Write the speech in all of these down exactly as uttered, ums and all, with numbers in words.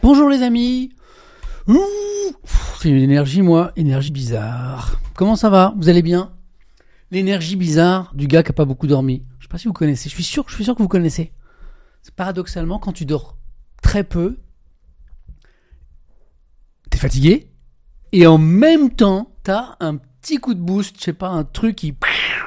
Bonjour les amis. Ouh, c'est une énergie, moi, énergie bizarre. Comment ça va? Vous allez bien? L'énergie bizarre du gars qui a pas beaucoup dormi. Je sais pas si vous connaissez. Je suis sûr, je suis sûr que vous connaissez. C'est paradoxalement quand tu dors très peu, t'es fatigué et en même temps t'as un petit coup de boost. Je sais pas, un truc qui,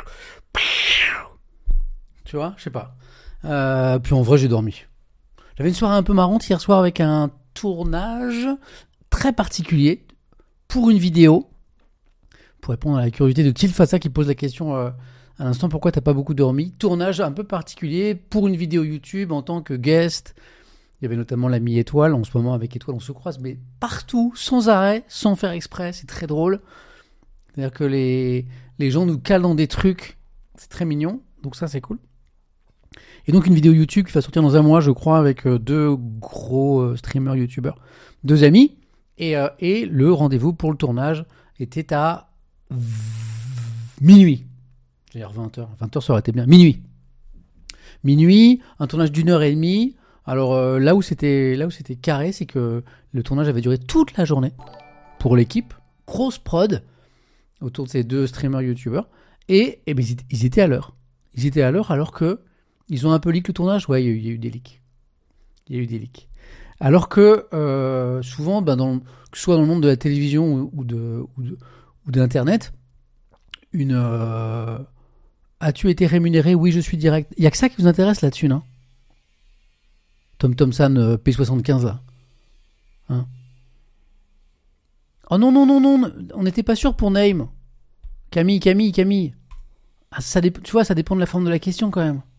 tu vois, je sais pas. Euh, puis en vrai, j'ai dormi. J'avais une soirée un peu marrante hier soir avec un tournage très particulier pour une vidéo. Pour répondre à la curiosité de Tilfassa qui pose la question euh, à l'instant, pourquoi t'as pas beaucoup dormi? Tournage un peu particulier pour une vidéo YouTube en tant que guest. Il y avait notamment l'ami Étoile. En ce moment, avec Étoile, on se croise, mais partout, sans arrêt, sans faire exprès. C'est très drôle. C'est-à-dire que les, les gens nous calent dans des trucs. C'est très mignon. Donc ça, c'est cool. Et donc une vidéo YouTube qui va sortir dans un mois, je crois, avec deux gros euh, streamers YouTubeurs, deux amis. Et, euh, et le rendez-vous pour le tournage était à minuit. C'est-à-dire vingt heures. vingt heures, ça aurait été bien. Minuit. Minuit, un tournage d'une heure et demie. Alors euh, là où c'était là où c'était carré, c'est que le tournage avait duré toute la journée pour l'équipe. Grosse prod autour de ces deux streamers YouTubeurs. Et, et ben, ils étaient à l'heure. Ils étaient à l'heure alors que ils ont un peu leak le tournage. Ouais, il y a eu, il y a eu des leaks. Il y a eu des leaks. Alors que euh, souvent, ben dans, que ce soit dans le monde de la télévision ou, ou, de, ou, de, ou d'internet, une euh, as-tu été rémunéré? Oui, je suis direct. Il y a que ça qui vous intéresse là-dessus, non? Tom Thompson euh, P soixante-quinze là. Hein? Oh non non non non, on n'était pas sûr pour Name. Camille Camille Camille. Ah, ça dé- tu vois, ça dépend de la forme de la question quand même.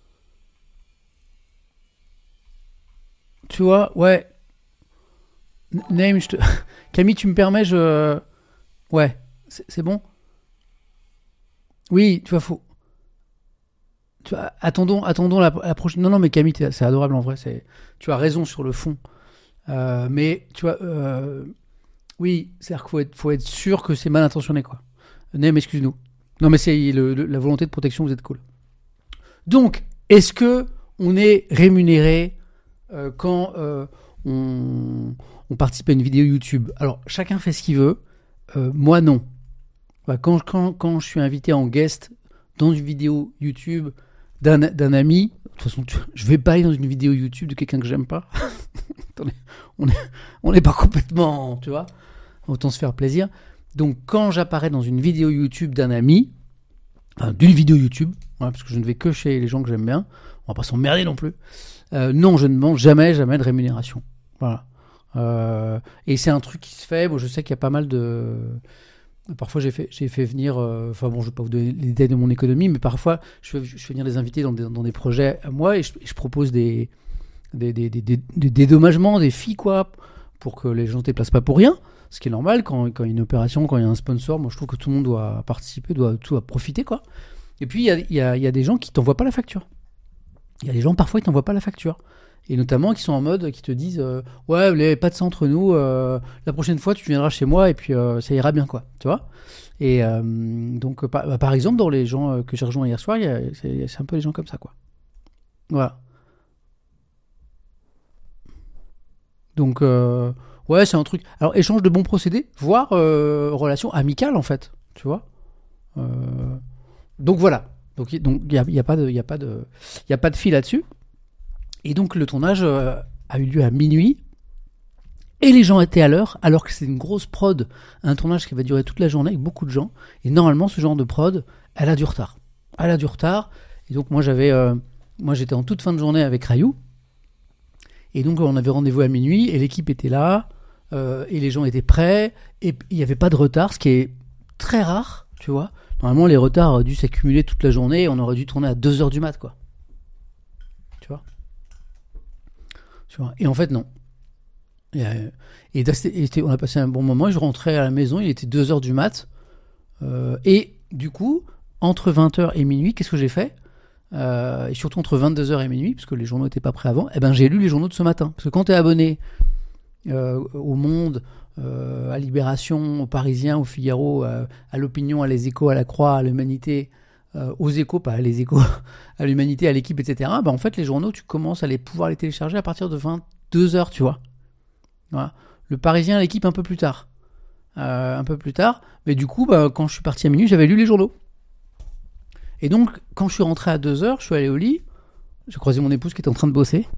Tu vois, ouais. N- Name, je te... Camille, tu me permets, je... Ouais, c'est, c'est bon? Oui, tu vois, faut... Tu vois, attendons, attendons la, la prochaine... Non, non, mais Camille, c'est adorable en vrai, c'est... Tu as raison sur le fond. Euh, mais, tu vois, euh... oui, c'est-à-dire qu'il faut être, faut être sûr que c'est mal intentionné, quoi. Name, excuse-nous. Non, mais c'est le, le, la volonté de protection, vous êtes cool. Donc, est-ce que on est rémunéré euh, quand euh, on, on participe à une vidéo YouTube? Alors, chacun fait ce qu'il veut. Euh, moi, non. Bah, quand, quand, quand je suis invité en guest dans une vidéo YouTube d'un, d'un ami, de toute façon, tu, je vais pas aller dans une vidéo YouTube de quelqu'un que j'aime pas. Attendez, on est, on n'est pas complètement, tu vois, autant se faire plaisir. Donc, quand j'apparais dans une vidéo YouTube d'un ami, enfin, d'une vidéo YouTube, ouais, parce que je ne vais que chez les gens que j'aime bien, on va pas s'emmerder non plus. Euh, non, je ne demande jamais, jamais de rémunération. Voilà. Euh, et c'est un truc qui se fait. Moi, je sais qu'il y a pas mal de. Parfois, j'ai fait, j'ai fait venir. Euh, enfin bon, je ne vais pas vous donner les détails de mon économie, mais parfois, je fais, je fais venir des invités dans des, dans des projets à moi et je, je propose des, des, des, des, des, des dédommagements, des fees, quoi, pour que les gens ne se déplacent pas pour rien. Ce qui est normal quand, quand il y a une opération, quand il y a un sponsor. Moi, je trouve que tout le monde doit participer, doit, tout doit profiter, quoi. Et puis, il y a, il y a, il y a des gens qui ne t'envoient pas la facture. Il y a des gens, parfois, qui ne t'envoient pas la facture. Et notamment, qui sont en mode, qui te disent euh, ouais, vous n'avez pas de ça entre nous, euh, la prochaine fois, tu viendras chez moi et puis euh, ça ira bien, quoi. Tu vois? Et euh, donc, euh, par, par exemple, dans les gens euh, que j'ai rejoints hier soir, il y a, c'est, c'est un peu des gens comme ça, quoi. Voilà. Donc, euh, ouais, c'est un truc. Alors, échange de bons procédés, voire euh, relation amicale, en fait. Tu vois? euh, Donc, voilà. Donc, il donc, n'y a, y a pas de, y a pas de, y a pas de fil là-dessus. Et donc, le tournage euh, a eu lieu à minuit. Et les gens étaient à l'heure, alors que c'est une grosse prod, un tournage qui va durer toute la journée avec beaucoup de gens. Et normalement, ce genre de prod, elle a du retard. Elle a du retard. Et donc, moi, j'avais, euh, moi, j'étais en toute fin de journée avec Rayou. Et donc, on avait rendez-vous à minuit et l'équipe était là. Euh, et les gens étaient prêts. Et il n'y avait pas de retard, ce qui est très rare, tu vois. Normalement, les retards auraient dû s'accumuler toute la journée et on aurait dû tourner à deux heures du mat', quoi. Tu vois, tu vois. Et en fait, non. Et, euh, et, et on a passé un bon moment et je rentrais à la maison, il était deux heures du mat'. Euh, et du coup, entre vingt heures et minuit, qu'est-ce que j'ai fait? euh, Et surtout entre vingt-deux heures et minuit, parce que les journaux n'étaient pas prêts avant, eh ben, j'ai lu les journaux de ce matin. Parce que quand tu es abonné euh, au Monde, euh, à Libération, au Parisien, au Figaro, euh, à l'Opinion, à Les Échos, à La Croix, à l'Humanité, euh, aux Échos, pas à Les Échos, à l'Humanité, à l'Équipe, et cetera, ben, en fait, les journaux, tu commences à les pouvoir les télécharger à partir de vingt-deux heures, tu vois. Voilà. Le Parisien, l'équipe un peu plus tard. Euh, un peu plus tard. Mais du coup, bah, quand je suis parti à minuit, j'avais lu les journaux. Et donc, quand je suis rentré à deux heures, je suis allé au lit. J'ai croisé mon épouse qui était en train de bosser.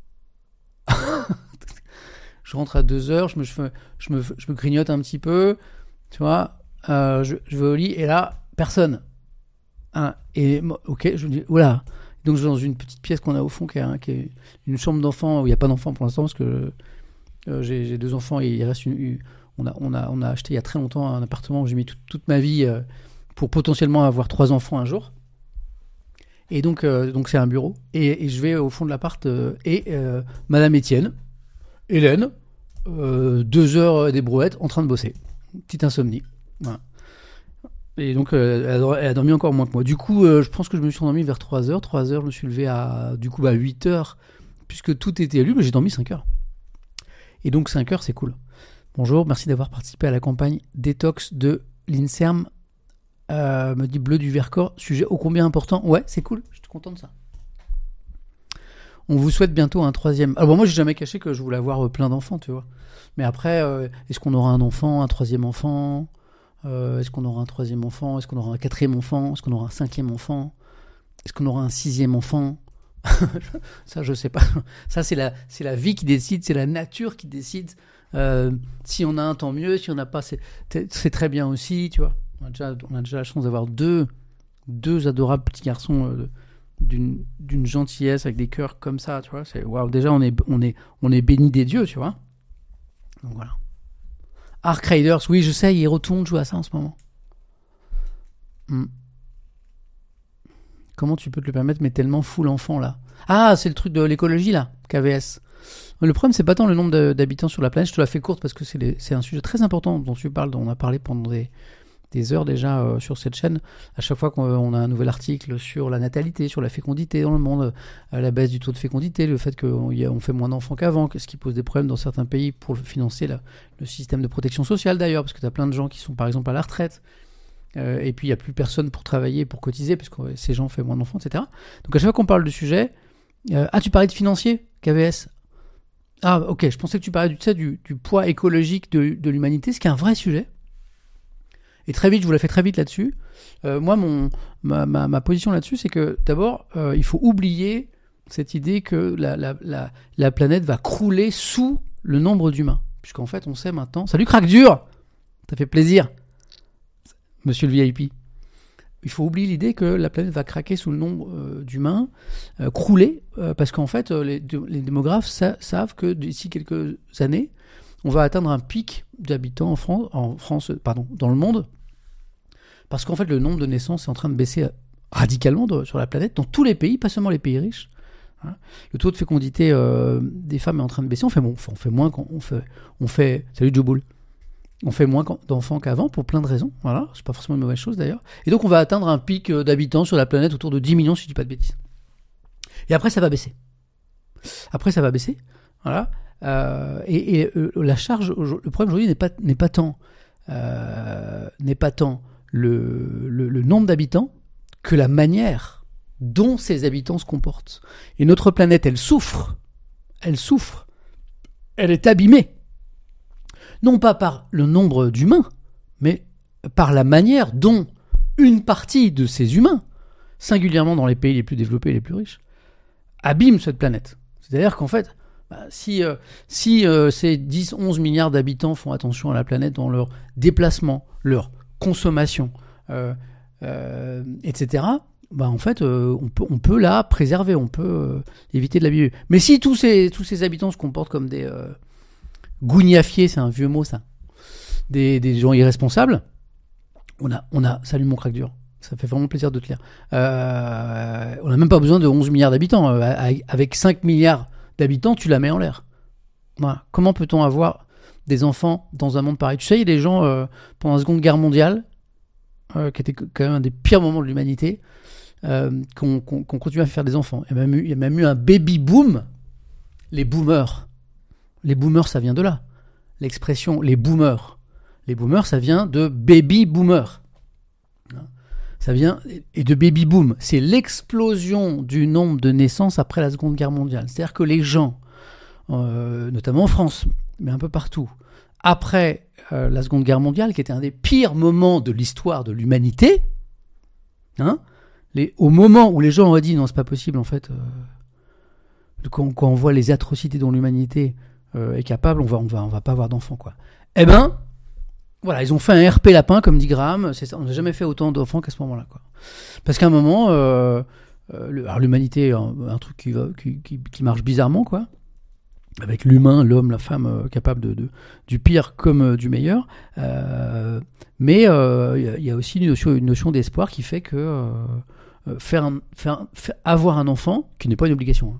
Je rentre à deux heures, je me, je, me, je, me, je me grignote un petit peu, tu vois, euh, je, je vais au lit, et là, personne. Hein, et ok, je me dis, oula. Donc je vais dans une petite pièce qu'on a au fond, qui est, qui est une chambre d'enfant, où il n'y a pas d'enfant pour l'instant, parce que euh, j'ai, j'ai deux enfants, et il reste une, une, on, a, on, a, on a acheté il y a très longtemps un appartement où j'ai mis tout, toute ma vie euh, pour potentiellement avoir trois enfants un jour. Et donc, euh, donc c'est un bureau. Et, et je vais au fond de l'appart, euh, et euh, Madame Étienne, Hélène, euh, deux heures des brouettes en train de bosser. Petite insomnie. Voilà. Et donc, euh, elle, a, elle a dormi encore moins que moi. Du coup, euh, je pense que je me suis endormi vers trois heures. trois heures, je me suis levé à, du coup, à huit heures, puisque tout était lu, mais j'ai dormi cinq heures. Et donc, cinq heures, c'est cool. Bonjour, merci d'avoir participé à la campagne détox de l'INSERM. Euh, me dit Bleu du Vercors, sujet ô combien important. Ouais, c'est cool, je suis content de ça. On vous souhaite bientôt un troisième. Alors bon, moi, j'ai jamais caché que je voulais avoir plein d'enfants, tu vois. Mais après, euh, est-ce qu'on aura un enfant, un troisième enfant euh, Est-ce qu'on aura un troisième enfant Est-ce qu'on aura un quatrième enfant Est-ce qu'on aura un cinquième enfant Est-ce qu'on aura un sixième enfant Ça, je sais pas. Ça, c'est la, c'est la vie qui décide, c'est la nature qui décide. Euh, si on a un, tant mieux. Si on n'a pas, c'est, c'est très bien aussi, tu vois. On a déjà, on a déjà la chance d'avoir deux, deux adorables petits garçons euh, d'une, d'une gentillesse avec des cœurs comme ça, tu vois. C'est waouh. Déjà, on est, on est, on est béni des dieux, tu vois. Donc voilà. Ark Raiders, oui, je sais, il retourne jouer à ça en ce moment. Hmm. Comment tu peux te le permettre, mais tellement fou l'enfant là. Ah, c'est le truc de l'écologie là, K V S. Le problème, c'est pas tant le nombre de, d'habitants sur la planète. Je te la fais courte parce que c'est, les, c'est un sujet très important dont tu parles, dont on a parlé pendant des, des heures déjà euh, sur cette chaîne. À chaque fois qu'on a un nouvel article sur la natalité, sur la fécondité dans le monde, euh, la baisse du taux de fécondité, le fait qu'on on fait moins d'enfants qu'avant, ce qui pose des problèmes dans certains pays pour financer la, le système de protection sociale d'ailleurs, parce que tu as plein de gens qui sont par exemple à la retraite. Euh, et puis il n'y a plus personne pour travailler, pour cotiser, parce que ces gens font moins d'enfants, et cetera. Donc à chaque fois qu'on parle du sujet, euh, ah, tu parlais de financier, K V S. Ah, ok, je pensais que tu parlais du, tu sais, du, du poids écologique de, de l'humanité, ce qui est un vrai sujet. Et très vite, je vous la fais très vite là-dessus. Euh, moi, mon, ma, ma, ma position là-dessus, c'est que d'abord, euh, il faut oublier cette idée que la, la, la, la planète va crouler sous le nombre d'humains. Puisqu'en fait, on sait maintenant... Salut, Crack Dur! Ça fait plaisir, monsieur le V I P. Il faut oublier l'idée que la planète va craquer sous le nombre euh, d'humains, euh, crouler, euh, parce qu'en fait, euh, les, les démographes sa- savent que d'ici quelques années, on va atteindre un pic d'habitants en France, en France, pardon, dans le monde, parce qu'en fait, le nombre de naissances est en train de baisser radicalement de, sur la planète, dans tous les pays, pas seulement les pays riches. Hein. Le taux de fécondité euh, des femmes est en train de baisser. On fait, bon, on fait moins quand on fait, on fait. Salut Joe Bull. On fait moins d'enfants qu'avant pour plein de raisons. Voilà, c'est pas forcément une mauvaise chose d'ailleurs. Et donc on va atteindre un pic d'habitants sur la planète autour de dix millions, si je dis pas de bêtises. Et après ça va baisser. Après ça va baisser. Voilà. Euh, et et euh, la charge, le problème aujourd'hui n'est pas n'est pas tant euh, n'est pas tant le, le, le nombre d'habitants que la manière dont ces habitants se comportent. Et notre planète, elle souffre. Elle souffre. Elle est abîmée. Non pas par le nombre d'humains, mais par la manière dont une partie de ces humains, singulièrement dans les pays les plus développés et les plus riches, abîment cette planète. C'est-à-dire qu'en fait, bah, si, euh, si euh, ces dix à onze milliards d'habitants font attention à la planète dans leur déplacement, leur consommation, euh, euh, et cetera, bah, en fait, euh, on, peut, on peut la préserver, on peut euh, éviter de l'abîmer. Mais si tous ces, tous ces habitants se comportent comme des... Euh, gougnafier, c'est un vieux mot ça, des, des gens irresponsables, on a, on a, salut mon crack dur, ça fait vraiment plaisir de te lire, euh, on n'a même pas besoin de onze milliards d'habitants, euh, avec cinq milliards d'habitants, tu la mets en l'air. Voilà. Comment peut-on avoir des enfants dans un monde pareil? Tu sais, il y a des gens, euh, pendant la Seconde Guerre mondiale, euh, qui était quand même un des pires moments de l'humanité, euh, qu'on, qu'on, qu'on continue à faire des enfants. Il y a même eu, il y a même eu un baby boom, les boomers. Les boomers, ça vient de là. L'expression les boomers. Les boomers, ça vient de baby boomer. Ça vient et de baby boom. C'est l'explosion du nombre de naissances après la Seconde Guerre mondiale. C'est-à-dire que les gens, euh, notamment en France, mais un peu partout. Après euh, la Seconde Guerre mondiale, qui était un des pires moments de l'histoire de l'humanité, hein, les, au moment où les gens ont dit non, c'est pas possible en fait, euh, quand, quand on voit les atrocités dont l'humanité euh, est capable, on va, on va, on va pas avoir d'enfants, quoi. Eh ben, voilà, ils ont fait un R P lapin, comme dit Graham. C'est ça, on n'a jamais fait autant d'enfants qu'à ce moment-là, quoi. Parce qu'à un moment, euh, euh, le, alors l'humanité, un, un truc qui, va, qui, qui, qui marche bizarrement, quoi. Avec l'humain, l'homme, la femme, euh, capable de, de, du pire comme euh, du meilleur. Euh, mais il euh, y, y a aussi une notion, une notion d'espoir qui fait que euh, faire, un, faire, faire avoir un enfant, qui n'est pas une obligation,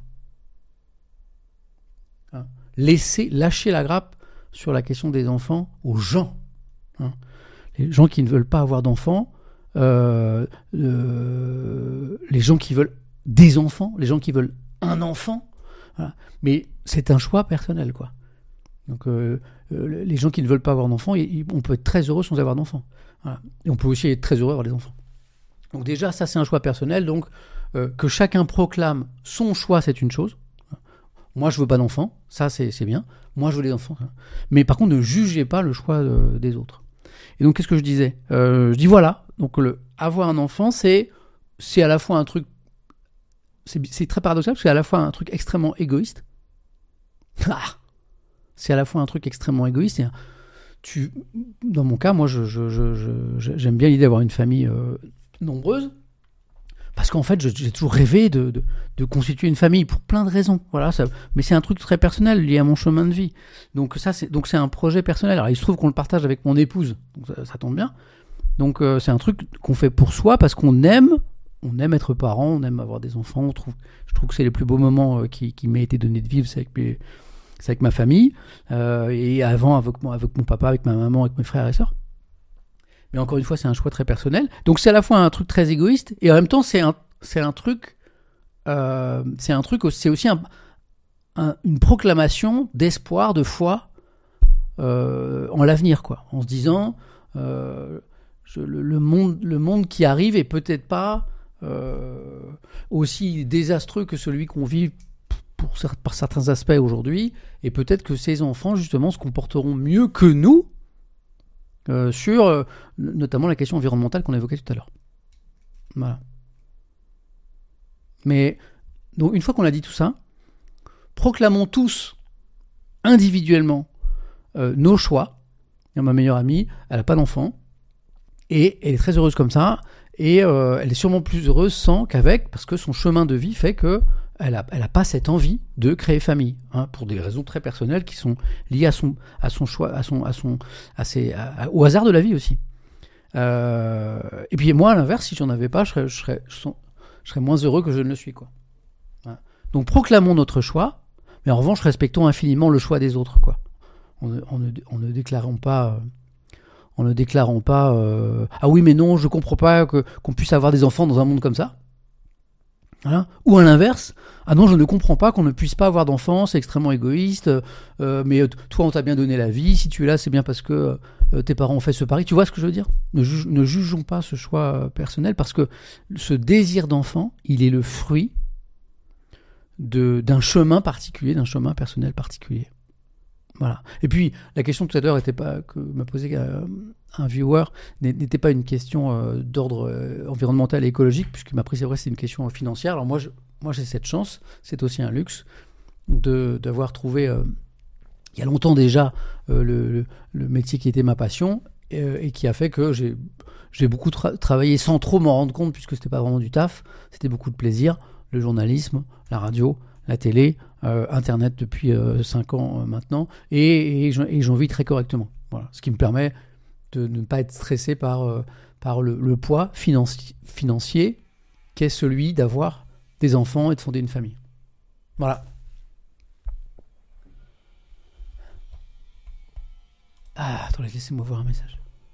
hein. Hein. Laisser, lâcher la grappe sur la question des enfants aux gens. Hein. Les gens qui ne veulent pas avoir d'enfants, euh, euh, les gens qui veulent des enfants, les gens qui veulent un enfant. Voilà. Mais c'est un choix personnel, quoi. Donc, euh, euh, les gens qui ne veulent pas avoir d'enfants, y, y, on peut être très heureux sans avoir d'enfants. Voilà. Et on peut aussi être très heureux d'avoir des enfants. Donc déjà, ça, c'est un choix personnel. Donc, euh, que chacun proclame son choix, c'est une chose. Moi, je veux pas d'enfants. Ça, c'est, c'est bien. Moi, je veux des enfants. Mais par contre, ne jugez pas le choix de, des autres. Et donc, qu'est-ce que je disais ? euh, Je dis voilà. Donc, le, avoir un enfant, c'est, c'est à la fois un truc... C'est, c'est très paradoxal, parce que c'est à la fois un truc extrêmement égoïste. Ah, c'est à la fois un truc extrêmement égoïste. Et un, tu, dans mon cas, moi, je, je, je, je, j'aime bien l'idée d'avoir une famille euh, nombreuse. Parce qu'en fait, je, j'ai toujours rêvé de, de, de constituer une famille pour plein de raisons. Voilà, ça, mais c'est un truc très personnel lié à mon chemin de vie. Donc ça, c'est, donc c'est un projet personnel. Alors il se trouve qu'on le partage avec mon épouse, donc ça, ça tombe bien. Donc euh, c'est un truc qu'on fait pour soi parce qu'on aime, on aime être parent, on aime avoir des enfants. On trouve, je trouve que c'est les plus beaux moments euh, qui, qui m'aient été donnés de vivre, c'est avec mes, c'est avec ma famille euh, et avant avec mon, avec mon papa, avec ma maman, avec mes frères et sœurs. Mais encore une fois, c'est un choix très personnel. Donc c'est à la fois un truc très égoïste et en même temps c'est un, c'est un truc, euh, c'est un truc, c'est aussi un, un, une proclamation d'espoir, de foi euh, en l'avenir, quoi. En se disant, euh, je, le, le monde, le monde qui arrive est peut-être pas euh, aussi désastreux que celui qu'on vit pour, par certains aspects aujourd'hui, et peut-être que ces enfants justement se comporteront mieux que nous. Euh, sur euh, notamment la question environnementale qu'on évoquait tout à l'heure. Voilà. Mais donc une fois qu'on a dit tout ça, proclamons tous individuellement euh, nos choix. Et ma meilleure amie, elle n'a pas d'enfant et elle est très heureuse comme ça et euh, elle est sûrement plus heureuse sans qu'avec, parce que son chemin de vie fait que elle a, elle a pas cette envie de créer famille, hein, pour des raisons très personnelles qui sont liées à son, à son choix, à son, à son, à ses, à, au hasard de la vie aussi. Euh, et puis moi, à l'inverse, si j'en avais pas, je serais, je serais, je serais moins heureux que je ne le suis, quoi. Voilà. Donc proclamons notre choix, mais en revanche, respectons infiniment le choix des autres, quoi. On ne, on ne, on ne déclarons pas, euh, on ne déclarons pas, euh, ah oui, mais non, je comprends pas que, qu'on puisse avoir des enfants dans un monde comme ça. Voilà. Ou à l'inverse, ah non, je ne comprends pas qu'on ne puisse pas avoir d'enfants, c'est extrêmement égoïste, euh, mais toi on t'a bien donné la vie, si tu es là c'est bien parce que euh, tes parents ont fait ce pari. Tu vois ce que je veux dire ? Ne, juge, ne jugeons pas ce choix personnel, parce que ce désir d'enfant, il est le fruit de, d'un chemin particulier, d'un chemin personnel particulier. Voilà. Et puis la question tout à l'heure était pas, que m'a posé euh, un viewer n'était pas une question euh, d'ordre euh, environnemental et écologique, puisqu'il m'a pris, c'est vrai, c'est une question financière. Alors moi, je, moi j'ai cette chance, c'est aussi un luxe de, d'avoir trouvé euh, il y a longtemps déjà euh, le, le, le métier qui était ma passion euh, et qui a fait que j'ai, j'ai beaucoup tra- travaillé sans trop m'en rendre compte, puisque c'était pas vraiment du taf, c'était beaucoup de plaisir, le journalisme, la radio, la télé, euh, Internet depuis euh, cinq ans euh, maintenant, et, et, j'en, et j'en vis très correctement. Voilà. Ce qui me permet de ne pas être stressé par, euh, par le, le poids financi- financier qu'est celui d'avoir des enfants et de fonder une famille. Voilà. Ah, attendez, laissez-moi voir un message.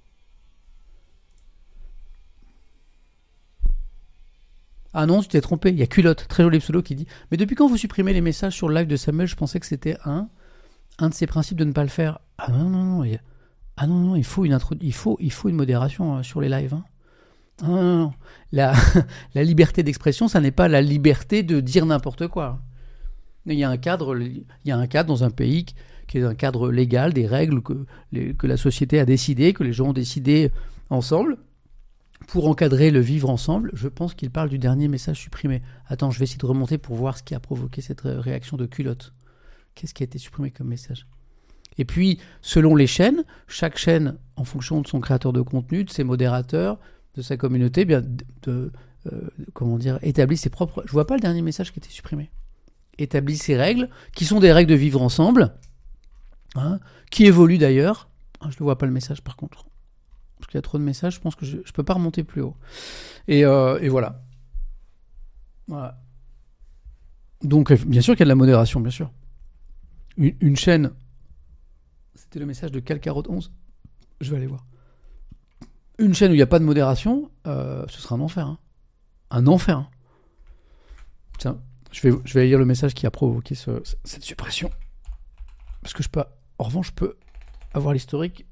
Ah non, tu t'es trompé, il y a Culotte, très joli pseudo, qui dit « Mais depuis quand vous supprimez les messages sur le live de Samuel ? Je pensais que c'était un, un de ses principes de ne pas le faire. » Ah non, non, non, il y a... ah non, non, il faut une, introdu... il faut, il faut une modération euh, sur les lives. Hein. Ah non, non, non. La, la liberté d'expression, ça n'est pas la liberté de dire n'importe quoi. Il y a un cadre, il y a un cadre dans un pays qui est un cadre légal, des règles que, les, que la société a décidées, que les gens ont décidé ensemble, pour encadrer le vivre ensemble. Je pense qu'il parle du dernier message supprimé. Attends, je vais essayer de remonter pour voir ce qui a provoqué cette réaction de culotte. Qu'est-ce qui a été supprimé comme message ? Et puis, selon les chaînes, chaque chaîne, en fonction de son créateur de contenu, de ses modérateurs, de sa communauté, bien, de, de euh, comment dire, établit ses propres... Je vois pas le dernier message qui a été supprimé. Établit ses règles, qui sont des règles de vivre ensemble, hein, qui évoluent d'ailleurs. Ah, je ne vois pas le message par contre. Parce qu'il y a trop de messages, je pense que je ne peux pas remonter plus haut. Et, euh, et voilà. Voilà. Donc, bien sûr qu'il y a de la modération, bien sûr. Une, une chaîne... C'était le message de Calcarotte onze. Je vais aller voir. Une chaîne où il n'y a pas de modération, euh, ce sera un enfer. Hein. Un enfer. Hein. Tiens, je vais, je vais lire le message qui a provoqué ce, cette suppression. Parce que je peux... En revanche, je peux avoir l'historique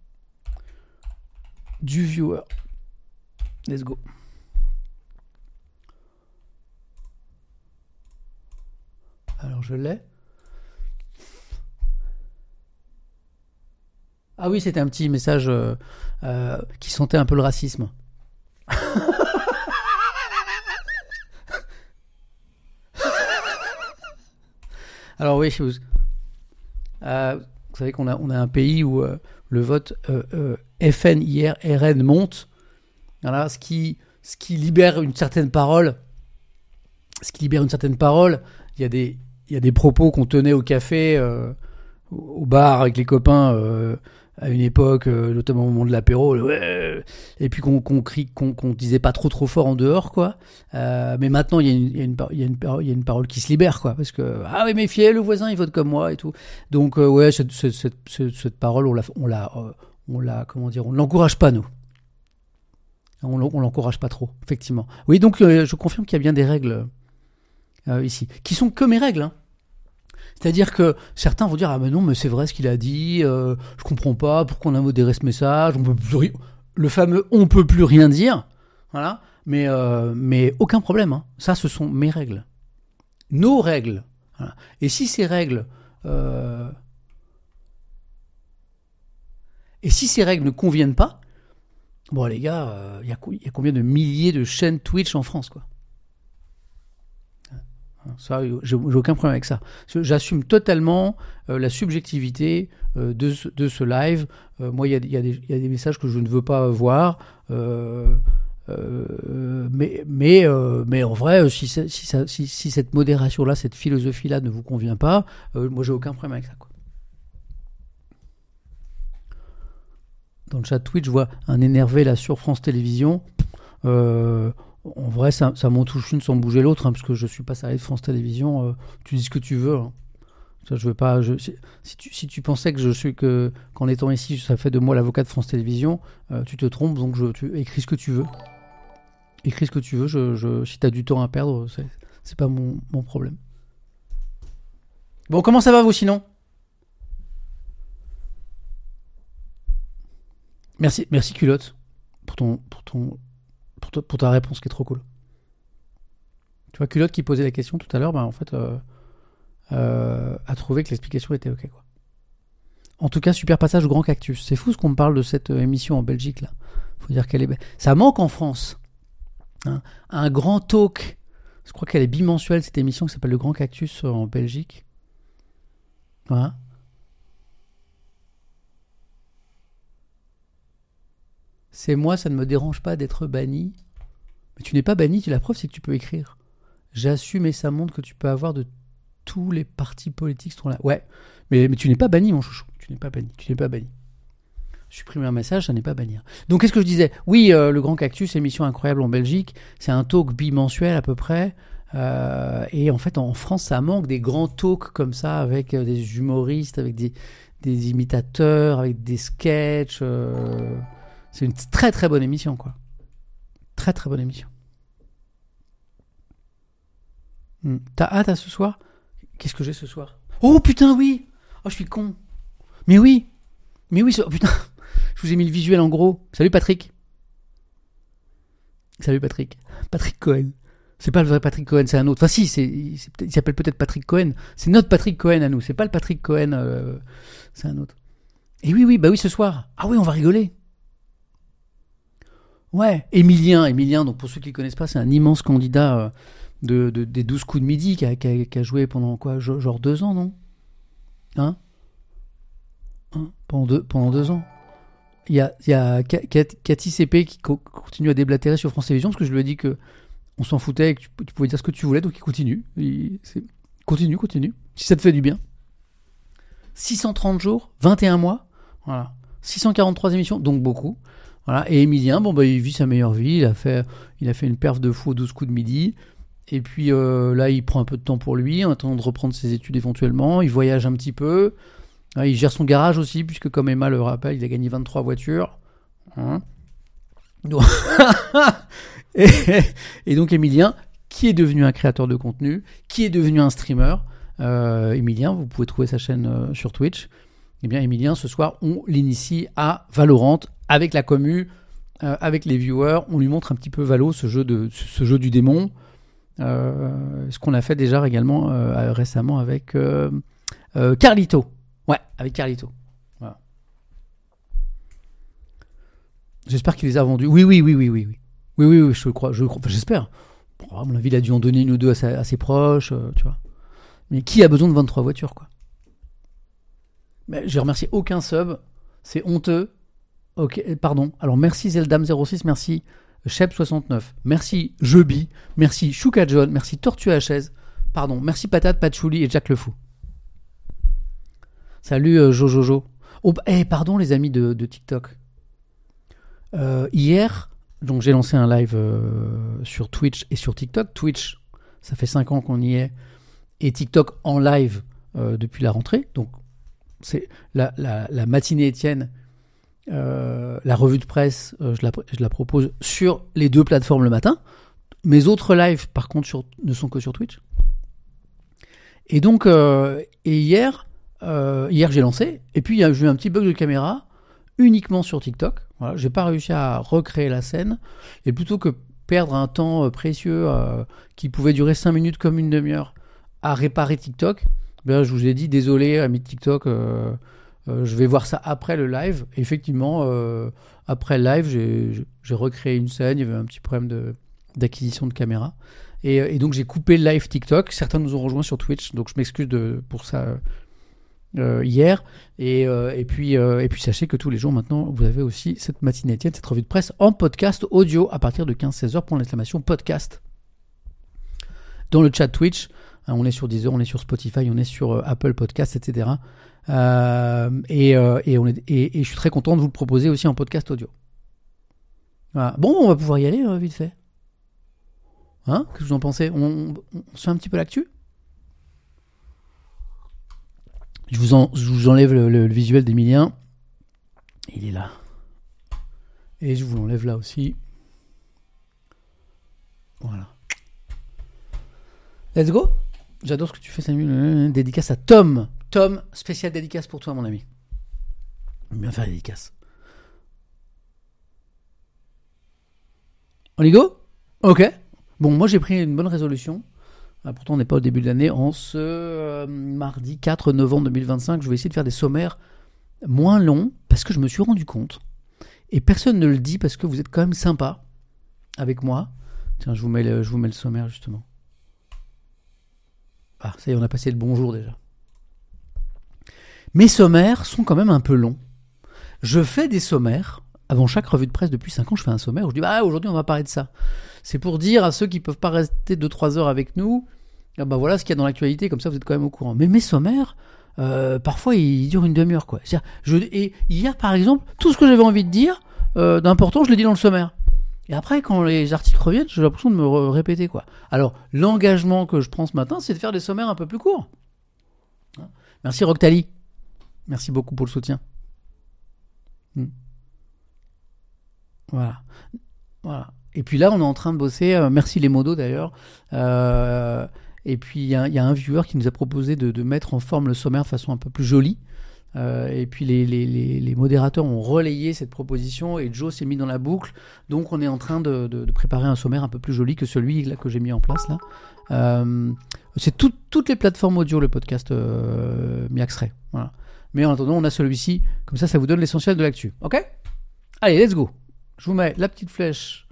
du viewer. Let's go. Alors, je l'ai. Ah oui, c'était un petit message euh, euh, qui sentait un peu le racisme. Alors oui, vous, euh, vous savez qu'on a, on a un pays où euh, le vote euh, euh, F N I R R N monte. Voilà, ce qui, ce qui libère une certaine parole. Ce qui libère une certaine parole. Il y a des, il y a des propos qu'on tenait au café, euh, au bar avec les copains. Euh, à une époque, euh, notamment au moment de l'apéro, ouais, et puis qu'on, qu'on crie, qu'on, qu'on disait pas trop trop fort en dehors, quoi. Euh, mais maintenant, il y a une, il y a une, il y a une, il y a une parole qui se libère, quoi, parce que ah oui, méfiez, le voisin, il vote comme moi et tout. Donc euh, ouais, cette, cette, cette, cette parole, on la, on la, euh, on la, comment dire, on l'encourage pas, nous. On, on l'encourage pas trop, effectivement. Oui, donc euh, je confirme qu'il y a bien des règles euh, ici, qui sont que mes règles, hein. C'est-à-dire que certains vont dire ah mais non mais c'est vrai ce qu'il a dit, euh, je comprends pas pourquoi on a modéré ce message, on peut plus ri... le fameux on peut plus rien dire, voilà. Mais euh, mais aucun problème, hein. Ça ce sont mes règles, nos règles. Voilà. Et si ces règles euh... et si ces règles ne conviennent pas, bon les gars, il euh, y, y a combien de milliers de chaînes Twitch en France, quoi. Ça, j'ai, j'ai aucun problème avec ça. J'assume totalement euh, la subjectivité euh, de, ce, de ce live. Euh, moi, il y, y, y a des messages que je ne veux pas voir. Euh, euh, mais, mais, euh, mais en vrai, si, si, ça, si, si cette modération-là, cette philosophie-là ne vous convient pas, euh, moi, j'ai aucun problème avec ça, quoi. Dans le chat Twitch, je vois un énervé là sur France Télévisions. Euh, En vrai, ça, ça m'en touche une sans bouger l'autre, hein, parce que je suis pas salarié de France Télévisions. Euh, tu dis ce que tu veux. Hein. Ça, je veux pas. Je, si, si, tu, si tu pensais que je suis que qu'en étant ici, ça fait de moi l'avocat de France Télévisions, euh, tu te trompes. Donc, je, tu écris ce que tu veux. Écris ce que tu veux. Je, je, si t'as du temps à perdre, c'est, c'est pas mon, mon problème. Bon, comment ça va vous sinon ? Merci, merci culotte pour ton, pour ton. Pour ta, pour ta réponse qui est trop cool. Tu vois, culotte qui posait la question tout à l'heure, bah, en fait, euh, euh, a trouvé que l'explication était ok, quoi. En tout cas, super passage au Grand Cactus. C'est fou ce qu'on me parle de cette euh, émission en Belgique, là. Faut dire qu'elle est belle. Ça manque en France. Hein. Un grand talk. Je crois qu'elle est bimensuelle, cette émission qui s'appelle Le Grand Cactus euh, en Belgique. Voilà. C'est moi, ça ne me dérange pas d'être banni. Mais tu n'es pas banni, la preuve c'est que tu peux écrire. J'assume et ça montre que tu peux avoir de tous les partis politiques sont là. Ouais, mais, mais tu n'es pas banni mon chouchou. Tu n'es pas banni, tu n'es pas banni. Supprimer un message, ça n'est pas bannir. Donc qu'est-ce que je disais ? Oui, euh, Le Grand Cactus, émission incroyable en Belgique. C'est un talk bimensuel à peu près. Euh, et en fait, en France, ça manque des grands talks comme ça, avec euh, des humoristes, avec des, des imitateurs, avec des sketchs... Euh... C'est une très très bonne émission, quoi. Très très bonne émission. Hmm. T'as hâte à ce soir ? Qu'est-ce que j'ai ce soir ? Oh putain, oui ! Oh, je suis con. Mais oui ! Mais oui, ce... oh, putain. Je vous ai mis le visuel en gros. Salut Patrick. Salut Patrick. Patrick Cohen. C'est pas le vrai Patrick Cohen, c'est un autre. Enfin si, c'est, c'est il s'appelle peut-être Patrick Cohen. C'est notre Patrick Cohen à nous. C'est pas le Patrick Cohen, euh, c'est un autre. Et oui, oui, bah oui, ce soir. Ah oui, on va rigoler. Ouais, Emilien, Emilien. Donc pour ceux qui le connaissent pas, c'est un immense candidat euh, de, de des douze coups de midi qui a, qui a, qui a joué pendant quoi, genre deux ans, non? Hein? Hein pendant deux, pendant deux ans. Il y a, il y a Cathy C P qui co- continue à déblatérer sur France Télévisions parce que je lui ai dit que on s'en foutait et que tu, tu pouvais dire ce que tu voulais, donc il continue. Il, c'est, continue, continue. Si ça te fait du bien. six cent trente jours, vingt et un mois, voilà. six cent quarante-trois émissions, donc beaucoup. Voilà. Et Emilien, bon bah il vit sa meilleure vie. Il a fait, il a fait une perf de fou aux douze coups de midi. Et puis euh, là, il prend un peu de temps pour lui, en attendant de reprendre ses études éventuellement. Il voyage un petit peu. Ouais, il gère son garage aussi, puisque comme Emma le rappelle, il a gagné vingt-trois voitures. Hein et, et donc Emilien, qui est devenu un créateur de contenu, qui est devenu un streamer. Euh, Emilien, vous pouvez trouver sa chaîne euh, sur Twitch. Eh bien, Emilien, ce soir, on l'initie à Valorant avec la commu, euh, avec les viewers. On lui montre un petit peu Valo, ce jeu, de, ce jeu du démon. Euh, ce qu'on a fait déjà également euh, récemment avec euh, euh, Carlito. Ouais, avec Carlito. Voilà. J'espère qu'il les a vendus. Oui, oui, oui, oui, oui, oui. Oui, oui, oui, je crois, je crois, enfin, j'espère. Bon, à mon avis, il a dû en donner une ou deux à, sa, à ses proches, euh, tu vois. Mais qui a besoin de vingt-trois voitures, quoi? Mais j'ai remercié aucun sub. C'est honteux. Ok, pardon. Alors, merci Zeldam zéro six, merci Shep soixante-neuf, merci Jebi, merci Chouka John, merci Tortue H S, pardon, merci Patate, Patchouli et Jack le Fou. Salut euh, Jojojo. Oh, eh, pardon les amis de, de TikTok. Euh, hier, donc j'ai lancé un live euh, sur Twitch et sur TikTok. Twitch, ça fait cinq ans qu'on y est. Et TikTok en live euh, depuis la rentrée. Donc, c'est la, la, la matinée Étienne, euh, la revue de presse, euh, je, la, je la propose sur les deux plateformes le matin. Mes autres lives, par contre, sur, ne sont que sur Twitch. Et donc, euh, et hier... Euh, hier j'ai lancé et puis j'ai eu un petit bug de caméra uniquement sur TikTok. Voilà, j'ai pas réussi à recréer la scène et plutôt que perdre un temps euh, précieux euh, qui pouvait durer cinq minutes comme une demi-heure à réparer TikTok, ben, je vous ai dit désolé amis de TikTok, euh, euh, je vais voir ça après le live. Et effectivement, euh, après le live, j'ai, j'ai recréé une scène. Il y avait un petit problème de, d'acquisition de caméra et, et donc j'ai coupé le live TikTok. Certains nous ont rejoints sur Twitch, donc je m'excuse de, pour ça. Euh, hier et, euh, et, puis, euh, et puis sachez que tous les jours maintenant vous avez aussi cette matinée Étienne, cette revue de presse en podcast audio à partir de quinze seize heures pour l'exclamation podcast dans le chat Twitch. Hein, on est sur Deezer, on est sur Spotify, on est sur euh, Apple Podcast, etc. Euh, et, euh, et, on est, et, et je suis très content de vous le proposer aussi en podcast audio. Voilà. Bon, on va pouvoir y aller euh, vite fait. Hein, qu'est-ce que vous en pensez? on, on, on se fait un petit peu l'actu? Je vous, en, je vous enlève le, le, le visuel d'Emilien. Il est là. Et je vous l'enlève là aussi. Voilà. Let's go. J'adore ce que tu fais, Samuel. Dédicace à Tom. Tom, spécial dédicace pour toi, mon ami. J'aime bien faire dédicace. On y go? Ok. Bon, moi j'ai pris une bonne résolution. Ah, pourtant, on n'est pas au début de l'année. En ce euh, mardi quatre novembre deux mille vingt-cinq, je vais essayer de faire des sommaires moins longs parce que je me suis rendu compte, et personne ne le dit parce que vous êtes quand même sympa avec moi. Tiens, je vous mets le, je vous mets le sommaire justement. Ah, ça y est, on a passé le bonjour déjà. Mes sommaires sont quand même un peu longs. Je fais des sommaires. Avant chaque revue de presse depuis cinq ans, je fais un sommaire où je dis bah, aujourd'hui on va parler de ça. C'est pour dire à ceux qui ne peuvent pas rester deux trois heures avec nous, ah bah voilà ce qu'il y a dans l'actualité, comme ça vous êtes quand même au courant. Mais mes sommaires, euh, parfois ils durent une demi-heure, quoi. C'est-à-dire, je, et hier par exemple, tout ce que j'avais envie de dire euh, d'important, je l'ai dit dans le sommaire. Et après, quand les articles reviennent, j'ai l'impression de me re- répéter, quoi. Alors, l'engagement que je prends ce matin, c'est de faire des sommaires un peu plus courts. Merci Roctali. Merci beaucoup pour le soutien. Hmm. Voilà. Voilà. Et puis là, on est en train de bosser. Euh, merci les modos d'ailleurs. Euh, et puis il y, y a un viewer qui nous a proposé de, de mettre en forme le sommaire de façon un peu plus jolie. Euh, et puis les, les, les, les modérateurs ont relayé cette proposition et Joe s'est mis dans la boucle. Donc on est en train de, de, de préparer un sommaire un peu plus joli que celui là, que j'ai mis en place là. Euh, c'est tout, toutes les plateformes audio, le podcast euh, Miaxray. Voilà. Mais en attendant, on a celui-ci. Comme ça, ça vous donne l'essentiel de l'actu. Ok ? Allez, let's go. Je vous mets la petite flèche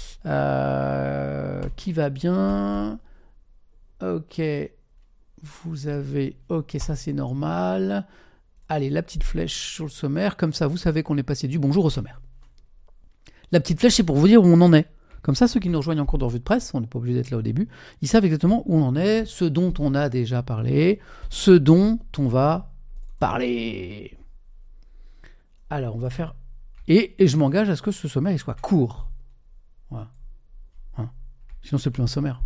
euh, qui va bien. Ok. Vous avez... Ok, ça c'est normal. Allez, la petite flèche sur le sommaire. Comme ça, vous savez qu'on est passé du bonjour au sommaire. La petite flèche, c'est pour vous dire où on en est. Comme ça, ceux qui nous rejoignent encore dans Revue de Presse, on n'est pas obligé d'être là au début, ils savent exactement où on en est, ce dont on a déjà parlé, ce dont on va parler. Alors, on va faire... Et, et je m'engage à ce que ce sommaire il soit court. Voilà. Hein. Sinon, c'est plus un sommaire.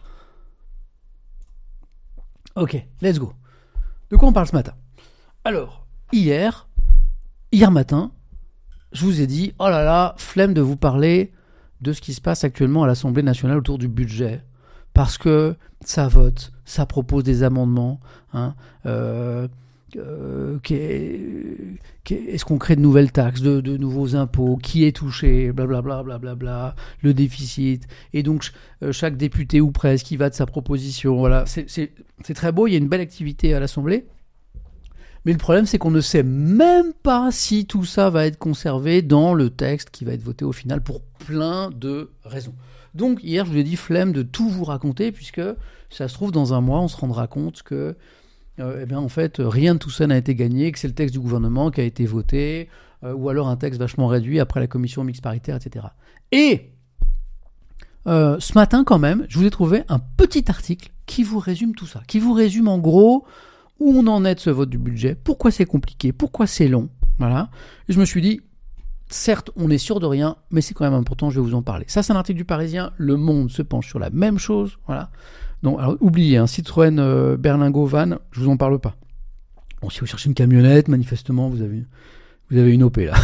Ok, let's go. De quoi on parle ce matin ? Alors, hier, hier matin, je vous ai dit, oh là là, flemme de vous parler de ce qui se passe actuellement à l'Assemblée nationale autour du budget, parce que ça vote, ça propose des amendements, hein, euh, euh, qu'est, qu'est, est-ce qu'on crée de nouvelles taxes, de, de nouveaux impôts, qui est touché, blablabla, blablabla, le déficit, et donc euh, chaque député ou presque qui va de sa proposition, voilà, c'est, c'est, c'est très beau, il y a une belle activité à l'Assemblée. Mais le problème, c'est qu'on ne sait même pas si tout ça va être conservé dans le texte qui va être voté au final pour plein de raisons. Donc hier, je vous ai dit flemme de tout vous raconter puisque ça se trouve dans un mois, on se rendra compte que, euh, eh bien, en fait, rien de tout ça n'a été gagné, que c'est le texte du gouvernement qui a été voté, euh, ou alors un texte vachement réduit après la commission mixte paritaire, et cetera. Et euh, ce matin, quand même, je vous ai trouvé un petit article qui vous résume tout ça, qui vous résume en gros où on en est de ce vote du budget, pourquoi c'est compliqué, pourquoi c'est long, voilà. Et je me suis dit, certes, on est sûr de rien, mais c'est quand même important, je vais vous en parler. Ça, c'est un article du Parisien, Le Monde se penche sur la même chose, voilà. Donc, alors, oubliez, hein, Citroën euh, Berlingo Van, je vous en parle pas. Bon, si vous cherchez une camionnette, manifestement, vous avez, vous avez une O P, là.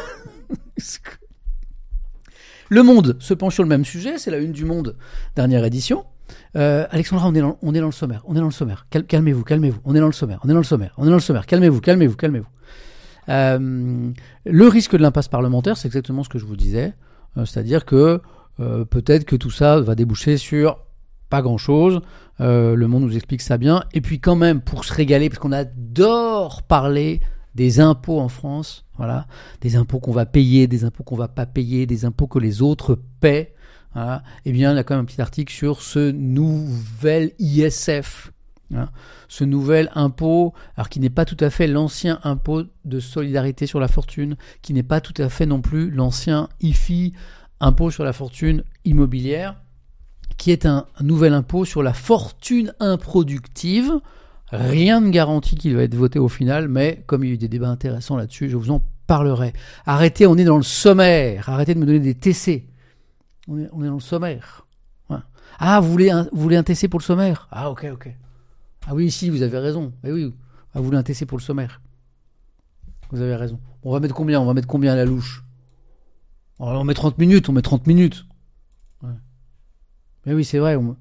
Le Monde se penche sur le même sujet, c'est la une du Monde, dernière édition. Euh, Alexandra, on est, dans, on est dans le sommaire, on est dans le sommaire. Cal- calmez-vous, calmez-vous. On est dans le sommaire, on est dans le sommaire, on est dans le sommaire. Calmez-vous, calmez-vous, calmez-vous. Euh, le risque de l'impasse parlementaire, c'est exactement ce que je vous disais. Euh, c'est-à-dire que euh, peut-être que tout ça va déboucher sur pas grand-chose. Euh, le Monde nous explique ça bien. Et puis quand même, pour se régaler, parce qu'on adore parler des impôts en France, voilà, des impôts qu'on va payer, des impôts qu'on va pas payer, des impôts que les autres paient. Voilà. Eh bien, il y a quand même un petit article sur ce nouvel I S F, hein, ce nouvel impôt, alors qui n'est pas tout à fait l'ancien impôt de solidarité sur la fortune, qui n'est pas tout à fait non plus l'ancien I F I, impôt sur la fortune immobilière, qui est un, un nouvel impôt sur la fortune improductive. Rien ne garantit qu'il va être voté au final, mais comme il y a eu des débats intéressants là-dessus, je vous en parlerai. Arrêtez, on est dans le sommaire, arrêtez de me donner des T C. On est, on est dans le sommaire. Ouais. Ah, vous voulez, un, vous voulez un T C pour le sommaire ? Ah, ok, ok. Ah oui, si, vous avez raison. Eh oui, ah, vous voulez un T C pour le sommaire ? Vous avez raison. On va mettre combien ? On va mettre combien à la louche ? On met trente minutes, on met trente minutes. Ouais. Mais oui, c'est vrai. On...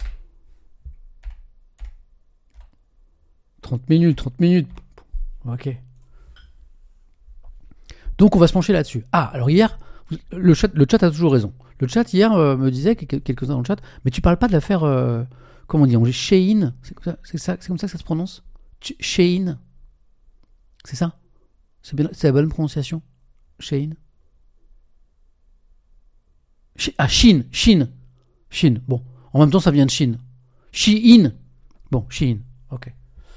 trente minutes, trente minutes. Ok. Donc, on va se pencher là-dessus. Ah, alors hier, le chat, le chat a toujours raison. Le chat hier euh, me disait, quelques-uns dans le chat, mais tu parles pas de l'affaire, euh, comment on dit, on dit Shein, c'est comme ça, c'est ça, c'est comme ça que ça se prononce ? Shein, c'est ça ? C'est, bien, c'est la bonne prononciation ? Shein ? She, ah, Chine, Chine, Chine, bon, en même temps ça vient de Chine. Shein, bon, Shein, ok.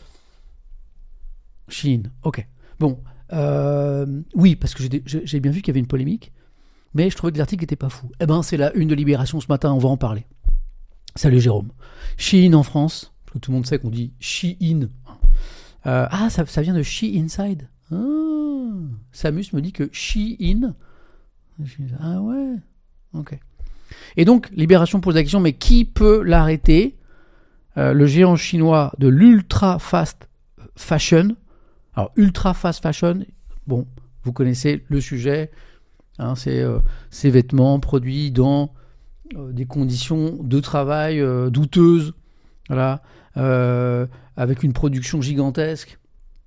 Shein, ok. Bon, euh, oui, parce que j'ai, j'ai bien vu qu'il y avait une polémique. Mais je trouvais que l'article n'était pas fou. Eh ben, c'est la une de Libération ce matin, on va en parler. Salut Jérôme. Shein en France, parce que tout le monde sait qu'on dit Shein. Euh, ah, ça, ça vient de She Inside. Ah, Samus me dit que Shein. Ah ouais, ok. Et donc, Libération pose la question, mais qui peut l'arrêter ? euh, Le géant chinois de l'ultra fast fashion. Alors, ultra fast fashion, bon, vous connaissez le sujet. Hein, c'est euh, ces vêtements produits dans euh, des conditions de travail euh, douteuses, voilà, euh, avec une production gigantesque.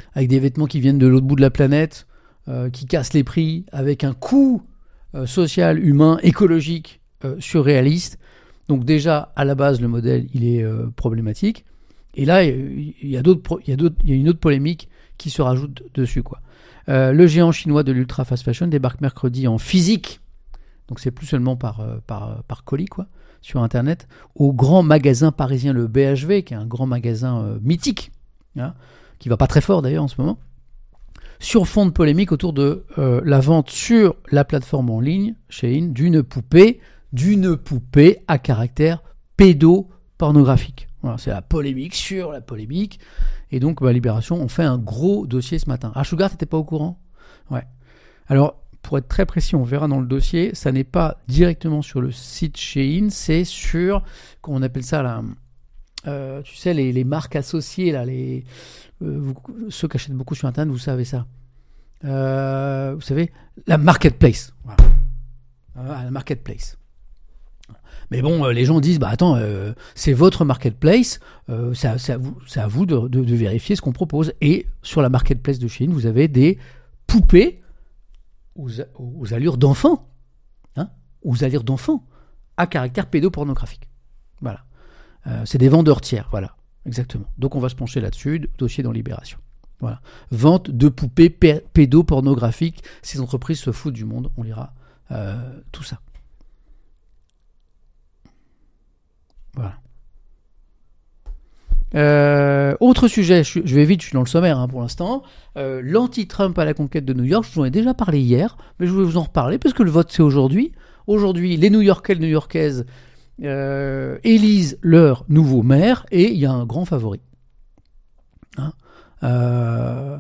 avec des vêtements qui viennent de l'autre bout de la planète, euh, qui cassent les prix, avec un coût euh, social, humain, écologique euh, surréaliste. Donc déjà, à la base, le modèle, il est euh, problématique. Et là, il y a d'autres, il y a d'autres, il y a une autre polémique qui se rajoute dessus, quoi. Euh, le géant chinois de l'ultra fast fashion débarque mercredi en physique, donc c'est plus seulement par, euh, par, par colis, quoi, sur Internet, au grand magasin parisien, le B H V, qui est un grand magasin euh, mythique, hein, qui va pas très fort d'ailleurs en ce moment, sur fond de polémique autour de euh, la vente sur la plateforme en ligne, Shein, d'une poupée, d'une poupée à caractère pédopornographique. Voilà, c'est la polémique sur la polémique. Et donc, bah, Libération ont fait un gros dossier ce matin. Ah, Sugar, t'étais pas au courant ? Ouais. Alors, pour être très précis, on verra dans le dossier, ça n'est pas directement sur le site Shein, c'est sur, comment on appelle ça là, euh, tu sais, les, les marques associées, là, les, euh, vous, ceux qui achètent beaucoup sur Internet, vous savez ça. Euh, vous savez, la marketplace. Voilà. Ah, la marketplace. Mais bon, euh, les gens disent, bah attends, euh, c'est votre marketplace, euh, c'est, à, c'est, à vous, c'est à vous de, de, de vérifier ce qu'on propose. Et sur la marketplace de Shein, vous avez des poupées aux, aux allures d'enfants, hein, aux allures d'enfants, à caractère pédopornographique. Voilà. Euh, c'est des vendeurs tiers, voilà, exactement. Donc on va se pencher là-dessus, dossier dans Libération. Voilà. Vente de poupées p- pédopornographiques, ces entreprises se foutent du monde, on lira euh, tout ça. Voilà. Euh, autre sujet, je, je vais vite, je suis dans le sommaire hein, pour l'instant. Euh, l'anti-Trump à la conquête de New York, je vous en ai déjà parlé hier, mais je voulais vous en reparler parce que le vote c'est aujourd'hui. Aujourd'hui, les New-Yorkais et les New-Yorkaises euh, élisent leur nouveau maire et il y a un grand favori. Hein euh...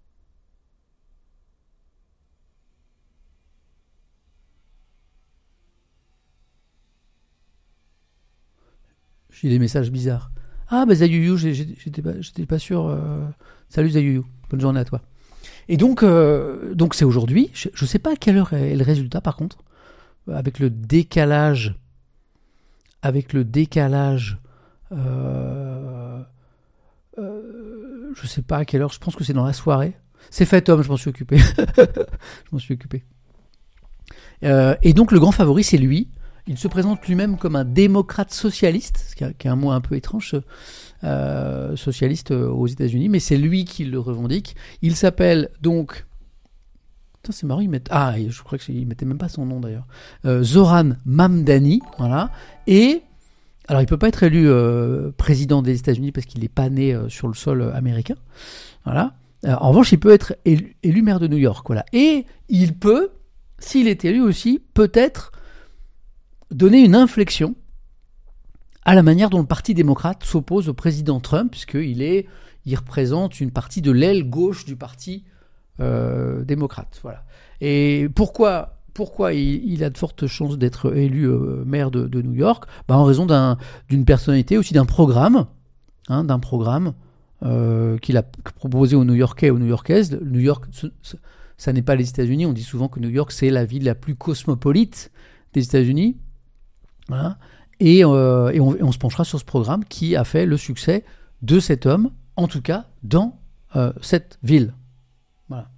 J'ai des messages bizarres. Ah, bah Zayuyu, j'étais pas, j'étais pas sûr. Euh... Salut Zayuyu, bonne journée à toi. Et donc, euh, donc c'est aujourd'hui. Je, je sais pas à quelle heure est le résultat, par contre. Avec le décalage. Avec le décalage. Euh, euh, je sais pas à quelle heure. Je pense que c'est dans la soirée. C'est fait, Tom, je m'en suis occupé. je m'en suis occupé. Euh, et donc, le grand favori, c'est lui. Il se présente lui-même comme un démocrate socialiste, ce qui est un mot un peu étrange, euh, socialiste aux États-Unis, mais c'est lui qui le revendique. Il s'appelle donc. Putain, c'est marrant, il met. Ah, je crois qu'il mettait même pas son nom d'ailleurs. Euh, Zoran Mamdani, voilà. Et. Alors, il peut pas être élu euh, président des États-Unis parce qu'il n'est pas né euh, sur le sol euh, américain. Voilà. Euh, en revanche, il peut être élu, élu maire de New York, voilà. Et il peut, s'il est élu aussi, peut-être donner une inflexion à la manière dont le Parti démocrate s'oppose au président Trump, puisqu'il est, il représente une partie de l'aile gauche du Parti euh, démocrate. Voilà. Et pourquoi, pourquoi il, il a de fortes chances d'être élu euh, maire de, de New York ? Bah, en raison d'un, d'une personnalité, aussi d'un programme, hein, d'un programme euh, qu'il a proposé aux New-Yorkais et aux New-Yorkaises. New York, ce, ce, ça n'est pas les États-Unis. On dit souvent que New York, c'est la ville la plus cosmopolite des États-Unis. Voilà. Et, euh, et, on, et on se penchera sur ce programme qui a fait le succès de cet homme, en tout cas dans euh, cette ville. Voilà.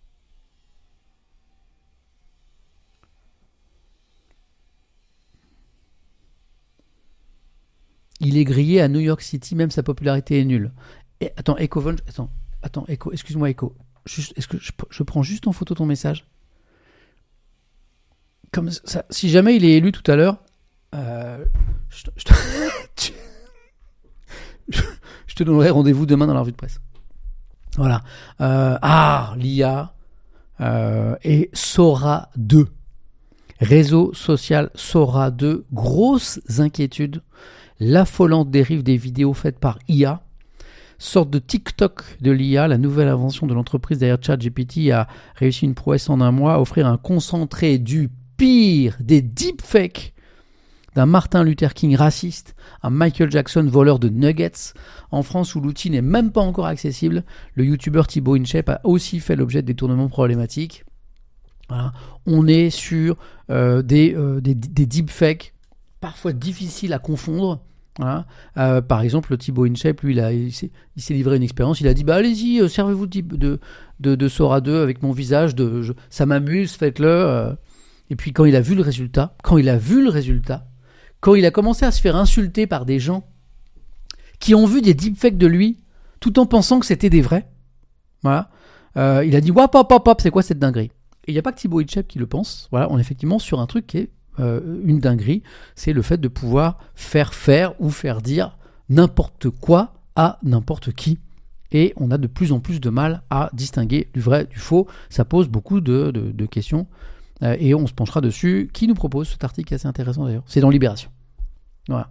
Il est grillé à New York City, même sa popularité est nulle. Et, attends, Echo, attends, attends, Echo, excuse-moi, Echo. Juste, est-ce que je, je prends juste en photo ton message ? Comme ça, si jamais il est élu tout à l'heure. Euh, je, te, je, te, je, je te donnerai rendez-vous demain dans la revue de presse. Voilà. Euh, ah, l'I A euh, et Sora deux. Réseau social Sora deux. Grosses inquiétudes. L'affolante dérive des vidéos faites par I A. Sorte de TikTok de l'I A, la nouvelle invention de l'entreprise derrière ChatGPT a réussi une prouesse en un mois à offrir un concentré du pire des deepfakes d'un Martin Luther King raciste, un Michael Jackson voleur de nuggets. En France, où l'outil n'est même pas encore accessible, le youtubeur Thibaut InShape a aussi fait l'objet de détournements problématiques. Voilà. On est sur euh, des, euh, des, des deepfakes parfois difficiles à confondre Voilà. Euh, par exemple, Thibaut InShape, lui, il, a, il, s'est, il s'est livré une expérience. Il a dit bah, allez-y, euh, servez-vous de, de, de, de Sora deux avec mon visage. De, je, ça m'amuse, faites-le. Euh. Et puis, quand il a vu le résultat, quand il a vu le résultat, quand il a commencé à se faire insulter par des gens qui ont vu des deepfakes de lui, tout en pensant que c'était des vrais, voilà, euh, il a dit hop, hop, hop, hop, c'est quoi cette dinguerie? Et il n'y a pas que Thibaut InShape qui le pense. Voilà, on est effectivement sur un truc qui est euh, une dinguerie. C'est le fait de pouvoir faire faire ou faire dire n'importe quoi à n'importe qui. Et on a de plus en plus de mal à distinguer du vrai du faux. Ça pose beaucoup de, de, de questions. Euh, et on se penchera dessus. Qui nous propose cet article assez intéressant d'ailleurs? C'est dans Libération. Voilà.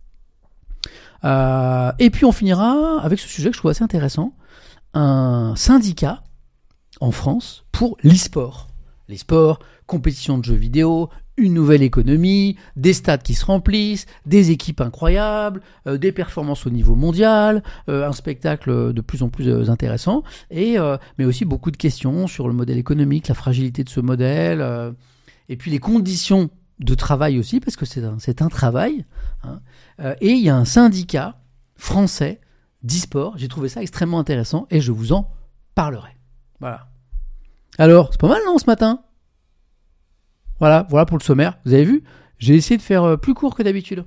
Euh, et puis on finira avec ce sujet que je trouve assez intéressant. Un syndicat en France pour l'e-sport. L'e-sport, compétition de jeux vidéo, une nouvelle économie, des stades qui se remplissent, des équipes incroyables, euh, des performances au niveau mondial, euh, un spectacle de plus en plus euh, intéressant, et, euh, mais aussi beaucoup de questions sur le modèle économique, la fragilité de ce modèle, euh, et puis les conditions de travail aussi, parce que c'est un, c'est un travail. Hein, euh, et il y a un syndicat français d'e-sport, j'ai trouvé ça extrêmement intéressant, et je vous en parlerai. Voilà. Alors, c'est pas mal, non, ce matin? Voilà, voilà pour le sommaire. Vous avez vu? J'ai essayé de faire plus court que d'habitude.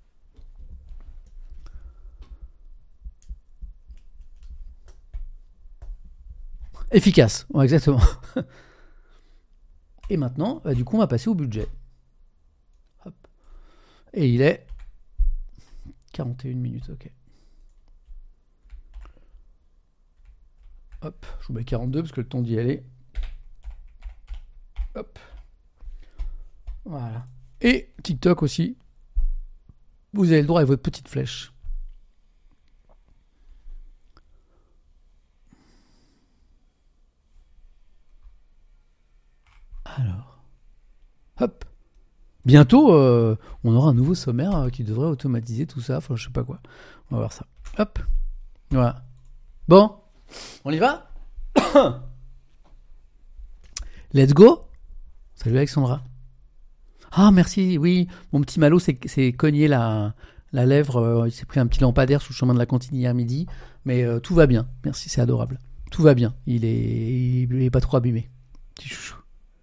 Efficace, ouais, exactement. Et maintenant, bah, du coup, on va passer au budget. Hop. Et il est quarante et une minutes, ok. Hop, je vous mets quarante-deux parce que le temps d'y aller. Hop. Voilà. Et TikTok aussi. Vous avez le droit à votre petite flèche. Alors. Hop. Bientôt, euh, on aura un nouveau sommaire euh, qui devrait automatiser tout ça. Enfin, je sais pas quoi. On va voir ça. Hop. Voilà. Bon. On y va? Let's go. Salut Alexandra. Ah merci, oui, mon petit Malo s'est, s'est cogné la, la lèvre, euh, il s'est pris un petit lampadaire sous le chemin de la cantine hier midi, mais euh, tout va bien, merci, c'est adorable. Tout va bien, il est, il est pas trop abîmé. Petit chouchou.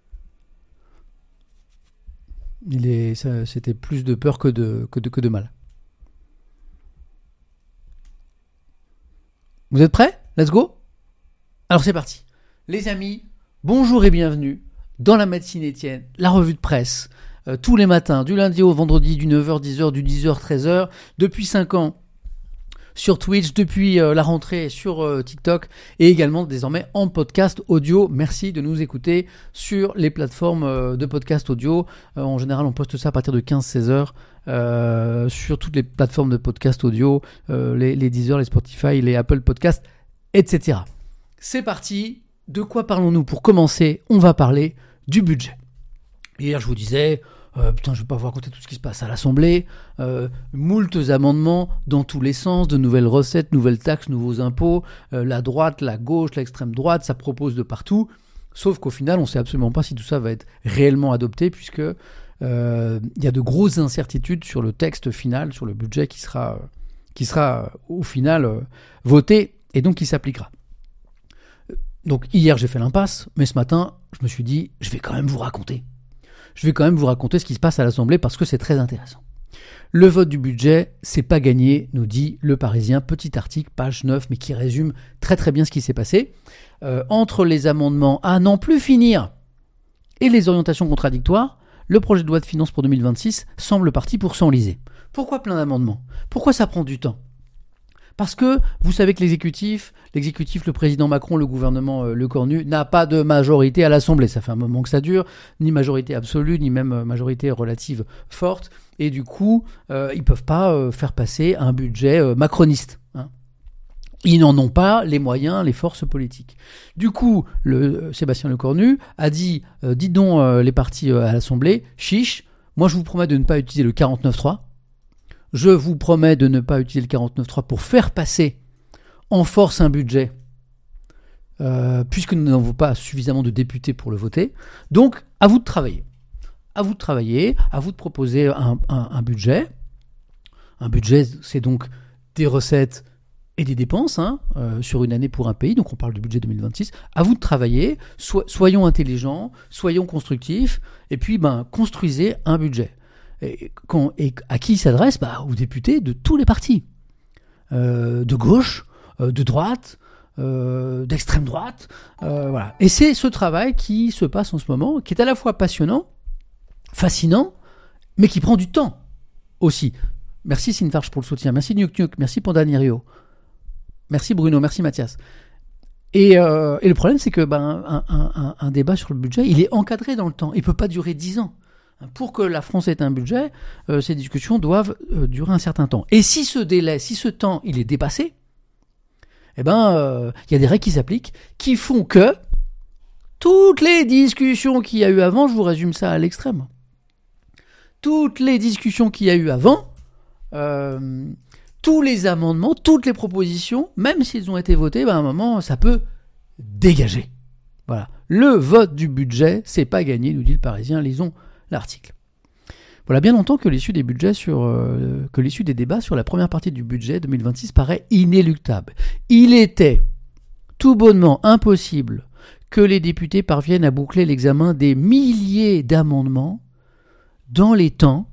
Il est, ça, c'était plus de peur que de, que de, que de mal. Vous êtes prêts? Let's go. Alors c'est parti. Les amis, bonjour et bienvenue dans la médecine Étienne, la revue de presse, euh, tous les matins, du lundi au vendredi, du neuf heures dix heures, du dix heures treize heures, depuis cinq ans sur Twitch, depuis euh, la rentrée sur euh, TikTok et également désormais en podcast audio. Merci de nous écouter sur les plateformes euh, de podcast audio. Euh, en général, on poste ça à partir de quinze à seize heures euh, sur toutes les plateformes de podcast audio, euh, les, les Deezer, les Spotify, les Apple Podcasts, et cetera. C'est parti. De quoi parlons-nous? Pour commencer, on va parler du budget. Hier, je vous disais, euh, putain, je ne vais pas vous raconter tout ce qui se passe à l'Assemblée, euh, moultes amendements dans tous les sens, de nouvelles recettes, nouvelles taxes, nouveaux impôts, euh, la droite, la gauche, l'extrême droite, ça propose de partout, sauf qu'au final, on ne sait absolument pas si tout ça va être réellement adopté, puisque euh, il y a de grosses incertitudes sur le texte final, sur le budget qui sera, qui sera au final euh, voté, et donc qui s'appliquera. Donc hier j'ai fait l'impasse, mais ce matin je me suis dit je vais quand même vous raconter. Je vais quand même vous raconter ce qui se passe à l'Assemblée parce que c'est très intéressant. Le vote du budget, c'est pas gagné, nous dit Le Parisien, petit article, page neuf, mais qui résume très très bien ce qui s'est passé. Euh, entre les amendements à n'en plus finir et les orientations contradictoires, le projet de loi de finances pour deux mille vingt-six semble parti pour s'enliser. Pourquoi plein d'amendements? Pourquoi ça prend du temps? Parce que vous savez que l'exécutif, l'exécutif, le président Macron, le gouvernement euh, Lecornu, n'a pas de majorité à l'Assemblée. Ça fait un moment que ça dure, ni majorité absolue, ni même majorité relative forte. Et du coup, euh, ils ne peuvent pas euh, faire passer un budget euh, macroniste. Hein. Ils n'en ont pas les moyens, les forces politiques. Du coup, le, euh, Sébastien Lecornu a dit, euh, dites donc euh, les partis euh, à l'Assemblée, chiche, moi je vous promets de ne pas utiliser le quarante-neuf trois. Je vous promets de ne pas utiliser le quarante-neuf trois pour faire passer en force un budget, euh, puisque nous n'avons pas suffisamment de députés pour le voter. Donc, à vous de travailler. À vous de travailler, à vous de proposer un, un, un budget, Un budget, c'est donc des recettes et des dépenses hein, euh, sur une année pour un pays. Donc on parle du budget deux mille vingt-six. À vous de travailler, so- soyons intelligents, soyons constructifs, et puis ben, construisez un budget. Et, quand, et à qui il s'adresse bah, aux députés de tous les partis. Euh, de gauche, euh, de droite, euh, d'extrême droite. Euh, voilà. Et c'est ce travail qui se passe en ce moment, qui est à la fois passionnant, fascinant, mais qui prend du temps aussi. Merci Sinfarge pour le soutien. Merci Nuke Nuke. Merci Panda Nirio. Merci Bruno. Merci Mathias. Et, euh, et le problème, c'est que ben, un, un, un, un débat sur le budget, il est encadré dans le temps. Il ne peut pas durer dix ans. Pour que la France ait un budget, euh, ces discussions doivent euh, durer un certain temps. Et si ce délai, si ce temps, il est dépassé, eh ben, euh, y a des règles qui s'appliquent, qui font que toutes les discussions qu'il y a eu avant, je vous résume ça à l'extrême, toutes les discussions qu'il y a eu avant, euh, tous les amendements, toutes les propositions, même s'ils ont été votés, ben à un moment, ça peut dégager. Voilà. Le vote du budget, c'est pas gagné, nous dit le Parisien. Lisons l'article. Voilà bien longtemps que l'issue des budgets sur euh, que l'issue des débats sur la première partie du budget deux mille vingt-six paraît inéluctable. Il était tout bonnement impossible que les députés parviennent à boucler l'examen des milliers d'amendements dans les temps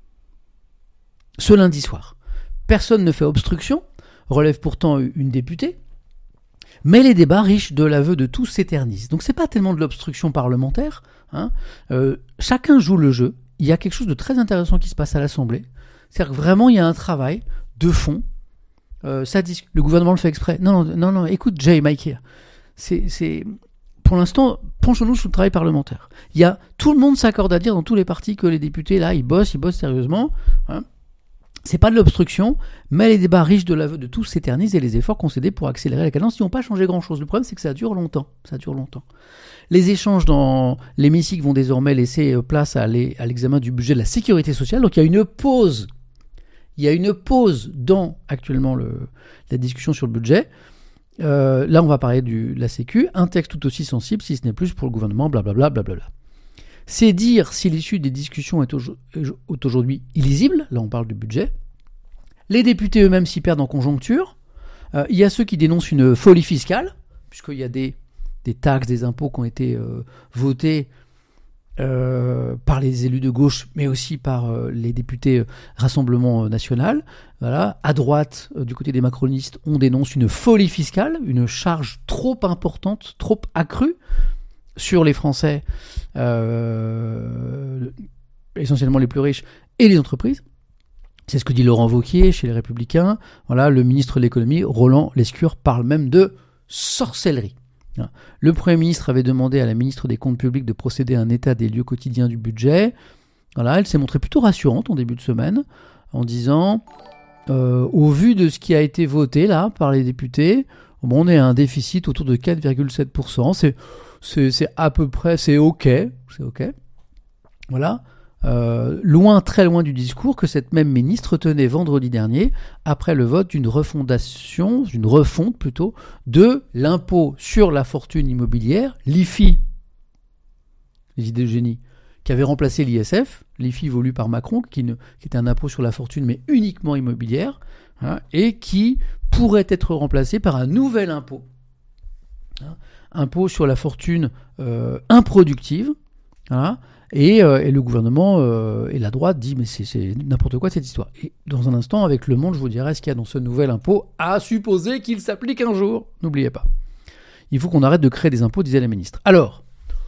ce lundi soir. Personne ne fait obstruction, relève pourtant une députée, mais les débats riches de l'aveu de tous s'éternisent. Donc c'est pas tellement de l'obstruction parlementaire, hein. Euh, chacun joue le jeu. Il y a quelque chose de très intéressant qui se passe à l'Assemblée. C'est-à-dire que vraiment il y a un travail de fond. Euh, ça dit, le gouvernement le fait exprès. Non, non, non, non écoute Jay, Mike here. C'est, c'est, pour l'instant, penchons-nous sur le travail parlementaire. Il y a, tout le monde s'accorde à dire dans tous les partis que les députés là, ils bossent, ils bossent sérieusement. Hein. C'est pas de l'obstruction, mais les débats riches de l'aveu de tous s'éternisent et les efforts concédés pour accélérer la cadence n'y ont pas changé grand-chose. Le problème, c'est que ça dure longtemps. Ça dure longtemps. Les échanges dans l'hémicycle vont désormais laisser place à l'examen du budget de la sécurité sociale. Donc il y a une pause. Il y a une pause dans actuellement le, la discussion sur le budget. Euh, là, on va parler du, de la Sécu. Un texte tout aussi sensible, si ce n'est plus pour le gouvernement, blablabla, blablabla. C'est dire si l'issue des discussions est aujourd'hui illisible. Là, on parle du budget. Les députés eux-mêmes s'y perdent en conjoncture. Euh, il y a ceux qui dénoncent une folie fiscale, puisqu'il y a des, des taxes, des impôts qui ont été euh, votés euh, par les élus de gauche, mais aussi par euh, les députés euh, Rassemblement National. Voilà. À droite, euh, du côté des macronistes, on dénonce une folie fiscale, une charge trop importante, trop accrue sur les Français, euh, essentiellement les plus riches, et les entreprises. C'est ce que dit Laurent Wauquiez chez les Républicains. Voilà, le ministre de l'économie, Roland Lescure, parle même de sorcellerie. Le Premier ministre avait demandé à la ministre des Comptes publics de procéder à un état des lieux quotidiens du budget. Voilà, elle s'est montrée plutôt rassurante en début de semaine, en disant, euh, au vu de ce qui a été voté là par les députés, bon, on est à un déficit autour de quatre virgule sept pour cent. C'est C'est, c'est à peu près, c'est ok, c'est ok. Voilà. Euh, loin, très loin du discours que cette même ministre tenait vendredi dernier après le vote d'une refondation, d'une refonte plutôt, de l'impôt sur la fortune immobilière, l'I F I, les idées de génie, qui avait remplacé l'I S F, l'I F I voulu par Macron, qui, ne, qui était un impôt sur la fortune mais uniquement immobilière, hein, et qui pourrait être remplacé par un nouvel impôt. Hein, impôt sur la fortune euh, improductive, hein, et, euh, et le gouvernement euh, et la droite dit mais c'est, c'est n'importe quoi cette histoire. Et dans un instant, avec Le Monde, je vous dirai ce qu'il y a dans ce nouvel impôt, à supposer qu'il s'applique un jour. N'oubliez pas. Il faut qu'on arrête de créer des impôts, disait la ministre. Alors,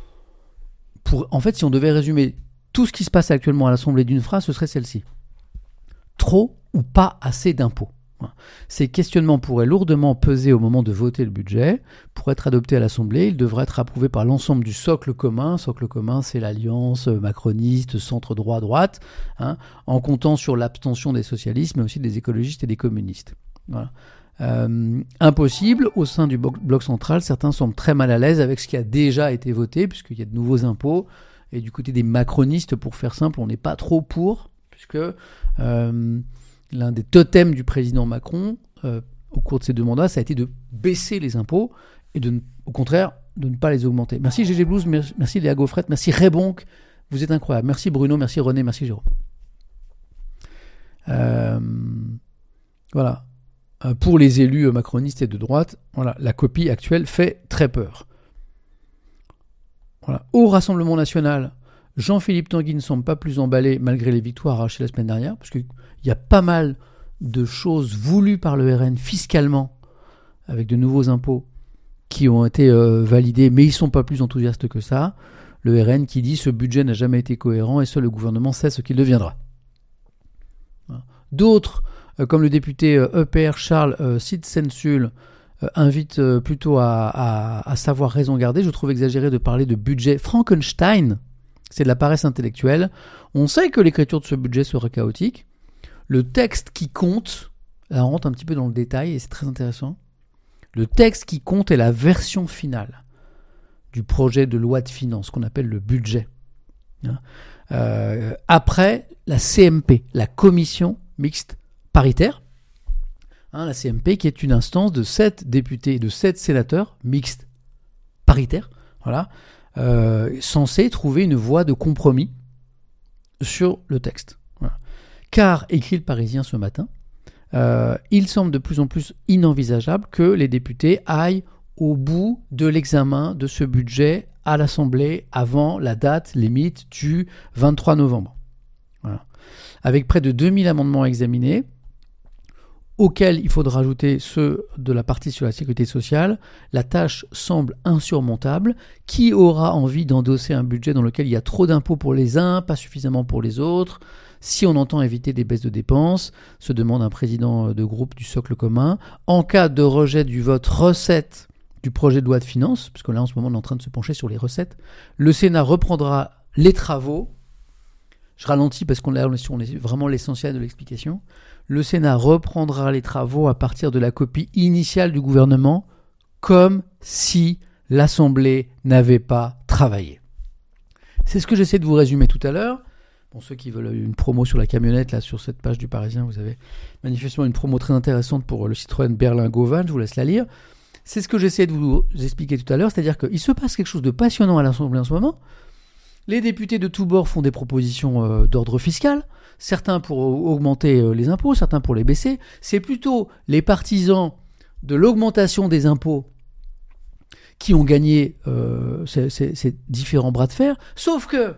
pour, en fait, si on devait résumer tout ce qui se passe actuellement à l'Assemblée d'une phrase, ce serait celle-ci. Trop ou pas assez d'impôts. Ces questionnements pourraient lourdement peser au moment de voter le budget. Pour être adopté à l'Assemblée, il devrait être approuvé par l'ensemble du socle commun. Socle commun, c'est l'alliance macroniste, centre-droit-droite, hein, en comptant sur l'abstention des socialistes, mais aussi des écologistes et des communistes. Voilà. Euh, impossible, au sein du bloc central, certains semblent très mal à l'aise avec ce qui a déjà été voté, puisqu'il y a de nouveaux impôts. Et du côté des macronistes, pour faire simple, on n'est pas trop pour, puisque... Euh, l'un des totems du président Macron, euh, au cours de ces deux mandats, ça a été de baisser les impôts et de, au contraire, de ne pas les augmenter. Merci G G Blues, merci, merci Léa Gaufrette, merci Rebonk, vous êtes incroyable. Merci Bruno, merci René, merci Jérôme. Euh, voilà. Euh, pour les élus macronistes et de droite, voilà, la copie actuelle fait très peur. Voilà. Au Rassemblement national, Jean-Philippe Tanguy ne semble pas plus emballé malgré les victoires arrachées la semaine dernière, parce qu'il y a pas mal de choses voulues par le R N fiscalement, avec de nouveaux impôts, qui ont été euh, validés, mais ils ne sont pas plus enthousiastes que ça. Le R N qui dit « ce budget n'a jamais été cohérent et seul le gouvernement sait ce qu'il deviendra ». D'autres, euh, comme le député euh, E P R Charles euh, Sitsensul, euh, invitent euh, plutôt à, à, à savoir raison garder. Je trouve exagéré de parler de budget Frankenstein. C'est de la paresse intellectuelle. On sait que l'écriture de ce budget sera chaotique. Le texte qui compte, là on rentre un petit peu dans le détail et c'est très intéressant. Le texte qui compte est la version finale du projet de loi de finances, qu'on appelle le budget. Euh, après la C M P, la commission mixte paritaire, hein, la C M P qui est une instance de sept députés et de sept sénateurs mixtes paritaires, voilà, euh, censés trouver une voie de compromis sur le texte. Voilà. Car, écrit le Parisien ce matin, euh, il semble de plus en plus inenvisageable que les députés aillent au bout de l'examen de ce budget à l'Assemblée avant la date limite du vingt-trois novembre. Voilà. Avec près de deux mille amendements à examiner, auxquels il faudra ajouter ceux de la partie sur la sécurité sociale, la tâche semble insurmontable. Qui aura envie d'endosser un budget dans lequel il y a trop d'impôts pour les uns, pas suffisamment pour les autres ? Si on entend éviter des baisses de dépenses, se demande un président de groupe du socle commun. En cas de rejet du vote recette du projet de loi de finances, parce que là en ce moment on est en train de se pencher sur les recettes, le Sénat reprendra les travaux. Je ralentis parce qu'on est sur vraiment l'essentiel de l'explication. Le Sénat reprendra les travaux à partir de la copie initiale du gouvernement, comme si l'Assemblée n'avait pas travaillé. C'est ce que j'essaie de vous résumer tout à l'heure. Pour ceux qui veulent une promo sur la camionnette, là sur cette page du Parisien, vous avez manifestement une promo très intéressante pour le Citroën Berlingot Van, je vous laisse la lire. C'est ce que j'essaie de vous expliquer tout à l'heure, c'est-à-dire qu'il se passe quelque chose de passionnant à l'Assemblée en ce moment. Les députés de tous bords font des propositions euh, d'ordre fiscal, certains pour augmenter euh, les impôts, certains pour les baisser. C'est plutôt les partisans de l'augmentation des impôts qui ont gagné euh, ces, ces, ces différents bras de fer, sauf que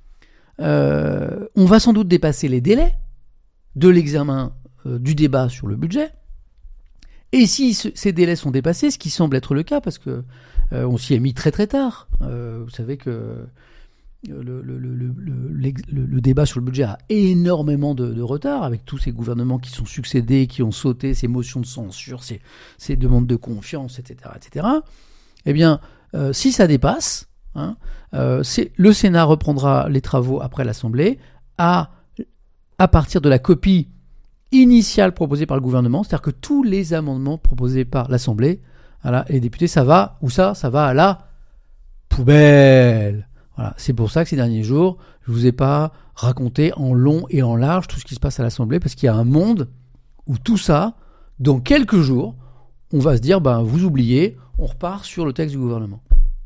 euh, on va sans doute dépasser les délais de l'examen euh, du débat sur le budget. Et si ce, ces délais sont dépassés, ce qui semble être le cas, parce que euh, on s'y est mis très très tard, euh, vous savez que Le, le, le, le, le, le débat sur le budget a énormément de, de retard, avec tous ces gouvernements qui sont succédés, qui ont sauté, ces motions de censure, ces, ces demandes de confiance, et cetera, et cetera. Eh bien, euh, si ça dépasse, hein, euh, c'est, le Sénat reprendra les travaux après l'Assemblée à, à partir de la copie initiale proposée par le gouvernement, c'est-à-dire que tous les amendements proposés par l'Assemblée, voilà, et les députés, ça va, où ça, ça va à la poubelle. Voilà, c'est pour ça que ces derniers jours, je ne vous ai pas raconté en long et en large tout ce qui se passe à l'Assemblée, parce qu'il y a un monde où tout ça, dans quelques jours, on va se dire, ben, vous oubliez, on repart sur le texte du gouvernement.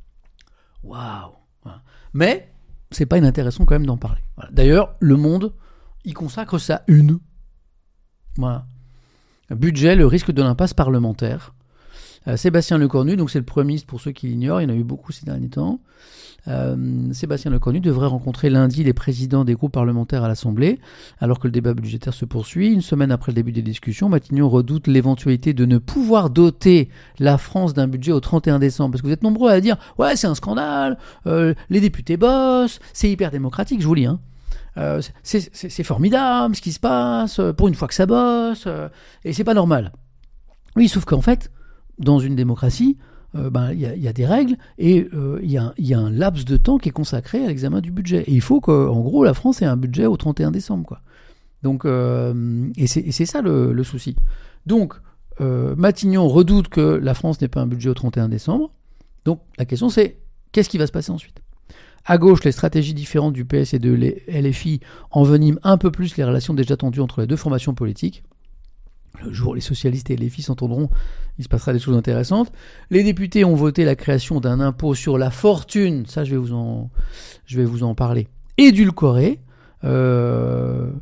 Waouh! Voilà. Mais, c'est pas inintéressant quand même d'en parler. Voilà. D'ailleurs, Le Monde y consacre sa une. Voilà. Budget, le risque de l'impasse parlementaire. Euh, Sébastien Lecornu, donc c'est le Premier ministre pour ceux qui l'ignorent, il y en a eu beaucoup ces derniers temps. Euh, Sébastien Lecornu devrait rencontrer lundi les présidents des groupes parlementaires à l'Assemblée, alors que le débat budgétaire se poursuit. Une semaine après le début des discussions, Matignon redoute l'éventualité de ne pouvoir doter la France d'un budget au trente et un décembre. Parce que vous êtes nombreux à dire « Ouais, c'est un scandale, euh, les députés bossent, c'est hyper démocratique », je vous lis, hein. Euh, c'est, c'est, c'est formidable ce qui se passe, pour une fois que ça bosse, euh, et c'est pas normal. Oui, sauf qu'en fait, dans une démocratie, euh, ben, y a, y a des règles et il euh, y, y a un laps de temps qui est consacré à l'examen du budget. Et il faut qu'en gros, la France ait un budget au trente et un décembre, quoi. Donc, euh, et, c'est, et c'est ça le, le souci. Donc, euh, Matignon redoute que la France n'ait pas un budget au trente et un décembre. Donc, la question c'est, qu'est-ce qui va se passer ensuite ? À gauche, les stratégies différentes du P S et de L F I enveniment un peu plus les relations déjà tendues entre les deux formations politiques. Le jour où les socialistes et les L F I s'entendront, il se passera des choses intéressantes. Les députés ont voté la création d'un impôt sur la fortune, ça je vais vous en, je vais vous en parler, édulcoré. Euh,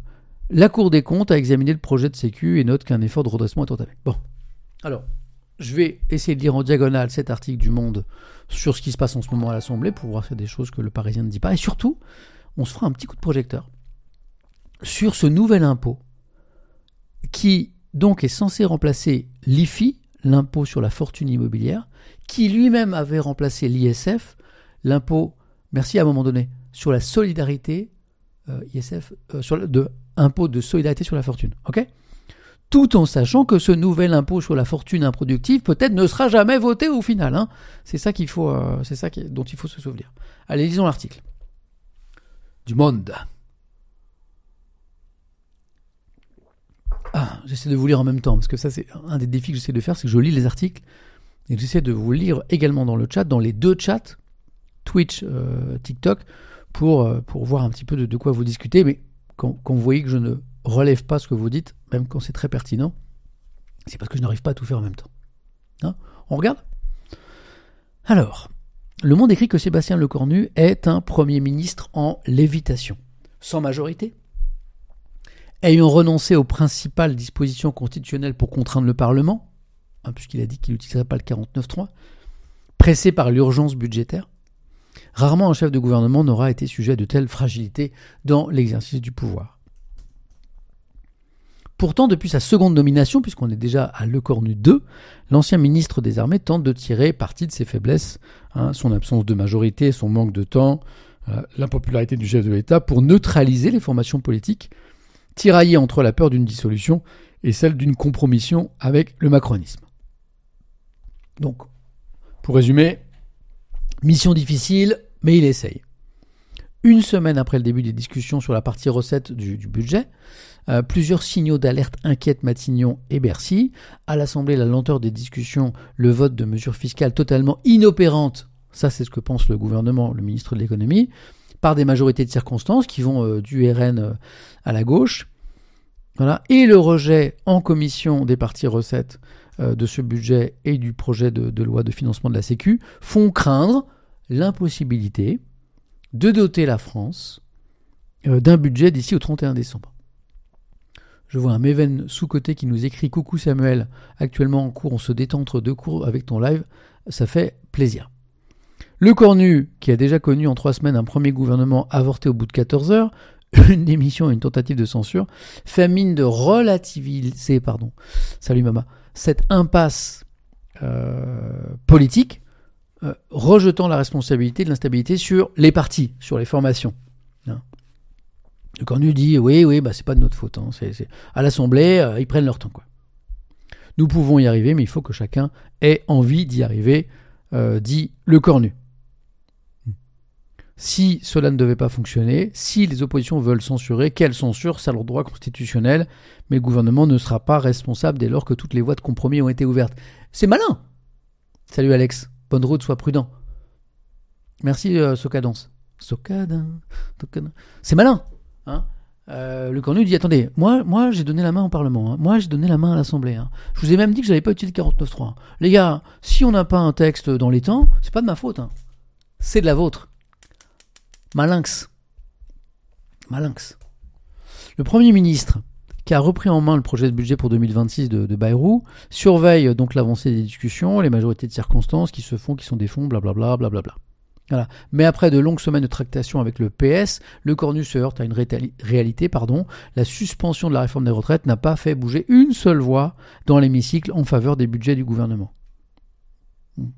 La Cour des comptes a examiné le projet de Sécu et note qu'un effort de redressement est entamé. Bon, alors, je vais essayer de lire en diagonale cet article du Monde sur ce qui se passe en ce moment à l'Assemblée pour voir s'il y a des choses que le Parisien ne dit pas. Et surtout, on se fera un petit coup de projecteur sur ce nouvel impôt qui donc est censé remplacer l'I F I, l'impôt sur la fortune immobilière, qui lui-même avait remplacé l'I S F, l'impôt, merci à un moment donné, sur la solidarité, euh, I S F, euh, sur le, de, impôt de solidarité sur la fortune. Ok ? Tout en sachant que ce nouvel impôt sur la fortune improductive peut-être ne sera jamais voté au final. Hein. C'est ça qu'il faut, euh, c'est ça qui, dont il faut se souvenir. Allez, lisons l'article du Monde. Ah, j'essaie de vous lire en même temps, parce que ça, c'est un des défis que j'essaie de faire, c'est que je lis les articles et que j'essaie de vous lire également dans le chat, dans les deux chats, Twitch, euh, TikTok, pour, euh, pour voir un petit peu de, de quoi vous discutez. Mais quand, quand vous voyez que je ne relève pas ce que vous dites, même quand c'est très pertinent, c'est parce que je n'arrive pas à tout faire en même temps. Hein ? On regarde ? Alors, Le Monde écrit que Sébastien Lecornu est un Premier ministre en lévitation, sans majorité, ayant renoncé aux principales dispositions constitutionnelles pour contraindre le Parlement, hein, puisqu'il a dit qu'il n'utiliserait pas le quarante-neuf trois, pressé par l'urgence budgétaire. Rarement un chef de gouvernement n'aura été sujet à de telles fragilités dans l'exercice du pouvoir. Pourtant, depuis sa seconde nomination, puisqu'on est déjà à Lecornu deux, l'ancien ministre des Armées tente de tirer parti de ses faiblesses, hein, son absence de majorité, son manque de temps, euh, l'impopularité du chef de l'État, pour neutraliser les formations politiques, tiraillées entre la peur d'une dissolution et celle d'une compromission avec le macronisme. Donc, pour résumer, mission difficile, mais il essaye. Une semaine après le début des discussions sur la partie recettes du, du budget, euh, plusieurs signaux d'alerte inquiètent Matignon et Bercy. À l'Assemblée, la lenteur des discussions, le vote de mesures fiscales totalement inopérantes, ça c'est ce que pense le gouvernement, le ministre de l'économie, par des majorités de circonstances qui vont euh, du R N euh, à la gauche. Voilà. Et le rejet en commission des parties recettes euh, de ce budget et du projet de, de loi de financement de la Sécu font craindre l'impossibilité de doter la France euh, d'un budget d'ici au trente et un décembre. Je vois un Méven sous-côté qui nous écrit « Coucou Samuel, actuellement en cours, on se détend entre deux cours avec ton live, ça fait plaisir. » Lecornu, qui a déjà connu en trois semaines un premier gouvernement avorté au bout de quatorze heures, une démission et une tentative de censure, fait mine de relativiser, pardon, salut maman, cette impasse euh, politique, euh, rejetant la responsabilité de l'instabilité sur les partis, sur les formations. Hein. Lecornu dit oui, oui, bah c'est pas de notre faute. Hein, c'est, c'est... À l'Assemblée, euh, ils prennent leur temps, quoi. Nous pouvons y arriver, mais il faut que chacun ait envie d'y arriver, euh, dit Lecornu. Si cela ne devait pas fonctionner, si les oppositions veulent censurer, quelle censure, c'est leur droit constitutionnel, mais le gouvernement ne sera pas responsable dès lors que toutes les voies de compromis ont été ouvertes. C'est malin. Salut Alex, bonne route, sois prudent. Merci euh, Socadence. Socadin, Socadin. C'est malin. Hein euh, Lecornu dit, attendez, moi, moi j'ai donné la main au Parlement, hein. Moi j'ai donné la main à l'Assemblée. Hein. Je vous ai même dit que je n'avais pas utilisé le quarante-neuf trois. Hein. Les gars, si on n'a pas un texte dans les temps, c'est pas de ma faute. Hein. C'est de la vôtre. Malinx. Malinx. Le Premier ministre, qui a repris en main le projet de budget pour deux mille vingt-six de, de Bayrou, surveille donc l'avancée des discussions, les majorités de circonstances qui se font, qui sont des fonds, blablabla, blablabla. Voilà. Mais après de longues semaines de tractation avec le P S, Lecornu se heurte à une rétali- réalité. Pardon. La suspension de la réforme des retraites n'a pas fait bouger une seule voix dans l'hémicycle en faveur des budgets du gouvernement. Hmm.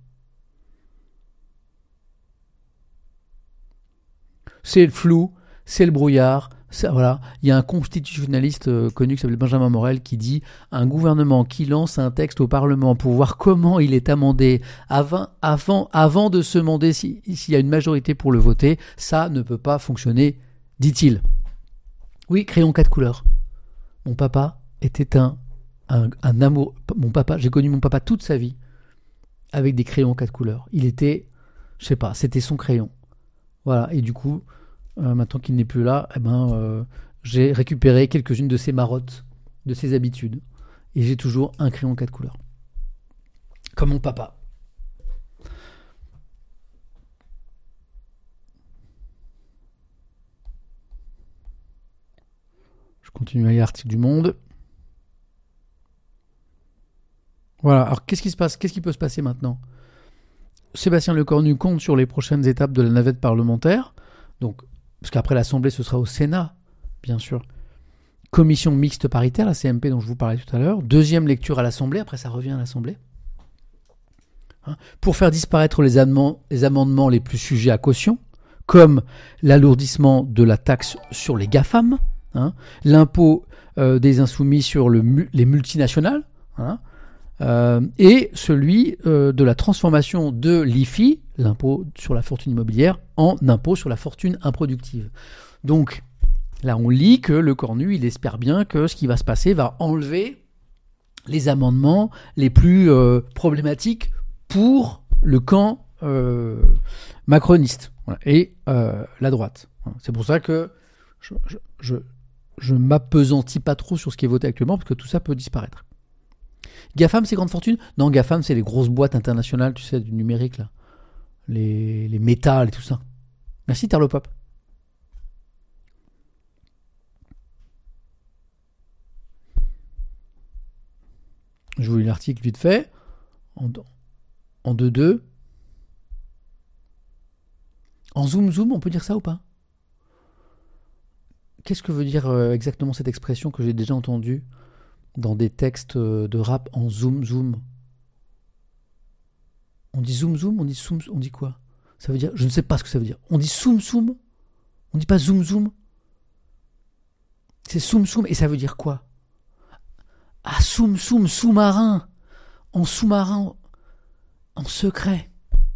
C'est le flou, c'est le brouillard. Ça, voilà. Il y a un constitutionnaliste euh, connu qui s'appelle Benjamin Morel qui dit « Un gouvernement qui lance un texte au Parlement pour voir comment il est amendé avant, avant, avant de se demander si, s'il y a une majorité pour le voter, ça ne peut pas fonctionner, dit-il. » Oui, crayon quatre couleurs. Mon papa était un, un, un amour... Mon papa, j'ai connu mon papa toute sa vie avec des crayons quatre couleurs. Il était, je sais pas, c'était son crayon. Voilà, et du coup... Euh, maintenant qu'il n'est plus là, eh ben, euh, j'ai récupéré quelques-unes de ses marottes, de ses habitudes. Et j'ai toujours un crayon quatre couleurs. Comme mon papa. Je continue à lire l'article du Monde. Voilà, alors qu'est-ce qui se passe? Qu'est-ce qui peut se passer maintenant? Sébastien Lecornu compte sur les prochaines étapes de la navette parlementaire. Donc, parce qu'après l'Assemblée, ce sera au Sénat, bien sûr. Commission mixte paritaire, la C M P dont je vous parlais tout à l'heure. Deuxième lecture à l'Assemblée, après ça revient à l'Assemblée. Hein, pour faire disparaître les, amendements, les amendements les plus sujets à caution, comme l'alourdissement de la taxe sur les GAFAM, hein, l'impôt euh, des insoumis sur le, les multinationales, hein, Euh, et celui euh, de la transformation de l'I F I, l'impôt sur la fortune immobilière, en impôt sur la fortune improductive. Donc là on lit que Lecornu, il espère bien que ce qui va se passer va enlever les amendements les plus euh, problématiques pour le camp euh, macroniste, voilà, et euh, la droite. C'est pour ça que je, je, je, je m'appesantis pas trop sur ce qui est voté actuellement, parce que tout ça peut disparaître. GAFAM, c'est grande fortune? Non, GAFAM, c'est les grosses boîtes internationales, tu sais, du numérique, là. Les, les métals et tout ça. Merci, Terlopop. Je vous lis l'article vite fait. En, en deux deux. En zoom zoom, on peut dire ça ou pas? Qu'est-ce que veut dire euh, exactement cette expression que j'ai déjà entendue dans des textes de rap en zoom zoom? On dit zoom zoom, on dit soum, on dit quoi? Ça veut dire, je ne sais pas ce que ça veut dire. On dit soum soum, on dit pas zoom zoom. C'est soum soum, et ça veut dire quoi? Ah, soum soum, sous-marin, en sous-marin, en secret.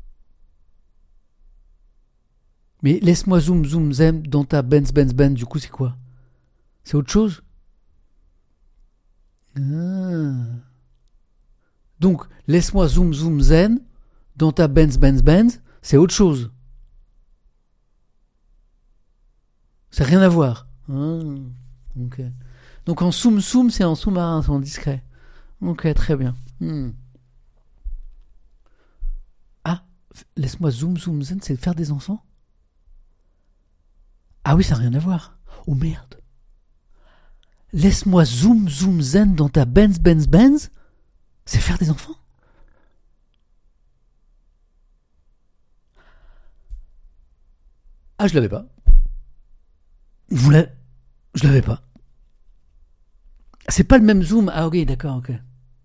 Mais laisse-moi zoom zoom zem dans ta Benz Benz Benz, du coup c'est quoi? C'est autre chose? Ah. Donc, laisse-moi zoom zoom zen dans ta Benz Benz Benz, c'est autre chose. Ça n'a rien à voir. Ah. Ok. Donc en soum soum, c'est en sous-marin, c'est en discret. Ok, très bien. Hmm. Ah, laisse-moi zoom zoom zen, c'est faire des enfants? Ah oui, ça n'a rien à voir. Oh merde. Laisse-moi zoom zoom zen dans ta Benz Benz Benz, c'est faire des enfants? Ah, je l'avais pas. Vous l'avez... Je l'avais pas. C'est pas le même zoom. Ah ok, d'accord, ok.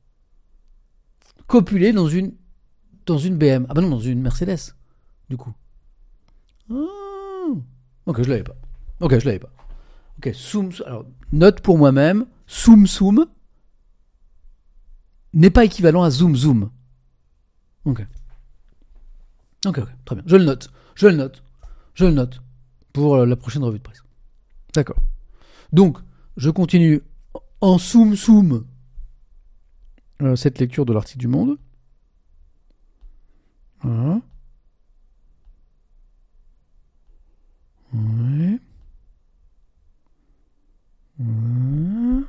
Copuler dans une dans une B M. Ah bah non, dans une Mercedes, du coup. Oh. Ok, je l'avais pas. Ok, je l'avais pas. Ok, soum, alors, note pour moi-même, soum soum n'est pas équivalent à zoom zoom. Ok. Ok, ok, très bien. Je le note. Je le note. Je le note. Pour la prochaine revue de presse. D'accord. Donc, je continue en soum soum euh, cette lecture de l'article du Monde. Voilà. Ouais. Ouais.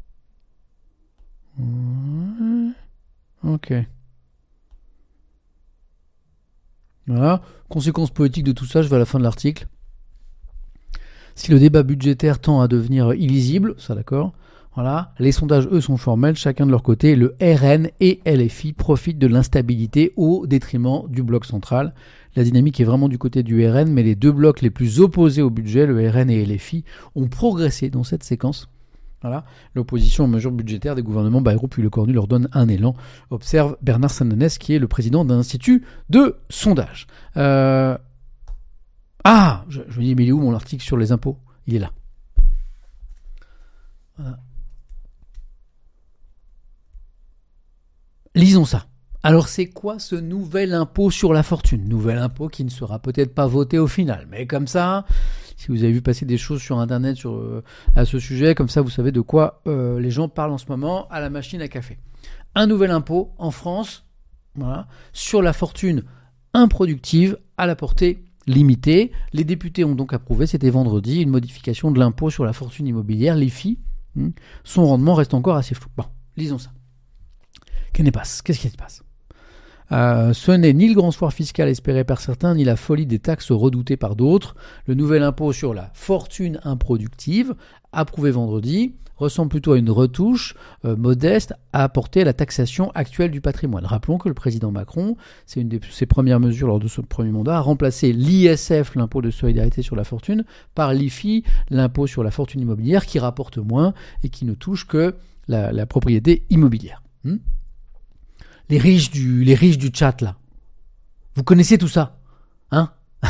Ouais. Ok. Voilà. Conséquence politique de tout ça, je vais à la fin de l'article. Si le débat budgétaire tend à devenir illisible, ça d'accord, voilà, les sondages, eux, sont formels, chacun de leur côté. Le R N et L F I profitent de l'instabilité au détriment du bloc central. La dynamique est vraiment du côté du R N, mais les deux blocs les plus opposés au budget, le R N et L F I, ont progressé dans cette séquence. Voilà. L'opposition aux mesures budgétaires des gouvernements Bayrou puis Lecornu leur donne un élan, observe Bernard Sanonès, qui est le président d'un institut de sondage. Euh... Ah, je, je me dis, mais il est où mon article sur les impôts? Il est là. Voilà. Lisons ça. Alors c'est quoi ce nouvel impôt sur la fortune? Nouvel impôt qui ne sera peut-être pas voté au final, mais comme ça, si vous avez vu passer des choses sur internet sur, euh, à ce sujet, comme ça vous savez de quoi euh, les gens parlent en ce moment à la machine à café. Un nouvel impôt en France, voilà, sur la fortune improductive à la portée limitée. Les députés ont donc approuvé, c'était vendredi, une modification de l'impôt sur la fortune immobilière, l'I F I. Hum, son rendement reste encore assez flou. Bon, lisons ça. Qu'est-ce qui se passe? Qu'est-ce qui se passe? Euh, ce n'est ni le grand soir fiscal espéré par certains, ni la folie des taxes redoutées par d'autres. Le nouvel impôt sur la fortune improductive, approuvé vendredi, ressemble plutôt à une retouche euh, modeste à apporter à la taxation actuelle du patrimoine. Rappelons que le président Macron, c'est une de ses premières mesures lors de son premier mandat, a remplacé l'I S F, l'impôt de solidarité sur la fortune, par l'I F I, l'impôt sur la fortune immobilière, qui rapporte moins et qui ne touche que la, la propriété immobilière. Hmm Les riches du, les riches du chat, là. Vous connaissez tout ça, hein?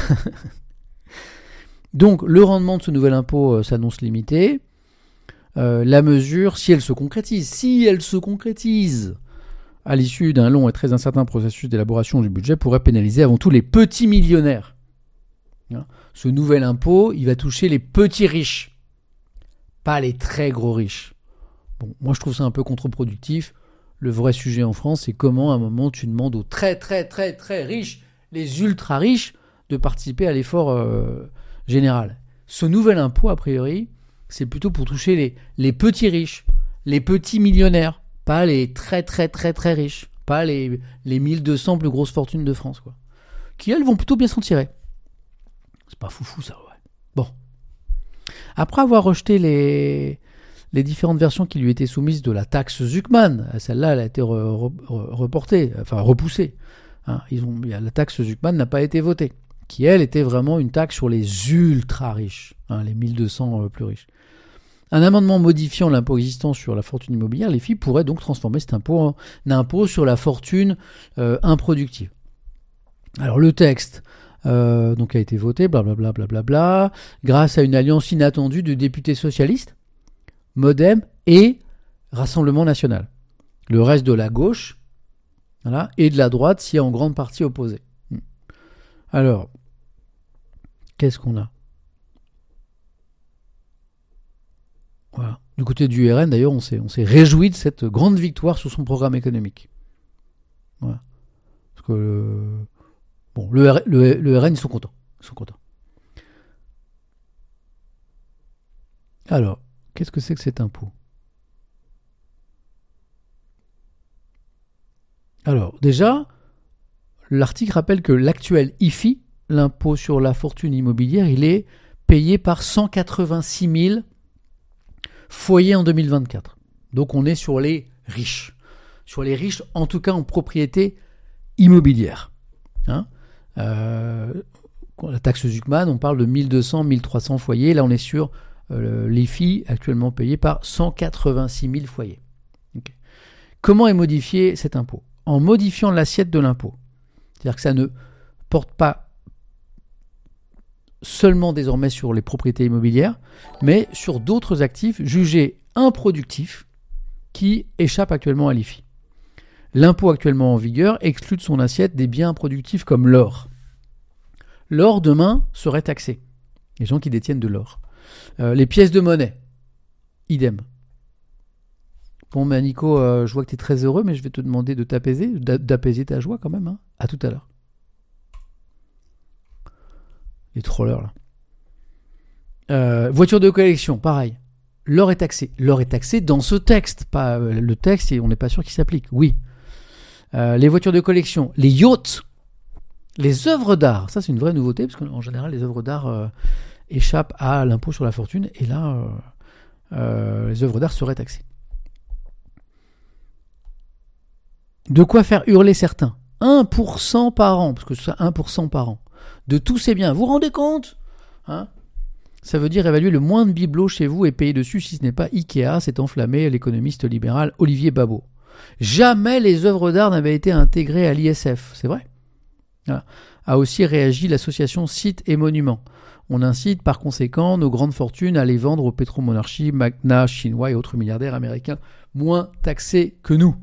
Donc, le rendement de ce nouvel impôt euh, s'annonce limité. Euh, la mesure, si elle se concrétise, si elle se concrétise, à l'issue d'un long et très incertain processus d'élaboration du budget, pourrait pénaliser avant tout les petits millionnaires. Hein? Ce nouvel impôt, il va toucher les petits riches, pas les très gros riches. Bon, moi, je trouve ça un peu contre-productif. Le vrai sujet en France, c'est comment, à un moment, tu demandes aux très, très, très, très riches, les ultra riches, de participer à l'effort euh, général. Ce nouvel impôt, a priori, c'est plutôt pour toucher les, les petits riches, les petits millionnaires, pas les très, très, très, très riches, pas les, les mille deux cents plus grosses fortunes de France, quoi. Qui, elles, vont plutôt bien s'en tirer. C'est pas foufou, ça, ouais. Bon. Après avoir rejeté les... les différentes versions qui lui étaient soumises de la taxe Zuckman, celle-là, elle a été re- re- reportée, enfin repoussée. Hein, ils ont, la taxe Zuckman n'a pas été votée, qui, elle, était vraiment une taxe sur les ultra riches, hein, les mille deux cents euh, plus riches. Un amendement modifiant l'impôt existant sur la fortune immobilière, les F I, pourrait donc transformer cet impôt en impôt sur la fortune euh, improductive. Alors le texte euh, donc a été voté, blablabla, blablabla, grâce à une alliance inattendue de députés socialistes, Modem et Rassemblement National. Le reste de la gauche, voilà, et de la droite s'y est en grande partie opposé. Alors, qu'est-ce qu'on a? Voilà. Du côté du R N, d'ailleurs, on s'est, on s'est réjoui de cette grande victoire sur son programme économique. Voilà. Parce que le, bon, le, R, le, le R N, ils sont contents. Ils sont contents. Alors, qu'est-ce que c'est que cet impôt? Alors, déjà, l'article rappelle que l'actuel I F I, l'impôt sur la fortune immobilière, il est payé par cent quatre-vingt-six mille foyers en deux mille vingt-quatre. Donc on est sur les riches. Sur les riches, en tout cas en propriété immobilière. Hein euh, la taxe Zuckman, on parle de mille deux cents, mille trois cents foyers. Là, on est sur euh, l'I F I actuellement payé par cent quatre-vingt-six mille foyers. Okay. Comment est modifié cet impôt? En modifiant l'assiette de l'impôt. C'est-à-dire que ça ne porte pas seulement désormais sur les propriétés immobilières, mais sur d'autres actifs jugés improductifs qui échappent actuellement à l'I F I. L'impôt actuellement en vigueur exclut de son assiette des biens improductifs comme l'or. L'or, demain, serait taxé. Les gens qui détiennent de l'or. Euh, les pièces de monnaie, idem. Bon, ben Nico, euh, je vois que tu es très heureux, mais je vais te demander de t'apaiser, d'apaiser ta joie quand même. Hein. À tout à l'heure. Les trollers, là. Euh, voiture de collection, pareil. L'or est taxé. L'or est taxé dans ce texte. Pas, euh, le texte, on n'est pas sûr qu'il s'applique. Oui. Euh, les voitures de collection, les yachts, les œuvres d'art. Ça, c'est une vraie nouveauté, parce qu'en général, les œuvres d'art euh, échappent à l'impôt sur la fortune. Et là, euh, euh, les œuvres d'art seraient taxées. De quoi faire hurler certains. un pour cent par an, parce que c'est un pour cent par an. De tous ces biens. Vous vous rendez compte, hein? Ça veut dire évaluer le moins de bibelots chez vous et payer dessus si ce n'est pas Ikea, s'est enflammé l'économiste libéral Olivier Babot. Jamais les œuvres d'art n'avaient été intégrées à l'I S F, c'est vrai. Voilà. A aussi réagi l'association Sites et Monuments. On incite par conséquent nos grandes fortunes à les vendre aux pétromonarchies, magnats chinois et autres milliardaires américains moins taxés que nous.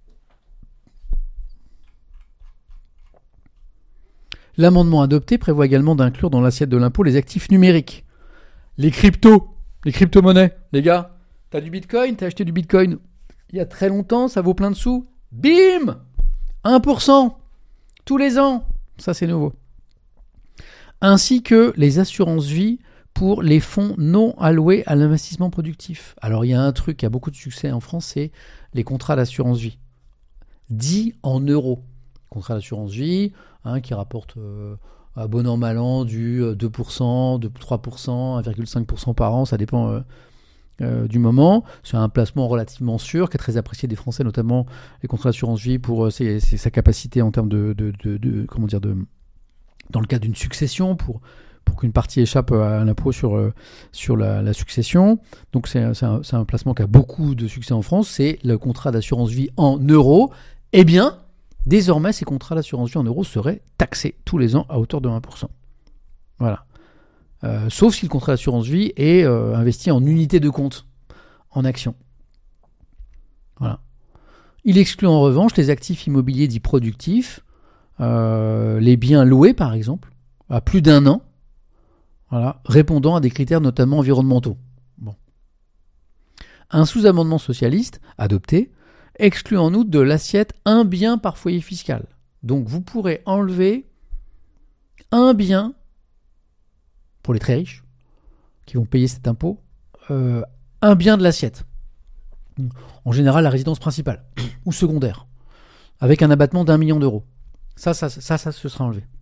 L'amendement adopté prévoit également d'inclure dans l'assiette de l'impôt les actifs numériques. Les cryptos, les crypto-monnaies. Les gars, t'as du bitcoin, t'as acheté du bitcoin il y a très longtemps, ça vaut plein de sous. Bim, un pour cent tous les ans. Ça, c'est nouveau. Ainsi que les assurances-vie pour les fonds non alloués à l'investissement productif. Alors, il y a un truc qui a beaucoup de succès en France, c'est les contrats d'assurance-vie. Dit en euros. contrats d'assurance vie, hein, qui rapportent euh, à bon an mal an du deux pour cent, de trois pour cent, un virgule cinq pour cent par an, ça dépend euh, euh, du moment. C'est un placement relativement sûr, qui est très apprécié des Français, notamment les contrats d'assurance vie pour euh, ses, ses, sa capacité en termes de, de, de, de comment dire, de, dans le cas d'une succession, pour pour qu'une partie échappe à un impôt sur, euh, sur la, la succession. Donc c'est, c'est, un, c'est un placement qui a beaucoup de succès en France, c'est le contrat d'assurance vie en euros. Eh bien, désormais, ces contrats d'assurance vie en euros seraient taxés tous les ans à hauteur de un pour cent. Voilà. Euh, sauf si le contrat d'assurance vie est euh, investi en unités de compte, en actions. Voilà. Il exclut en revanche les actifs immobiliers dits productifs, euh, les biens loués par exemple, à plus d'un an, voilà, répondant à des critères notamment environnementaux. Bon. Un sous-amendement socialiste, adopté, exclut en outre de l'assiette un bien par foyer fiscal. Donc vous pourrez enlever un bien, pour les très riches, qui vont payer cet impôt, euh, un bien de l'assiette. En général, la résidence principale, ou secondaire, avec un abattement d'un million d'euros. Ça, ça, ça, ça, ça se sera enlevé.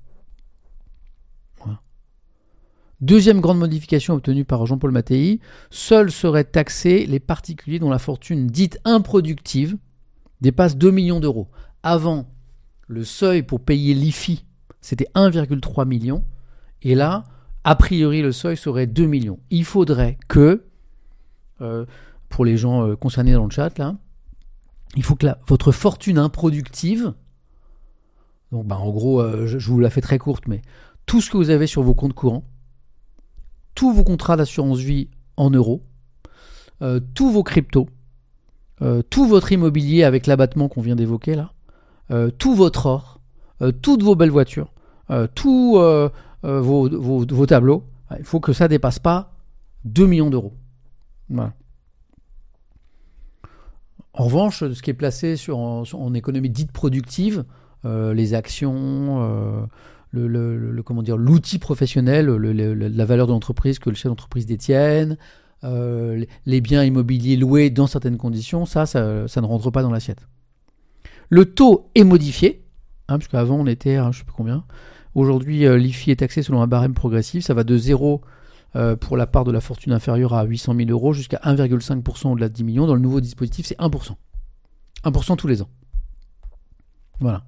Deuxième grande modification obtenue par Jean-Paul Mattei, seuls seraient taxés les particuliers dont la fortune dite improductive dépasse deux millions d'euros. Avant, le seuil pour payer l'I F I, c'était un virgule trois million. Et là, a priori, le seuil serait deux millions. Il faudrait que, euh, pour les gens euh, concernés dans le chat, là, il faut que la, votre fortune improductive, donc bah, en gros, euh, je, je vous la fais très courte, mais tout ce que vous avez sur vos comptes courants, tous vos contrats d'assurance vie en euros, euh, tous vos cryptos, euh, tout votre immobilier avec l'abattement qu'on vient d'évoquer là, euh, tout votre or, euh, toutes vos belles voitures, euh, tous euh, euh, vos, vos, vos tableaux, il faut que ça ne dépasse pas deux millions d'euros. Voilà. En revanche, ce qui est placé sur, en, en économie dite productive, euh, les actions, euh, Le, le, le, comment dire, l'outil professionnel, le, le, la valeur de l'entreprise que le chef d'entreprise détienne, euh, les biens immobiliers loués dans certaines conditions, ça, ça, ça ne rentre pas dans l'assiette. Le taux est modifié, hein, puisque avant on était à je ne sais plus combien. Aujourd'hui, euh, l'I F I est taxé selon un barème progressif. Ça va de zéro euh, pour la part de la fortune inférieure à huit cent mille euros jusqu'à un virgule cinq pour cent au-delà de dix millions. Dans le nouveau dispositif, c'est un pour cent. un pour cent tous les ans. Voilà.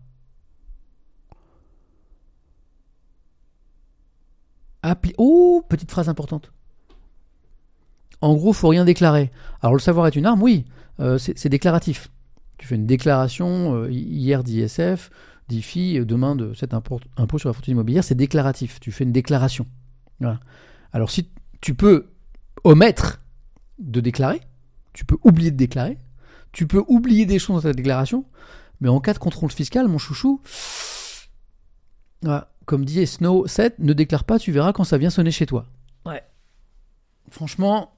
Appli- oh, petite phrase importante. En gros, il ne faut rien déclarer. Alors, le savoir est une arme, oui, euh, c'est, c'est déclaratif. Tu fais une déclaration, euh, hier d'I S F, d'I F I, demain de cet impôt, impôt sur la fortune immobilière, c'est déclaratif. Tu fais une déclaration. Voilà. Alors, si tu peux omettre de déclarer, tu peux oublier de déclarer, tu peux oublier des choses dans ta déclaration, mais en cas de contrôle fiscal, mon chouchou, voilà. Comme dit Snow sept, ne déclare pas, tu verras quand ça vient sonner chez toi. Ouais. Franchement,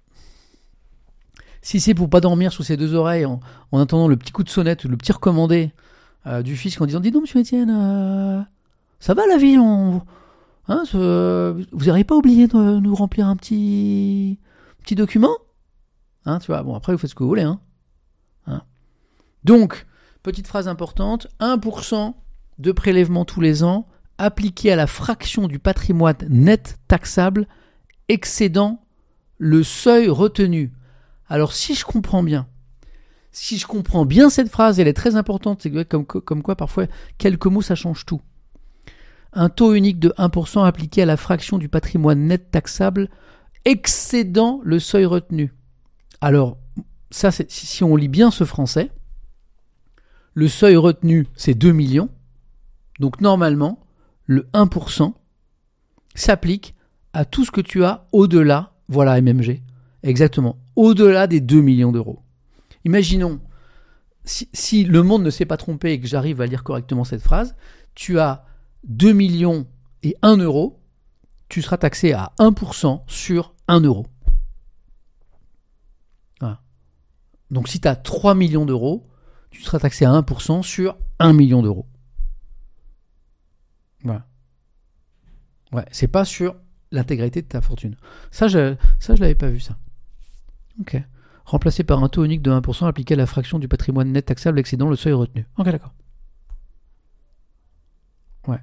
si c'est pour pas dormir sous ses deux oreilles en, en attendant le petit coup de sonnette ou le petit recommandé euh, du fisc en disant « Dis donc, monsieur Étienne, euh, ça va la vie on, hein, ce, vous n'aurez pas oublié de nous remplir un petit, petit document hein, tu vois, bon, après, vous faites ce que vous voulez. Hein. Hein. Donc, petite phrase importante, un pour cent de prélèvement tous les ans appliqué à la fraction du patrimoine net taxable excédant le seuil retenu. Alors si je comprends bien, si je comprends bien cette phrase, elle est très importante, c'est comme, comme quoi parfois quelques mots ça change tout. Un taux unique de un pour cent appliqué à la fraction du patrimoine net taxable excédant le seuil retenu. Alors ça, c'est, si on lit bien ce français, le seuil retenu c'est deux millions, donc normalement le un pour cent s'applique à tout ce que tu as au-delà, voilà M M G, exactement, au-delà des deux millions d'euros. Imaginons, si, si le monde ne s'est pas trompé et que j'arrive à lire correctement cette phrase, tu as deux millions et un euro, tu seras taxé à un pour cent sur un euro. Voilà. Donc si tu as trois millions d'euros, tu seras taxé à un pour cent sur un million d'euros. Voilà. Ouais, c'est pas sur l'intégralité de ta fortune. Ça, je ça, je l'avais pas vu, ça. Ok. Remplacé par un taux unique de un pour cent appliqué à la fraction du patrimoine net taxable excédant le seuil retenu. Ok, d'accord. Ouais.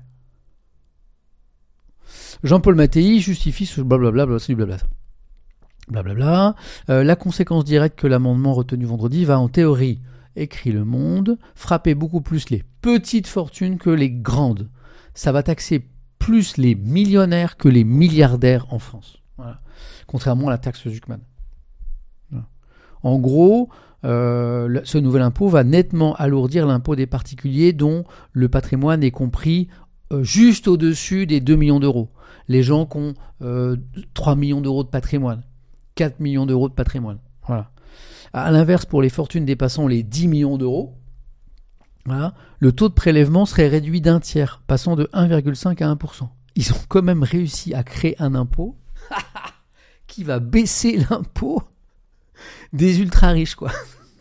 Jean-Paul Mattei justifie ce blablabla, c'est du blabla. Blablabla. Euh, la conséquence directe que l'amendement retenu vendredi va en théorie, écrit Le Monde, frapper beaucoup plus les petites fortunes que les grandes. Ça va taxer plus les millionnaires que les milliardaires en France. Voilà. Contrairement à la taxe Zuckman. Voilà. En gros, euh, ce nouvel impôt va nettement alourdir l'impôt des particuliers dont le patrimoine est compris euh, juste au-dessus des deux millions d'euros. Les gens qui ont euh, trois millions d'euros de patrimoine, quatre millions d'euros de patrimoine. Voilà. À l'inverse, pour les fortunes dépassant les dix millions d'euros, voilà, le taux de prélèvement serait réduit d'un tiers, passant de un virgule cinq à un pour cent. Ils ont quand même réussi à créer un impôt qui va baisser l'impôt des ultra riches, quoi.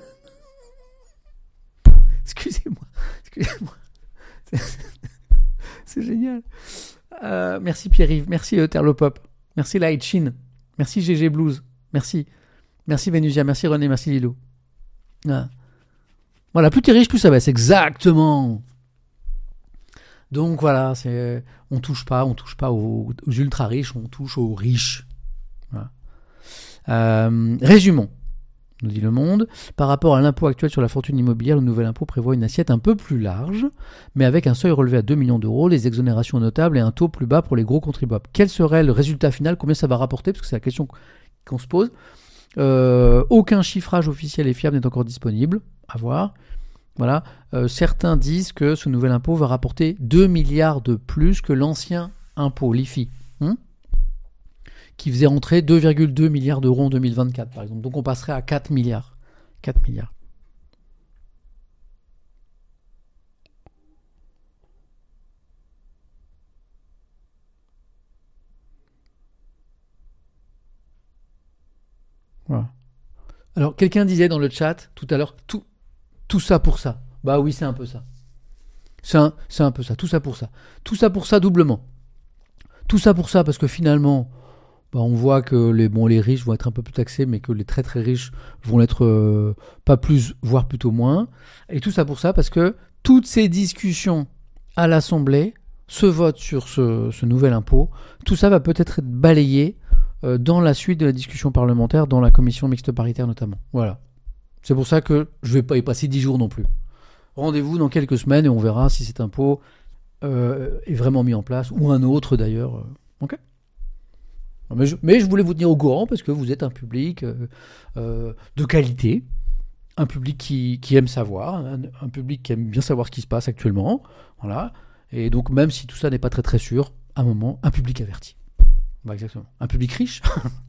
Excusez-moi. Excusez-moi. C'est, c'est génial. Euh, merci Pierre-Yves. Merci euh, Terlopop. Merci Lightchin. Merci G G Blues. Merci. Merci Vénusia. Merci René. Merci Lilo. Ah. Voilà, plus t'es riche, plus ça baisse. Exactement. Donc voilà, c'est, on touche pas, on touche pas aux, aux ultra riches, on touche aux riches. Voilà. Euh, résumons, nous dit Le Monde. Par rapport à l'impôt actuel sur la fortune immobilière, le nouvel impôt prévoit une assiette un peu plus large, mais avec un seuil relevé à deux millions d'euros, les exonérations notables et un taux plus bas pour les gros contribuables. Quel serait le résultat final? Combien ça va rapporter? Parce que c'est la question qu'on se pose. Euh, aucun chiffrage officiel et fiable n'est encore disponible. À voir. Voilà. Euh, certains disent que ce nouvel impôt va rapporter deux milliards de plus que l'ancien impôt, l'I F I, hein, qui faisait rentrer deux virgule deux milliards d'euros en deux mille vingt-quatre, par exemple. Donc on passerait à quatre milliards. quatre milliards. Voilà. Alors, quelqu'un disait dans le chat tout à l'heure, tout, tout ça pour ça. Bah oui, c'est un peu ça. C'est un, c'est un peu ça. Tout ça pour ça. Tout ça pour ça doublement. Tout ça pour ça parce que finalement, bah, on voit que les, bon, les riches vont être un peu plus taxés, mais que les très très riches vont l'être euh, pas plus, voire plutôt moins. Et tout ça pour ça parce que toutes ces discussions à l'Assemblée, ce vote sur ce, ce nouvel impôt, tout ça va peut-être être balayé euh, dans la suite de la discussion parlementaire, dans la commission mixte paritaire notamment. Voilà. C'est pour ça que je ne vais pas y passer dix jours non plus. Rendez-vous dans quelques semaines et on verra si cet impôt euh, est vraiment mis en place, ou un autre d'ailleurs. Ok ? Mais je, mais je voulais vous tenir au courant parce que vous êtes un public euh, euh, de qualité, un public qui, qui aime savoir, un, un public qui aime bien savoir ce qui se passe actuellement. Voilà. Et donc même si tout ça n'est pas très très sûr, à un moment, un public averti. Bah, exactement. Un public riche.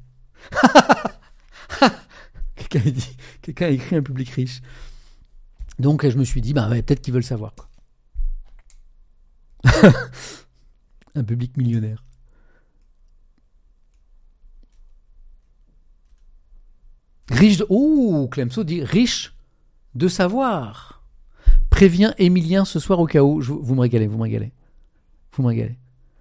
Quelqu'un a dit, quelqu'un a écrit un public riche. Donc je me suis dit, bah, ouais, peut-être qu'ils veulent savoir, quoi. Un public millionnaire. Riche de... Oh, Clemso dit riche de savoir. Préviens Émilien ce soir au cas où. Je... Vous me régalez, vous me régalez. Vous me régalez.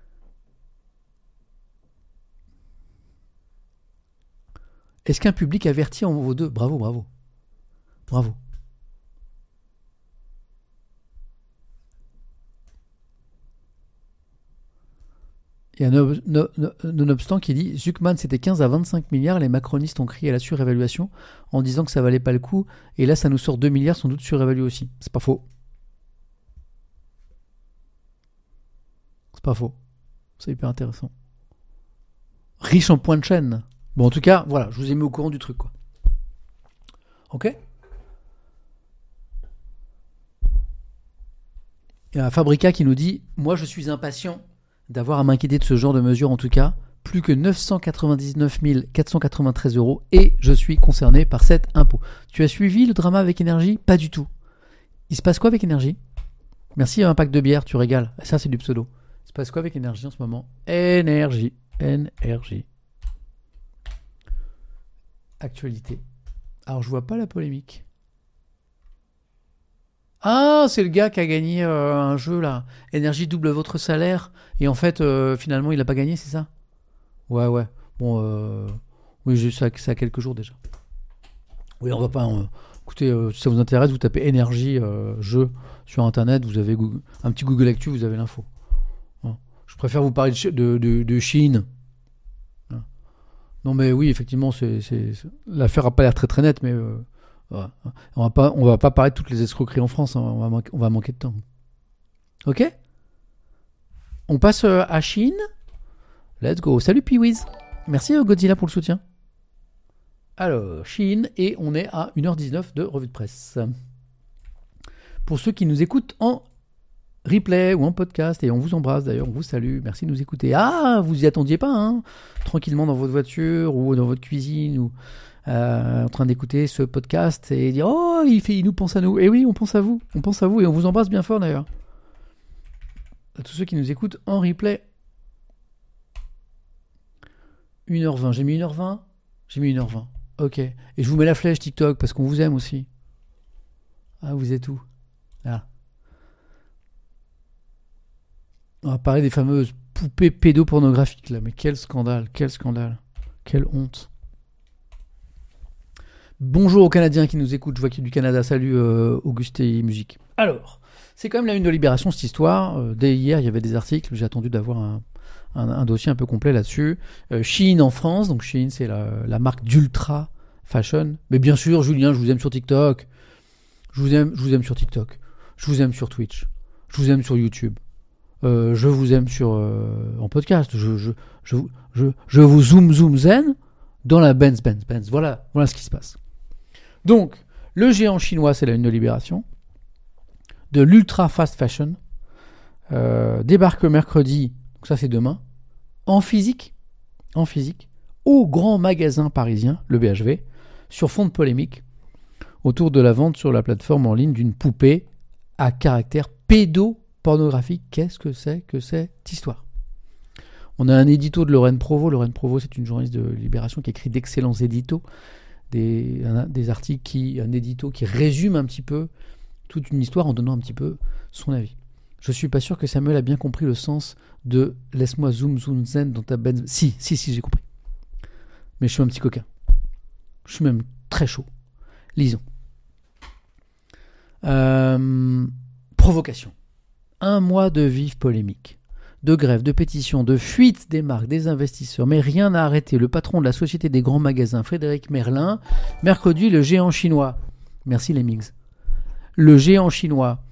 Est-ce qu'un public averti en vaut deux? Bravo, bravo. Bravo. Il y a Nonobstant qui dit Zuckman c'était quinze à vingt-cinq milliards, les macronistes ont crié à la surévaluation en disant que ça valait pas le coup, et là ça nous sort deux milliards, sans doute surévalués aussi. C'est pas faux. C'est pas faux. C'est hyper intéressant. Riche en point de chaîne. Bon, en tout cas, voilà, je vous ai mis au courant du truc, quoi. Ok ? Il y a Fabrica qui nous dit moi je suis impatient d'avoir à m'inquiéter de ce genre de mesures, en tout cas, plus que neuf cent quatre-vingt-dix-neuf mille quatre cent quatre-vingt-treize euros, et je suis concerné par cet impôt. Tu as suivi le drama avec Énergie? Pas du tout. Il se passe quoi avec Énergie? Merci à un pack de bière, tu régales. Ça, c'est du pseudo. Il se passe quoi avec Énergie en ce moment? Énergie. Énergie. Actualité. Alors, je vois pas la polémique. Ah, c'est le gars qui a gagné euh, un jeu là. Énergie double votre salaire. Et en fait, euh, finalement, il n'a pas gagné, c'est ça? Ouais, ouais. Bon, euh, oui, j'ai ça, ça a quelques jours déjà. Oui, on va pas. Euh, écoutez, euh, si ça vous intéresse, vous tapez énergie euh, jeu sur internet. Vous avez Google, un petit Google Actu, vous avez l'info. Je préfère vous parler de, de, de, de Chine. Non, mais oui, effectivement, c'est, c'est, c'est... l'affaire n'a pas l'air très très nette, mais euh, ouais. on va pas, on va pas parler de toutes les escroqueries en France, hein. on, va manquer, on va manquer de temps. Ok ? On passe euh, à Chine. Let's go. Salut Piwiz. Merci euh, Godzilla pour le soutien. Alors, Chine, et on est à une heure dix-neuf de revue de presse. Pour ceux qui nous écoutent en replay ou en podcast, et on vous embrasse d'ailleurs, on vous salue, merci de nous écouter. Ah, vous y attendiez pas, hein, tranquillement dans votre voiture ou dans votre cuisine ou euh, en train d'écouter ce podcast et dire oh, il, fait, il nous pense à nous. Et oui, on pense à vous, on pense à vous et on vous embrasse bien fort d'ailleurs. À tous ceux qui nous écoutent en replay. une heure vingt, j'ai mis une heure vingt J'ai mis une heure vingt, ok. Et je vous mets la flèche TikTok parce qu'on vous aime aussi. Ah, vous êtes où ? Là. On va parler des fameuses poupées pédopornographiques là, mais quel scandale, quel scandale, quelle honte. Bonjour aux Canadiens qui nous écoutent, je vois qu'il y a du Canada, salut euh, Auguste et Musique. Alors, c'est quand même la une de Libération cette histoire, euh, dès hier il y avait des articles, j'ai attendu d'avoir un, un, un dossier un peu complet là-dessus. Euh, Shein en France, donc Shein c'est la, la marque d'ultra fashion, mais bien sûr Julien, je vous aime sur TikTok, je vous aime, je vous aime sur TikTok, je vous aime sur Twitch, je vous aime sur YouTube. Euh, je vous aime sur euh, en podcast. Je, je, je, je, je vous zoom zoom zen dans la Benz Benz Benz. Voilà, voilà ce qui se passe. Donc, le géant chinois, c'est la une de Libération, de l'ultra fast fashion, euh, débarque mercredi, donc ça c'est demain, en physique, en physique, au grand magasin parisien, le B H V, sur fond de polémique, autour de la vente sur la plateforme en ligne d'une poupée à caractère pédo pornographique. Qu'est-ce que c'est que cette histoire ? On a un édito de Lorraine Provost. Lorraine Provost, c'est une journaliste de Libération qui écrit d'excellents éditos, des, un, des articles qui, un édito qui résume un petit peu toute une histoire en donnant un petit peu son avis. Je suis pas sûr que Samuel a bien compris le sens de laisse-moi zoom zoom zen dans ta benz. Si, si, si, j'ai compris. Mais je suis un petit coquin. Je suis même très chaud. Lisons. Euh, provocation. Un mois de vive polémique, de grève, de pétition, de fuite des marques, des investisseurs, mais rien n'a arrêté le patron de la Société des grands magasins, Frédéric Merlin. Mercredi, le géant chinois, merci les Mings, le géant chinois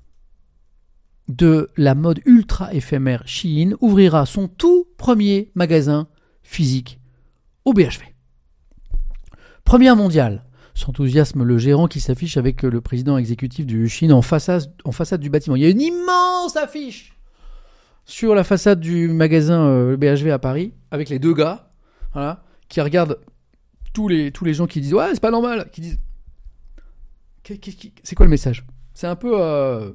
de la mode ultra éphémère Shein ouvrira son tout premier magasin physique au B H V. Première mondiale. S'enthousiasme le gérant qui s'affiche avec le président exécutif du Shein en façade, en façade du bâtiment. Il y a une immense affiche sur la façade du magasin euh, B H V à Paris avec les deux gars, voilà, qui regardent tous les, tous les gens qui disent ouais c'est pas normal, qui disent c'est quoi le message ? C'est un peu euh...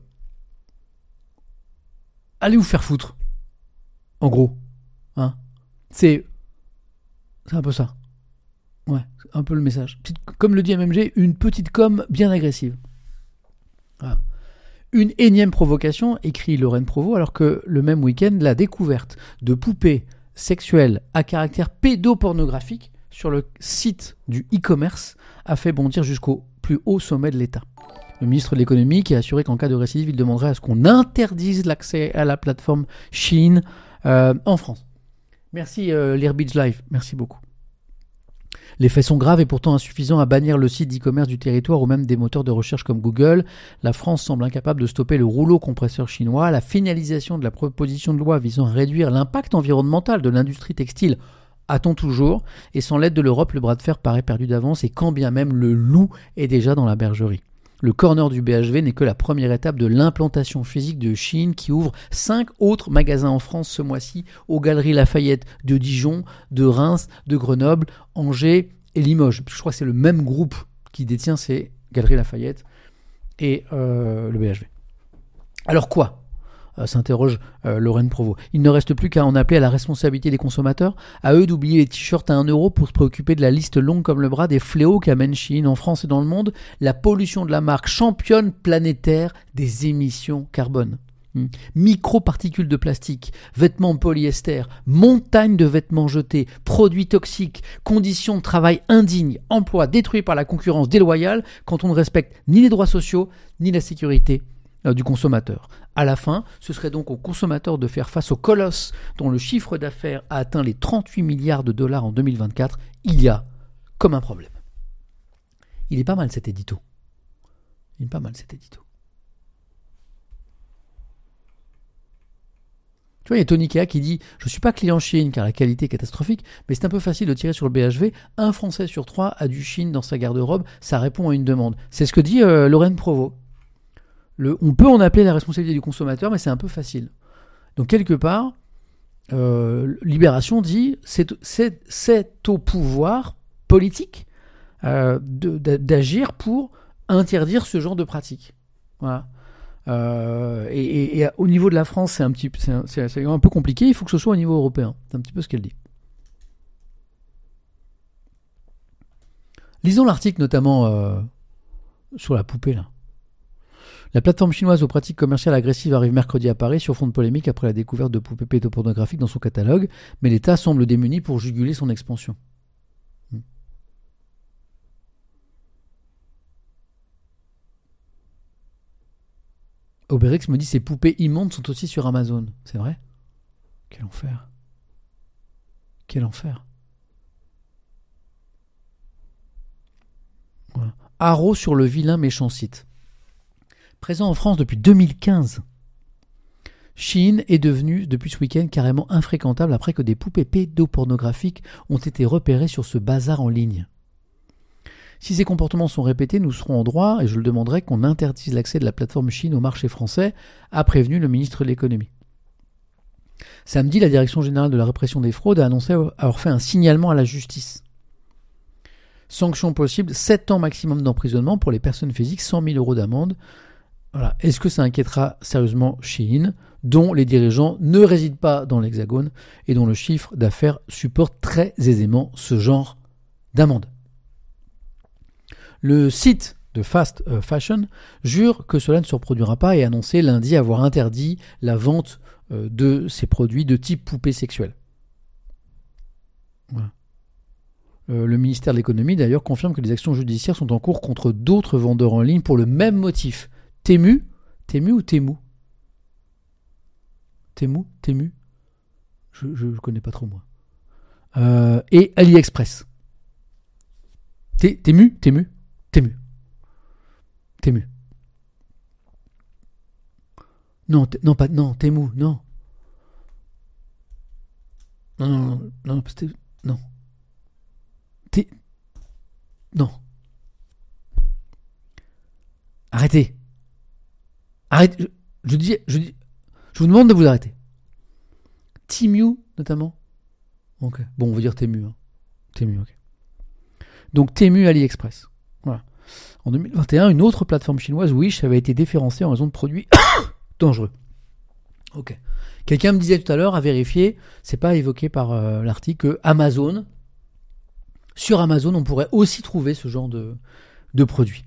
allez vous faire foutre, en gros, hein ? C'est c'est un peu ça. Ouais, un peu le message. Petite, comme le dit M M G, une petite com bien agressive. Voilà. Une énième provocation, écrit Lorraine Provost, alors que le même week-end, la découverte de poupées sexuelles à caractère pédopornographique sur le site du e-commerce a fait bondir jusqu'au plus haut sommet de l'État. Le ministre de l'économie qui a assuré qu'en cas de récidive, il demanderait à ce qu'on interdise l'accès à la plateforme Shein euh, en France. Merci euh, Learbridge Live, merci beaucoup. Les faits sont graves et pourtant insuffisants à bannir le site d'e-commerce du territoire ou même des moteurs de recherche comme Google. La France semble incapable de stopper le rouleau compresseur chinois. La finalisation de la proposition de loi visant à réduire l'impact environnemental de l'industrie textile attend toujours. Et sans l'aide de l'Europe, le bras de fer paraît perdu d'avance et quand bien même le loup est déjà dans la bergerie. Le corner du B H V n'est que la première étape de l'implantation physique de Shein qui ouvre cinq autres magasins en France ce mois-ci aux Galeries Lafayette de Dijon, de Reims, de Grenoble, Angers et Limoges. Je crois que c'est le même groupe qui détient ces Galeries Lafayette et euh, le B H V. Alors quoi ? Euh, s'interroge euh, Lorraine Provost. Il ne reste plus qu'à en appeler à la responsabilité des consommateurs, à eux d'oublier les t-shirts à un euro pour se préoccuper de la liste longue comme le bras des fléaux qu'amène Shein en France et dans le monde, la pollution de la marque championne planétaire des émissions carbone. Hmm. Microparticules de plastique, vêtements polyester, montagnes de vêtements jetés, produits toxiques, conditions de travail indignes, emplois détruits par la concurrence déloyale quand on ne respecte ni les droits sociaux, ni la sécurité euh, du consommateur. À la fin, ce serait donc au consommateur de faire face au colosse dont le chiffre d'affaires a atteint les trente-huit milliards de dollars en deux mille vingt-quatre. Il y a comme un problème. Il est pas mal cet édito. Il est pas mal cet édito. Tu vois, il y a Tony Kea qui dit « Je ne suis pas client Chine car la qualité est catastrophique, mais c'est un peu facile de tirer sur le B H V. Un Français sur trois a du Chine dans sa garde-robe. Ça répond à une demande. » C'est ce que dit euh, Lorraine Provost. Le, on peut en appeler la responsabilité du consommateur, mais c'est un peu facile. Donc, quelque part, euh, Libération dit c'est, c'est, c'est au pouvoir politique euh, de, de, d'agir pour interdire ce genre de pratique. Voilà. Euh, et, et, et au niveau de la France, c'est un, petit, c'est, un, c'est, c'est un peu compliqué. Il faut que ce soit au niveau européen. C'est un petit peu ce qu'elle dit. Lisons l'article notamment euh, sur la poupée là. La plateforme chinoise aux pratiques commerciales agressives arrive mercredi à Paris sur fond de polémique après la découverte de poupées pédopornographiques dans son catalogue, mais l'État semble démuni pour juguler son expansion. Hmm. Obérix me dit ces poupées immondes sont aussi sur Amazon. C'est vrai ? Quel enfer. Quel enfer. Voilà. Haro sur le vilain méchant site. Présent en France depuis deux mille quinze. Shein est devenu, depuis ce week-end, carrément infréquentable après que des poupées pédopornographiques ont été repérées sur ce bazar en ligne. Si ces comportements sont répétés, nous serons en droit, et je le demanderai, qu'on interdise l'accès de la plateforme Shein au marché français, a prévenu le ministre de l'économie. Samedi, la Direction générale de la répression des fraudes a annoncé avoir fait un signalement à la justice. Sanction possible, sept ans maximum d'emprisonnement pour les personnes physiques, cent mille euros d'amende. Voilà. Est-ce que ça inquiétera sérieusement Shein, dont les dirigeants ne résident pas dans l'Hexagone et dont le chiffre d'affaires supporte très aisément ce genre d'amende? Le site de Fast Fashion jure que cela ne se reproduira pas et a annoncé lundi avoir interdit la vente de ces produits de type poupée sexuelle. Voilà. Euh, le ministère de l'économie d'ailleurs confirme que des actions judiciaires sont en cours contre d'autres vendeurs en ligne pour le même motif. Temu, Temu ou Temu Temu, Temu Je ne connais pas trop moi. Euh, et AliExpress. T- Temu, Temu, Temu. Temu. Non, t- non, pas, non, Temu, non. Non, non, non, non, c'était, non. T- non. Arrêtez. Arrêtez. Je, je, dis, je, dis, je vous demande de vous arrêter. Temu, notamment. Ok. Bon, on va dire Temu. Hein. Temu, ok. Donc Temu AliExpress. Voilà. En deux mille vingt et un, une autre plateforme chinoise, Wish, avait été déférencée en raison de produits dangereux. Ok. Quelqu'un me disait tout à l'heure, à vérifier, c'est pas évoqué par euh, l'article, que Amazon, sur Amazon, on pourrait aussi trouver ce genre de, de produits.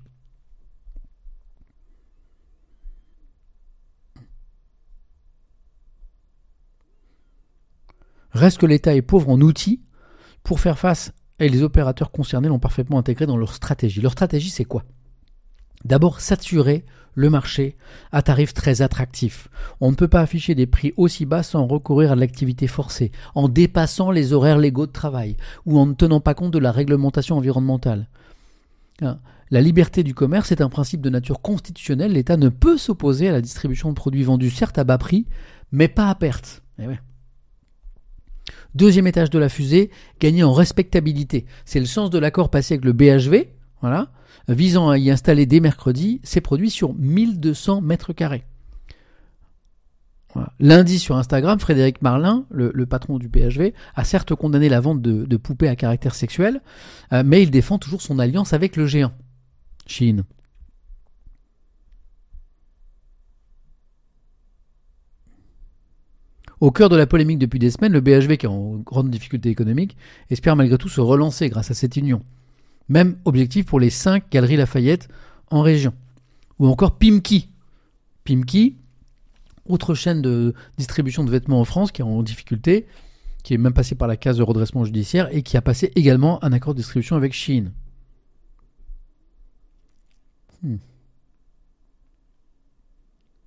Reste que l'État est pauvre en outils pour faire face, et les opérateurs concernés l'ont parfaitement intégré dans leur stratégie. Leur stratégie, c'est quoi ? D'abord, saturer le marché à tarifs très attractifs. On ne peut pas afficher des prix aussi bas sans recourir à l'activité forcée, en dépassant les horaires légaux de travail ou en ne tenant pas compte de la réglementation environnementale. La liberté du commerce est un principe de nature constitutionnelle. L'État ne peut s'opposer à la distribution de produits vendus certes à bas prix, mais pas à perte. Eh ouais. Deuxième étage de la fusée, gagner en respectabilité. C'est le sens de l'accord passé avec le B H V, voilà, visant à y installer dès mercredi ces produits sur mille deux cents mètres carrés. Voilà. Lundi sur Instagram, Frédéric Marlin, le, le patron du B H V, a certes condamné la vente de, de poupées à caractère sexuel, euh, mais il défend toujours son alliance avec le géant, Shein. Au cœur de la polémique depuis des semaines, le B H V, qui est en grande difficulté économique, espère malgré tout se relancer grâce à cette union. Même objectif pour les cinq Galeries Lafayette en région. Ou encore Pimki. Pimki, autre chaîne de distribution de vêtements en France qui est en difficulté, qui est même passée par la case de redressement judiciaire et qui a passé également un accord de distribution avec Shein. Hmm.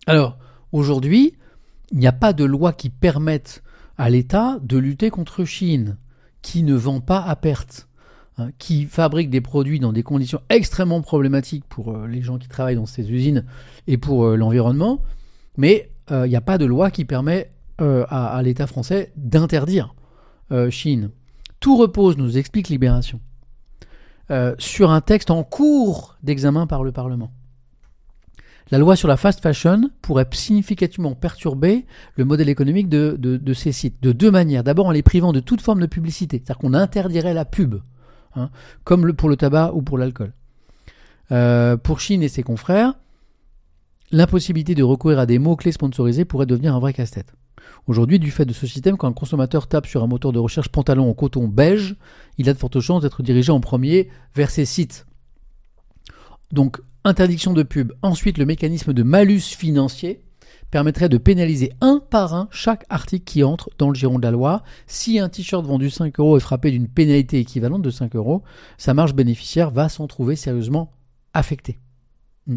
Alors, aujourd'hui, il n'y a pas de loi qui permette à l'État de lutter contre Chine, qui ne vend pas à perte, hein, qui fabrique des produits dans des conditions extrêmement problématiques pour euh, les gens qui travaillent dans ces usines et pour euh, l'environnement, mais il euh, n'y a pas de loi qui permet euh, à, à l'État français d'interdire euh, Chine. Tout repose, nous explique Libération, euh, sur un texte en cours d'examen par le Parlement. La loi sur la fast fashion pourrait significativement perturber le modèle économique de, de, de ces sites, de deux manières. D'abord, en les privant de toute forme de publicité, c'est-à-dire qu'on interdirait la pub, hein, comme le, pour le tabac ou pour l'alcool. Euh, pour Chine et ses confrères, l'impossibilité de recourir à des mots-clés sponsorisés pourrait devenir un vrai casse-tête. Aujourd'hui, du fait de ce système, quand un consommateur tape sur un moteur de recherche pantalon en coton beige, il a de fortes chances d'être dirigé en premier vers ces sites. Donc, interdiction de pub. Ensuite, le mécanisme de malus financier permettrait de pénaliser un par un chaque article qui entre dans le giron de la loi. Si un t-shirt vendu cinq euros est frappé d'une pénalité équivalente de cinq euros, sa marge bénéficiaire va s'en trouver sérieusement affectée. Hmm.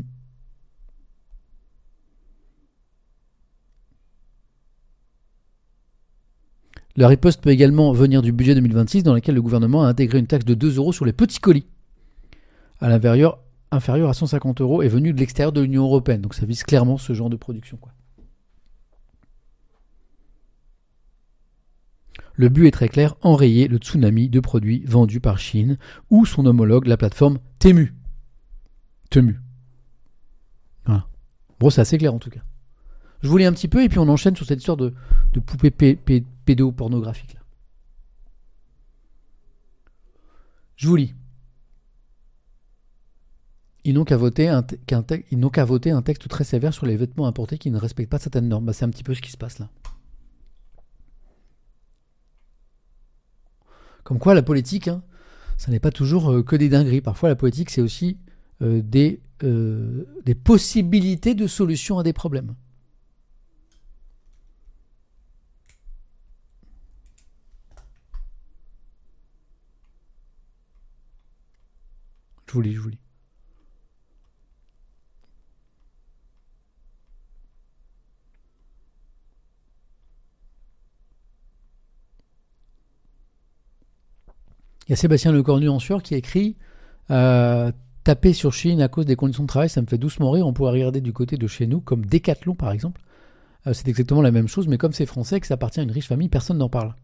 La riposte peut également venir du budget deux mille vingt-six dans lequel le gouvernement a intégré une taxe de deux euros sur les petits colis. À l'intérieur, inférieur à cent cinquante euros est venu de l'extérieur de l'Union européenne. Donc ça vise clairement ce genre de production, quoi. Le but est très clair, enrayer le tsunami de produits vendus par Chine ou son homologue, la plateforme Temu. Temu. Voilà. Bon, c'est assez clair en tout cas. Je vous lis un petit peu et puis on enchaîne sur cette histoire de, de poupée p- p- pédopornographique. Là. Je vous lis. Ils n'ont qu'à voter un, te- qu'un te- ils n'ont qu'à voter un texte très sévère sur les vêtements importés qui ne respectent pas certaines normes. Bah, c'est un petit peu ce qui se passe là. Comme quoi la politique, hein, ça n'est pas toujours euh, que des dingueries. Parfois la politique, c'est aussi euh, des, euh, des possibilités de solutions à des problèmes. Je vous lis, je vous lis. Il y a Sébastien Lecornu en sueur qui a écrit euh, taper sur Chine à cause des conditions de travail, ça me fait doucement rire. On pourrait regarder du côté de chez nous, comme Decathlon par exemple. Euh, c'est exactement la même chose, mais comme c'est français, que ça appartient à une riche famille, personne n'en parle.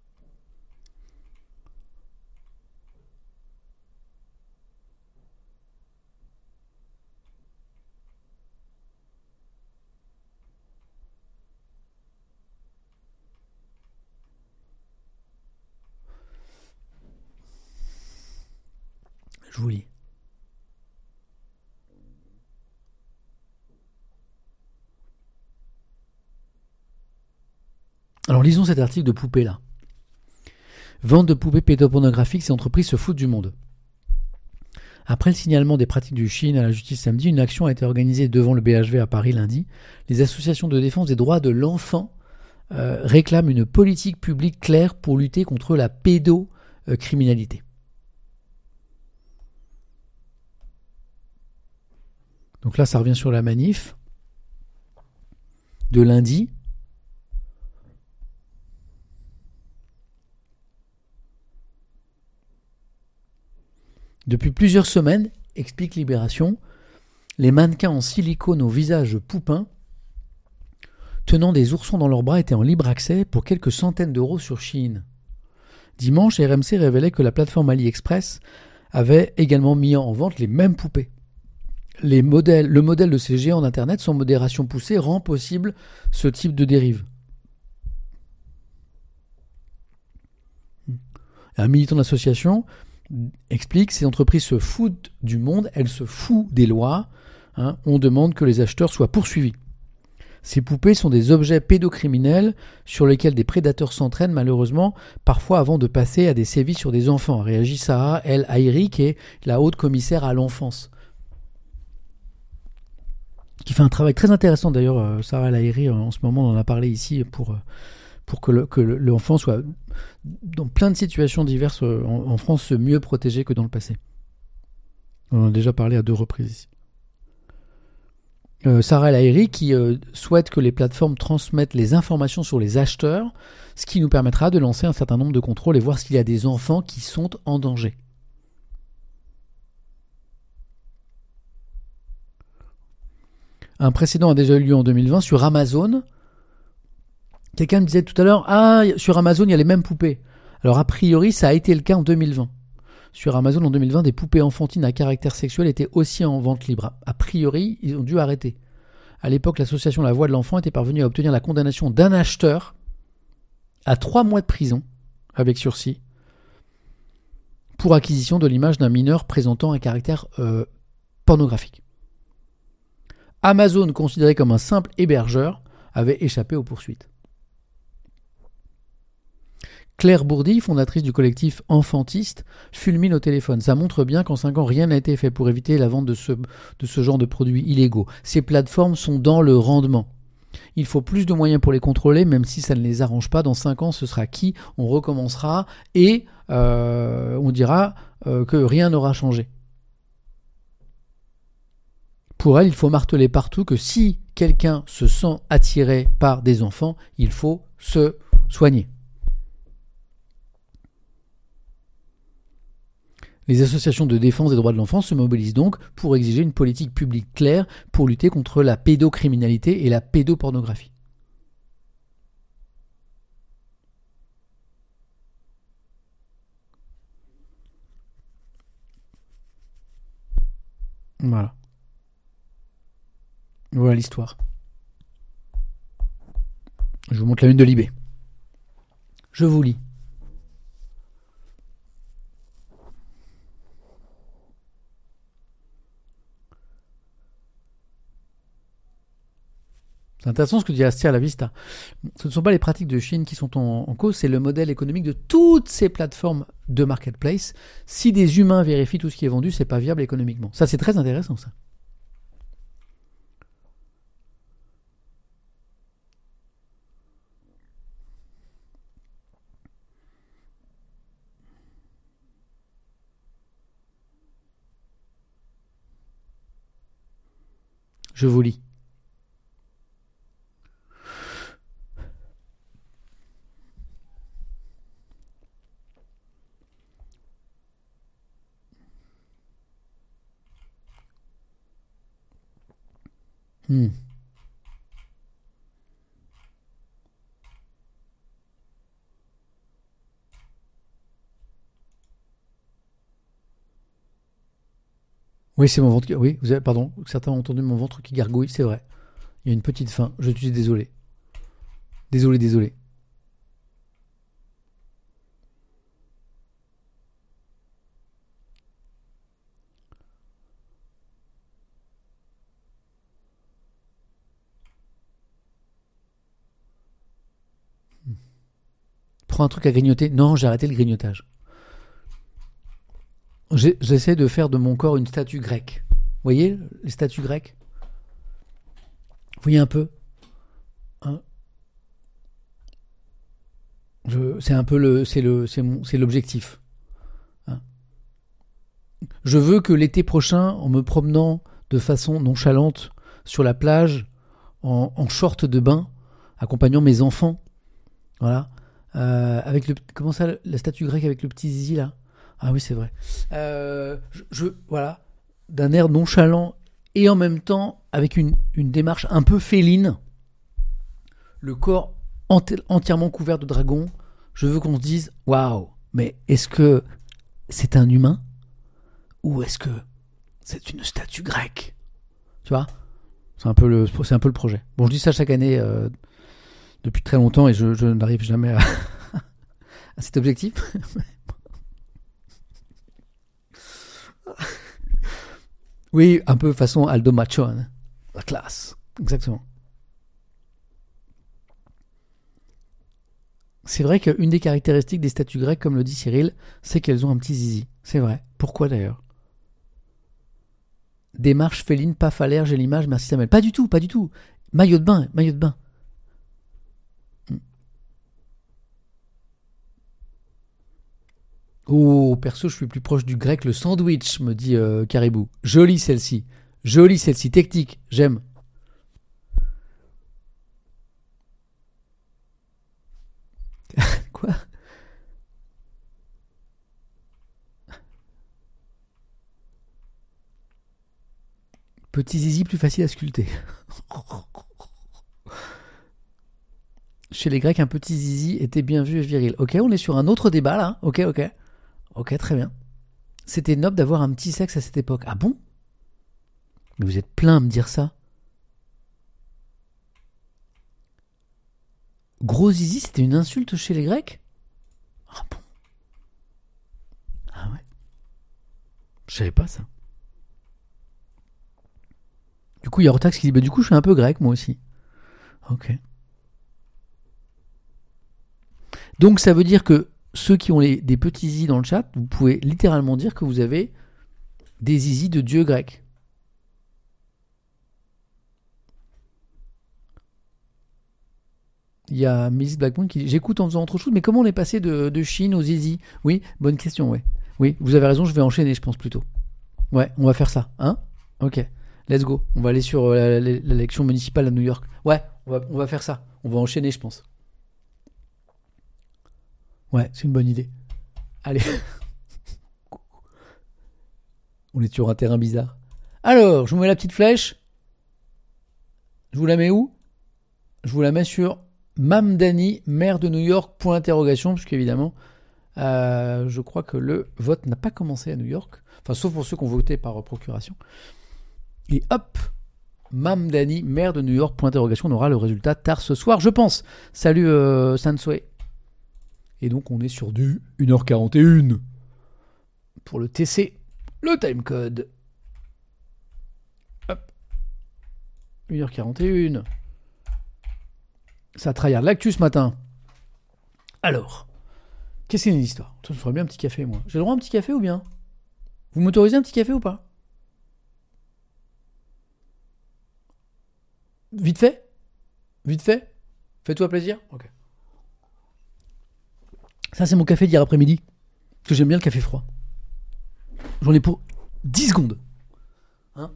Je vous lis. Alors lisons cet article de poupée là. Vente de poupées pédopornographiques, ces entreprises se foutent du monde. Après le signalement des pratiques du Chine à la justice samedi, une action a été organisée devant le B H V à Paris lundi. Les associations de défense des droits de l'enfant euh, réclament une politique publique claire pour lutter contre la pédocriminalité. Donc là, ça revient sur la manif de lundi. Depuis plusieurs semaines, explique Libération, les mannequins en silicone au visage poupin, tenant des oursons dans leurs bras, étaient en libre accès pour quelques centaines d'euros sur Shein. Dimanche, R M C révélait que la plateforme AliExpress avait également mis en vente les mêmes poupées. Les modèles, le modèle de ces géants d'Internet sans modération poussée rend possible ce type de dérive. Un militant de l'association explique que ces entreprises se foutent du monde, elles se foutent des lois. Hein, on demande que les acheteurs soient poursuivis. Ces poupées sont des objets pédocriminels sur lesquels des prédateurs s'entraînent malheureusement, parfois avant de passer à des sévices sur des enfants, réagit Sarah El Haïri, qui est la haute commissaire à l'enfance. Qui fait un travail très intéressant d'ailleurs, Sarah El Haïri, en ce moment on en a parlé ici, pour, pour que, le, que l'enfant soit dans plein de situations diverses en, en France mieux protégé que dans le passé. On en a déjà parlé à deux reprises ici. euh, Sarah El Haïry qui euh, souhaite que les plateformes transmettent les informations sur les acheteurs, ce qui nous permettra de lancer un certain nombre de contrôles et voir s'il y a des enfants qui sont en danger. Un précédent a déjà eu lieu en deux mille vingt sur Amazon. Quelqu'un me disait tout à l'heure, ah, sur Amazon, il y a les mêmes poupées. Alors, a priori, ça a été le cas en deux mille vingt. Sur Amazon, en deux mille vingt, des poupées enfantines à caractère sexuel étaient aussi en vente libre. A priori, ils ont dû arrêter. À l'époque, l'association La Voix de l'Enfant était parvenue à obtenir la condamnation d'un acheteur à trois mois de prison, avec sursis, pour acquisition de l'image d'un mineur présentant un caractère euh, pornographique. Amazon, considéré comme un simple hébergeur, avait échappé aux poursuites. Claire Bourdi, fondatrice du collectif Enfantiste, fulmine au téléphone. Ça montre bien qu'en cinq ans, rien n'a été fait pour éviter la vente de ce, de ce genre de produits illégaux. Ces plateformes sont dans le rendement. Il faut plus de moyens pour les contrôler, même si ça ne les arrange pas. Dans cinq ans, ce sera qui ? On recommencera et euh, on dira euh, que rien n'aura changé. Pour elle, il faut marteler partout que si quelqu'un se sent attiré par des enfants, il faut se soigner. Les associations de défense des droits de l'enfant se mobilisent donc pour exiger une politique publique claire pour lutter contre la pédocriminalité et la pédopornographie. Voilà. Voilà l'histoire. Je vous montre la une de Libé. Je vous lis. C'est intéressant ce que dit Astia La Vista. Ce ne sont pas les pratiques de Chine qui sont en, en cause, c'est le modèle économique de toutes ces plateformes de marketplace. Si des humains vérifient tout ce qui est vendu, c'est pas viable économiquement. Ça, c'est très intéressant, ça. Je vous lis. Hmm. Oui, c'est mon ventre qui... Oui, vous avez... pardon, certains ont entendu mon ventre qui gargouille, c'est vrai. Il y a une petite faim, je suis désolé. Désolé, désolé. Prends un truc à grignoter. Non, j'ai arrêté le grignotage. J'ai- J'essaie de faire de mon corps une statue grecque. Vous voyez les statues grecques? Vous voyez un peu, hein. Je- C'est un peu le, c'est le, c'est mon, c'est l'objectif, hein. Je veux que l'été prochain, en me promenant de façon nonchalante sur la plage, en, en short de bain, accompagnant mes enfants, voilà, euh, avec le, comment ça, la statue grecque avec le petit zizi là. Ah oui, c'est vrai. Euh, je, je- voilà, d'un air nonchalant et en même temps avec une, une démarche un peu féline, le corps enti- entièrement couvert de dragons. Je veux qu'on se dise, waouh, mais est-ce que c'est un humain ou est-ce que c'est une statue grecque? Tu vois, c'est un peu le, c'est un peu le projet. Bon, je dis ça chaque année euh, depuis très longtemps et je, je n'arrive jamais à, à cet objectif. Oui, un peu façon Aldo Machon, la classe, exactement. C'est vrai qu'une des caractéristiques des statues grecques, comme le dit Cyril, c'est qu'elles ont un petit zizi. C'est vrai. Pourquoi d'ailleurs? Démarche féline, pas falaire, j'ai l'image, merci Samuel. Pas du tout, pas du tout. Maillot de bain, maillot de bain. Oh, perso, je suis plus proche du grec, le sandwich, me dit euh, Caribou. Jolie celle-ci. Jolie celle-ci, technique, j'aime. Petit zizi plus facile à sculpter. Chez les Grecs, un petit zizi était bien vu et viril. Ok, on est sur un autre débat là. Ok, ok. Ok, très bien. C'était noble d'avoir un petit sexe à cette époque. Ah bon? Mais vous êtes plein à me dire ça. Gros zizi, c'était une insulte chez les Grecs? Ah bon? Ah ouais. Je savais pas ça. Du coup, il y a Rotax qui dit bah, du coup, je suis un peu grec, moi aussi. Ok. Donc, ça veut dire que ceux qui ont les, des petits zizi dans le chat, vous pouvez littéralement dire que vous avez des zizi de dieux grecs. Il y a Miss Blackmoon qui dit j'écoute en faisant autre chose, mais comment on est passé de, de Chine aux zizi? Oui, bonne question, ouais. Oui, vous avez raison, je vais enchaîner, je pense plutôt. Ouais, on va faire ça, hein? Ok, let's go. On va aller sur euh, l'élection municipale à New York. Ouais, on va, on va faire ça. On va enchaîner, je pense. Ouais, c'est une bonne idée. Allez. On est sur un terrain bizarre. Alors, je vous mets la petite flèche. Je vous la mets où? Je vous la mets sur Mamdani, maire de New York, point d'interrogation, puisqu'évidemment, euh, je crois que le vote n'a pas commencé à New York. Enfin, sauf pour ceux qui ont voté par procuration. Et hop, Mamdani, maire de New York, point d'interrogation, on aura le résultat tard ce soir, je pense. Salut euh, Sansoué. Et donc, on est sur du une heure quarante et une pour le T C, le timecode. Hop. une heure quarante et une. Ça tryhard l'actu ce matin. Alors, qu'est-ce que c'est une histoire? Je ferais bien un petit café, moi. J'ai le droit à un petit café ou bien? Vous m'autorisez un petit café ou pas? Vite fait? Vite fait? Fais-toi plaisir? Ok. Ça, c'est mon café d'hier après-midi. Parce que j'aime bien le café froid. J'en ai pour dix secondes. Hein?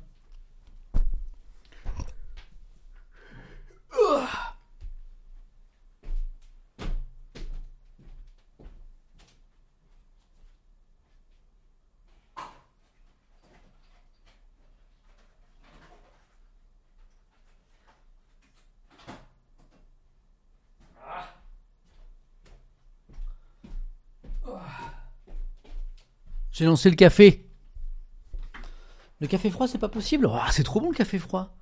J'ai lancé le café. Le café froid, c'est pas possible? Ah, c'est trop bon le café froid.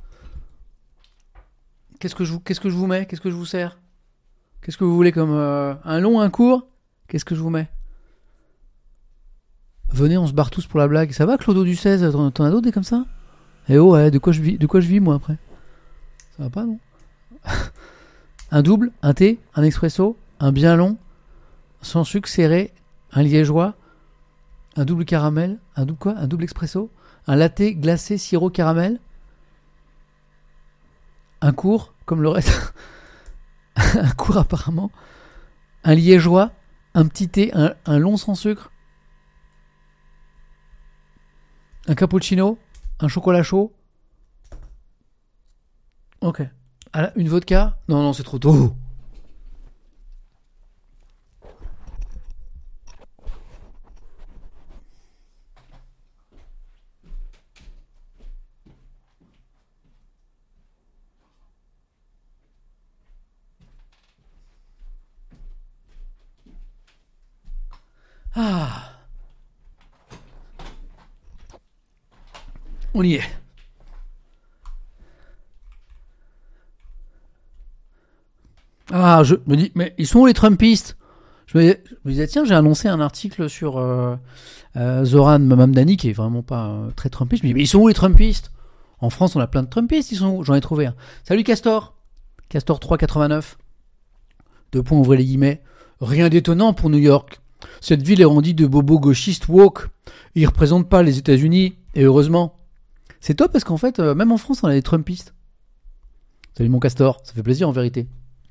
Qu'est-ce que je vous, qu'est-ce que je vous mets? Qu'est-ce que je vous sers? Qu'est-ce que vous voulez comme euh, un long, un court? Qu'est-ce que je vous mets? Venez, on se barre tous pour la blague. Ça va, Clodo du seize? T'en, t'en as d'autres des comme ça? Eh oh, ouais, de quoi je vis, de quoi je vis moi après? Ça va pas, non? Un double, un thé, un expresso, un bien long, sans sucre serré, un liégeois, un double caramel, un double quoi? Un double expresso, un latte glacé sirop caramel, un court, comme le reste, un court apparemment, un liégeois, un petit thé, un, un long sans sucre, un cappuccino, un chocolat chaud. Ok. Une vodka? Non, non, c'est trop tôt. Ah. On y est. Ah, je me dis, mais ils sont où les Trumpistes? Je me, je me disais, tiens, j'ai annoncé un article sur euh, euh, Zoran Mamdani, qui est vraiment pas euh, très Trumpiste. Je me dis, mais ils sont où les Trumpistes? En France, on a plein de Trumpistes, ils sont où? J'en ai trouvé un. Salut Castor. Castor trois quatre-vingt-neuf. Deux points, ouvrez les guillemets. Rien d'étonnant pour New York. Cette ville est remplie de bobos gauchistes woke. Ils représentent pas les États-Unis, et heureusement. C'est top parce qu'en fait, euh, même en France, on a des Trumpistes. Salut mon Castor, ça fait plaisir en vérité.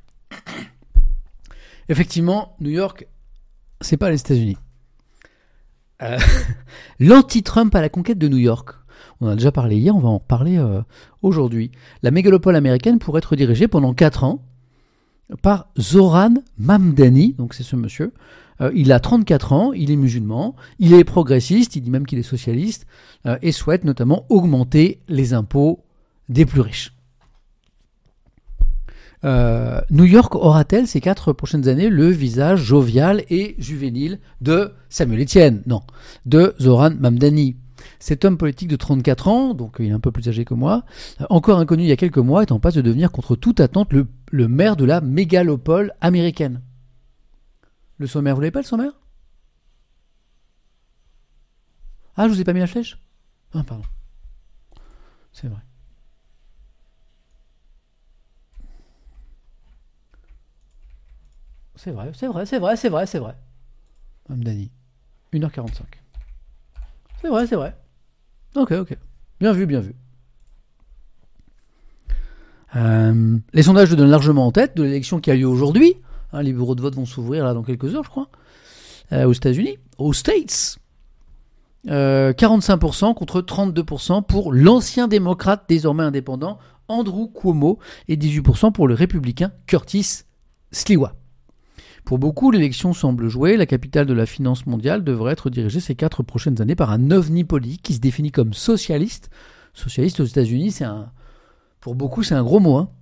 Effectivement, New York, c'est pas les États-Unis. Euh, L'anti-Trump à la conquête de New York. On en a déjà parlé hier, on va en reparler euh, aujourd'hui. La mégalopole américaine pourrait être dirigée pendant quatre ans par Zoran Mamdani, donc c'est ce monsieur, Euh, il a trente-quatre ans, il est musulman, il est progressiste, il dit même qu'il est socialiste, euh, et souhaite notamment augmenter les impôts des plus riches. Euh, New York aura-t-elle ces quatre prochaines années le visage jovial et juvénile de Samuel Etienne ? Non, de Zoran Mamdani. Cet homme politique de trente-quatre ans, donc il est un peu plus âgé que moi, encore inconnu il y a quelques mois, est en passe de devenir contre toute attente le, le maire de la mégalopole américaine. Le sommaire, vous l'avez pas le sommaire ? Ah, je vous ai pas mis la flèche ? Ah, pardon. C'est vrai. C'est vrai, c'est vrai, c'est vrai, c'est vrai, c'est vrai. Mamdani. une heure quarante-cinq. C'est vrai, c'est vrai. Ok, ok. Bien vu, bien vu. Euh, les sondages le donnent largement en tête de l'élection qui a lieu aujourd'hui. Hein, les bureaux de vote vont s'ouvrir là dans quelques heures, je crois. Euh, aux États-Unis. Aux States. Euh, quarante-cinq pour cent contre trente-deux pour cent pour l'ancien démocrate désormais indépendant Andrew Cuomo et dix-huit pour cent pour le républicain Curtis Sliwa. Pour beaucoup, l'élection semble jouer. La capitale de la finance mondiale devrait être dirigée ces quatre prochaines années par un ovni politique qui se définit comme socialiste. Socialiste aux États-Unis, c'est un, pour beaucoup, c'est un gros mot. Hein.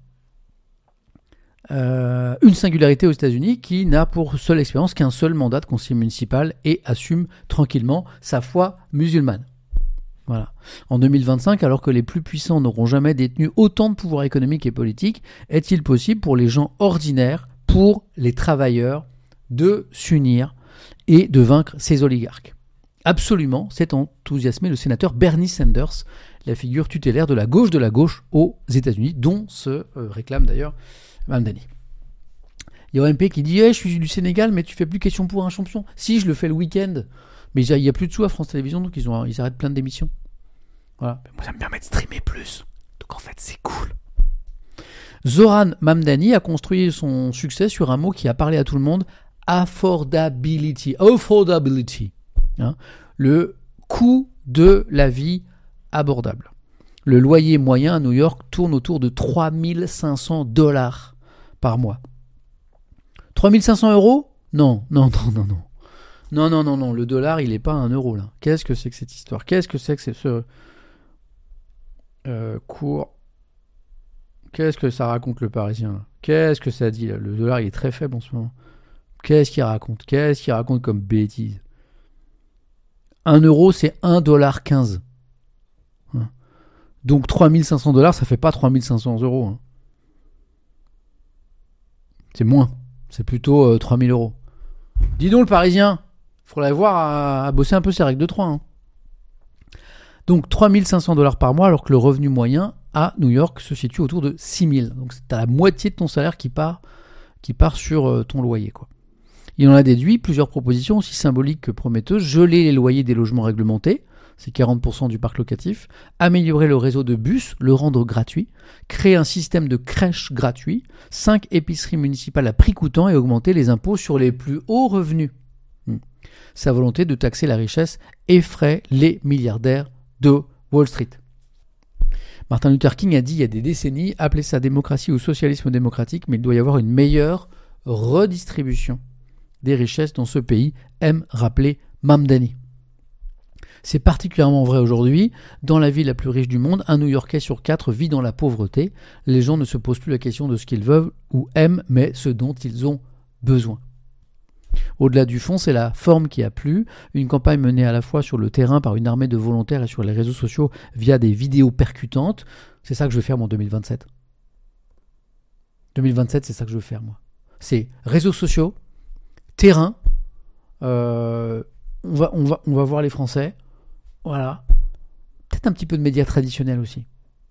Euh, une singularité aux États-Unis qui n'a pour seule expérience qu'un seul mandat de conseiller municipal et assume tranquillement sa foi musulmane. Voilà. En deux mille vingt-cinq, alors que les plus puissants n'auront jamais détenu autant de pouvoir économique et politique, est-il possible pour les gens ordinaires, pour les travailleurs, de s'unir et de vaincre ces oligarques ? Absolument, s'est enthousiasmé le sénateur Bernie Sanders, la figure tutélaire de la gauche de la gauche aux États-Unis, dont se euh, réclame d'ailleurs Mamdani. Il y a O M P qui dit hey, « Je suis du Sénégal, mais tu fais plus question pour un champion. » Si, je le fais le week-end. Mais il n'y a plus de sous à France Télévisions, donc ils, ont, ils arrêtent plein d'émissions. Voilà. Mais moi, ça me permet de streamer plus. Donc en fait, c'est cool. Zoran Mamdani a construit son succès sur un mot qui a parlé à tout le monde, affordability. Affordability. Hein, le coût de la vie abordable. Le loyer moyen à New York tourne autour de trois mille cinq cents dollars par mois. trois mille cinq cents euros ? Non, non, non, non, non. Non, non, non, non. Le dollar, il n'est pas à un euro, là. Qu'est-ce que c'est que cette histoire ? Qu'est-ce que c'est que c'est ce euh, cours ? Qu'est-ce que ça raconte le Parisien là ? Qu'est-ce que ça dit là ? Le dollar il est très faible en ce moment. Qu'est-ce qu'il raconte ? Qu'est-ce qu'il raconte comme bêtise ? Un euro c'est un dollar quinze. Hein. Donc trois mille cinq cents dollars ça fait pas trois mille cinq cents euros. Hein. C'est moins. C'est plutôt euh, trois mille euros. Dis donc le Parisien, il faudrait voir à, à bosser un peu ses règles de trois. Hein. Donc trois mille cinq cents dollars par mois alors que le revenu moyen à New York se situe autour de six mille. Donc c'est à la moitié de ton salaire qui part, qui part sur euh, ton loyer, quoi. Il en a déduit plusieurs propositions aussi symboliques que prometteuses. Geler les loyers des logements réglementés, c'est quarante pour cent du parc locatif. Améliorer le réseau de bus, le rendre gratuit. Créer un système de crèche gratuit. cinq épiceries municipales à prix coûtant et augmenter les impôts sur les plus hauts revenus. Hmm. Sa volonté de taxer la richesse effraie les milliardaires de Wall Street. Martin Luther King a dit il y a des décennies, appelez ça démocratie ou socialisme démocratique, mais il doit y avoir une meilleure redistribution des richesses dans ce pays, aime rappeler Mamdani. C'est particulièrement vrai aujourd'hui. Dans la ville la plus riche du monde, un New-Yorkais sur quatre vit dans la pauvreté. Les gens ne se posent plus la question de ce qu'ils veulent ou aiment, mais ce dont ils ont besoin. Au-delà du fond, c'est la forme qui a plu. Une campagne menée à la fois sur le terrain par une armée de volontaires et sur les réseaux sociaux via des vidéos percutantes. C'est ça que je veux faire, moi, en deux mille vingt-sept. deux mille vingt-sept, c'est ça que je veux faire, moi. C'est réseaux sociaux, terrain, euh, on, va, on, va, on va voir les Français, voilà. Peut-être un petit peu de médias traditionnels aussi.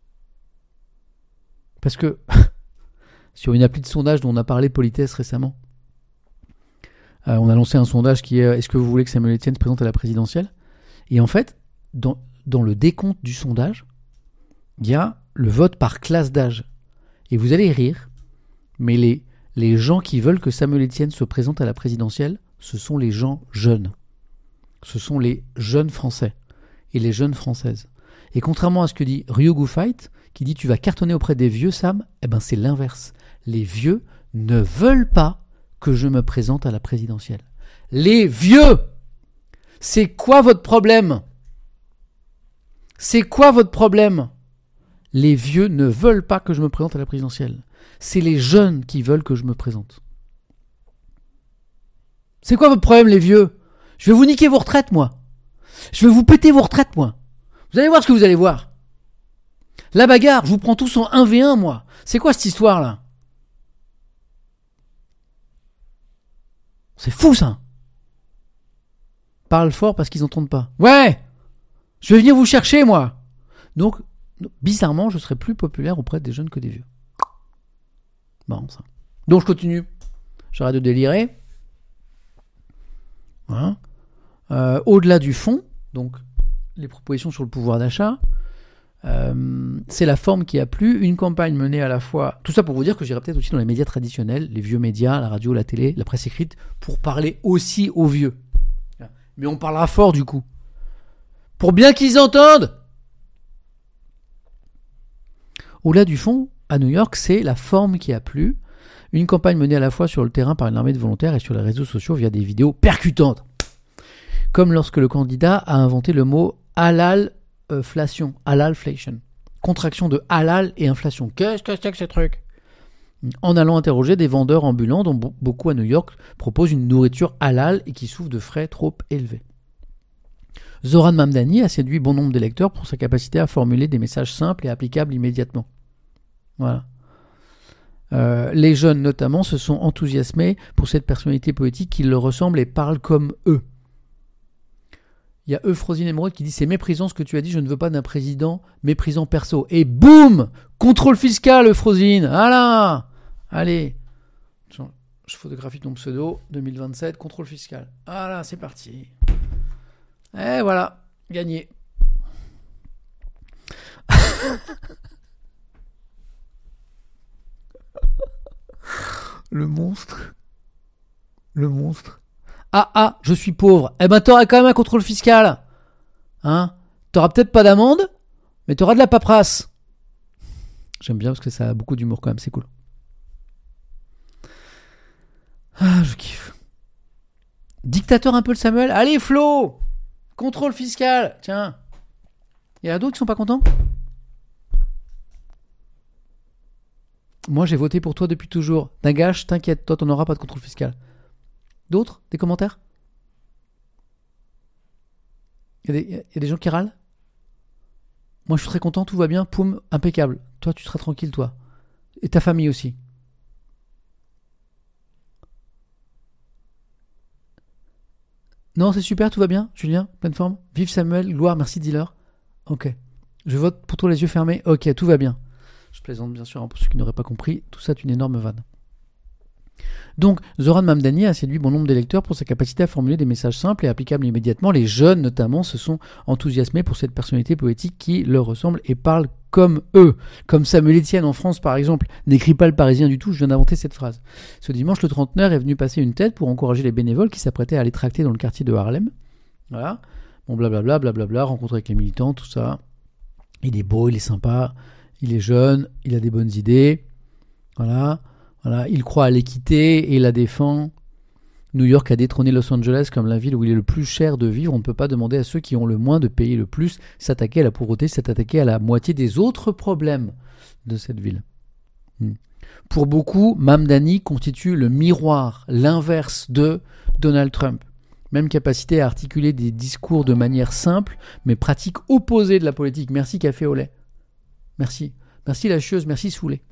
Parce que, sur une appli de sondage dont on a parlé politesse récemment, Euh, on a lancé un sondage qui est euh, « Est-ce que vous voulez que Samuel Etienne se présente à la présidentielle ?» Et en fait, dans, dans le décompte du sondage, il y a le vote par classe d'âge. Et vous allez rire, mais les, les gens qui veulent que Samuel Etienne se présente à la présidentielle, ce sont les gens jeunes. Ce sont les jeunes Français et les jeunes Françaises. Et contrairement à ce que dit Ryu Fight, qui dit « Tu vas cartonner auprès des vieux, Sam », eh ben c'est l'inverse. Les vieux ne veulent pas que je me présente à la présidentielle. Les vieux. C'est quoi votre problème ? C'est quoi votre problème ? Les vieux ne veulent pas que je me présente à la présidentielle. C'est les jeunes qui veulent que je me présente. C'est quoi votre problème, les vieux ? Je vais vous niquer vos retraites, moi. Je vais vous péter vos retraites, moi. Vous allez voir ce que vous allez voir. La bagarre, je vous prends tous en un v un, moi. C'est quoi cette histoire-là ? C'est fou, ça. Parle fort parce qu'ils n'entendent pas. Ouais ! Je vais venir vous chercher, moi. Donc, bizarrement, je serai plus populaire auprès des jeunes que des vieux. Marrant, ça. Donc, je continue. J'arrête de délirer. Voilà. Euh, au-delà du fond, donc les propositions sur le pouvoir d'achat, euh, c'est la forme qui a plu. Une campagne menée à la fois... Tout ça pour vous dire que j'irai peut-être aussi dans les médias traditionnels, les vieux médias, la radio, la télé, la presse écrite, pour parler aussi aux vieux. Mais on parlera fort du coup. Pour bien qu'ils entendent. Au-delà du fond, à New York, c'est la forme qui a plu. Une campagne menée à la fois sur le terrain par une armée de volontaires et sur les réseaux sociaux via des vidéos percutantes. Comme lorsque le candidat a inventé le mot halalflation, halalflation, contraction de halal et inflation. Qu'est-ce que c'est que ce truc ? En allant interroger des vendeurs ambulants dont beaucoup à New York proposent une nourriture halal et qui souffrent de frais trop élevés. Zohran Mamdani a séduit bon nombre d'électeurs pour sa capacité à formuler des messages simples et applicables immédiatement. Voilà. Euh, les jeunes notamment se sont enthousiasmés pour cette personnalité politique qui leur ressemble et parle comme eux. Il y a Euphrosine Émeraude qui dit « C'est méprisant ce que tu as dit, je ne veux pas d'un président méprisant perso. » Et boum ! Contrôle fiscal, Euphrosine. Voilà. Allez. Je photographie ton pseudo, deux mille vingt-sept, contrôle fiscal. Voilà, c'est parti. Et voilà, gagné. Le monstre. Le monstre. Ah ah, je suis pauvre. Eh ben t'auras quand même un contrôle fiscal. Hein ? T'auras peut-être pas d'amende, mais t'auras de la paperasse. J'aime bien parce que ça a beaucoup d'humour quand même, c'est cool. Ah, je kiffe. Dictateur un peu le Samuel. Allez Flo ! Contrôle fiscal. Tiens. Il y en a d'autres qui sont pas contents ? Moi, j'ai voté pour toi depuis toujours. Nagash, t'inquiète, toi, t'en auras pas de contrôle fiscal. D'autres ? Des commentaires ? Il y, y a des gens qui râlent ? Moi, je suis très content, tout va bien. Poum, impeccable. Toi, tu seras tranquille, toi. Et ta famille aussi. Non, c'est super, tout va bien, Julien, pleine forme. Vive Samuel, gloire, merci dealer. Ok. Je vote pour toi les yeux fermés. Ok, tout va bien. Je plaisante bien sûr, hein, pour ceux qui n'auraient pas compris. Tout ça est une énorme vanne. Donc, Zohran Mamdani a séduit bon nombre d'électeurs pour sa capacité à formuler des messages simples et applicables immédiatement. Les jeunes, notamment, se sont enthousiasmés pour cette personnalité politique qui leur ressemble et parle comme eux. Comme Samuel Etienne en France, par exemple. N'écrit pas le Parisien du tout, je viens d'inventer cette phrase. Ce dimanche, le trentenaire est venu passer une tête pour encourager les bénévoles qui s'apprêtaient à aller tracter dans le quartier de Harlem. Voilà. Bon, blablabla, blablabla, rencontre avec les militants, tout ça. Il est beau, il est sympa, il est jeune, il a des bonnes idées. Voilà. Voilà, il croit à l'équité et la défend. New York a détrôné Los Angeles comme la ville où il est le plus cher de vivre. On ne peut pas demander à ceux qui ont le moins de payer le plus. S'attaquer à la pauvreté, c'est s'attaquer à la moitié des autres problèmes de cette ville. Hmm. Pour beaucoup, Mamdani constitue le miroir, l'inverse de Donald Trump. Même capacité à articuler des discours de manière simple, mais pratique opposée de la politique. Merci café au lait. Merci. Merci la chieuse, merci Soulé.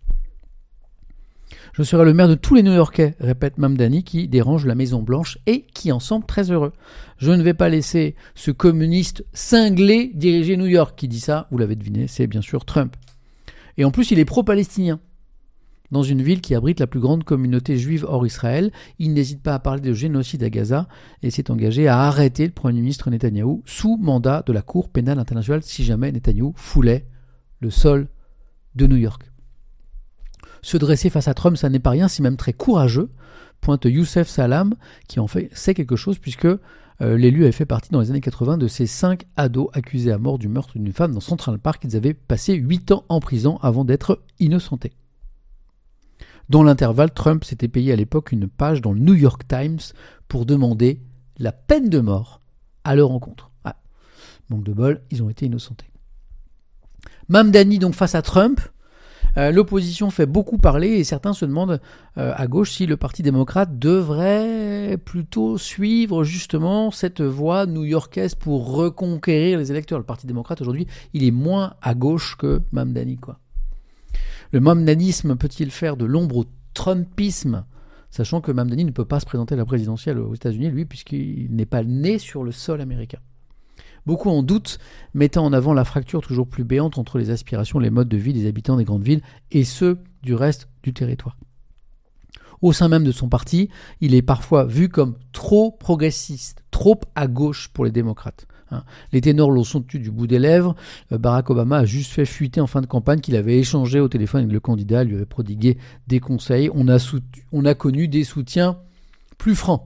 Je serai le maire de tous les New-Yorkais, répète Mamdani, qui dérange la Maison-Blanche et qui en semble très heureux. Je ne vais pas laisser ce communiste cinglé diriger New York. Qui dit ça, vous l'avez deviné, c'est bien sûr Trump. Et en plus, il est pro-palestinien. Dans une ville qui abrite la plus grande communauté juive hors Israël, il n'hésite pas à parler de génocide à Gaza et s'est engagé à arrêter le Premier ministre Netanyahou sous mandat de la Cour pénale internationale si jamais Netanyahou foulait le sol de New York. Se dresser face à Trump, ça n'est pas rien, c'est même très courageux, pointe Youssef Salam, qui en fait sait quelque chose puisque euh, l'élu avait fait partie dans les années quatre-vingts de ces cinq ados accusés à mort du meurtre d'une femme dans Central Park. Ils avaient passé huit ans en prison avant d'être innocentés. Dans l'intervalle, Trump s'était payé à l'époque une page dans le New York Times pour demander la peine de mort à leur encontre. Ah, manque de bol, ils ont été innocentés. Mamdani donc face à Trump. Euh, l'opposition fait beaucoup parler et certains se demandent euh, à gauche si le Parti démocrate devrait plutôt suivre justement cette voie new-yorkaise pour reconquérir les électeurs. Le Parti démocrate aujourd'hui, il est moins à gauche que Mamdani, quoi. Le mamdanisme peut-il faire de l'ombre au trumpisme, sachant que Mamdani ne peut pas se présenter à la présidentielle aux États-Unis, lui, puisqu'il n'est pas né sur le sol américain. Beaucoup en doutent, mettant en avant la fracture toujours plus béante entre les aspirations, les modes de vie des habitants des grandes villes et ceux du reste du territoire. Au sein même de son parti, il est parfois vu comme trop progressiste, trop à gauche pour les démocrates. Les ténors l'ont soutenu du bout des lèvres. Barack Obama a juste fait fuiter en fin de campagne qu'il avait échangé au téléphone avec le candidat, lui avait prodigué des conseils. On a, soutenu, on a connu des soutiens plus francs.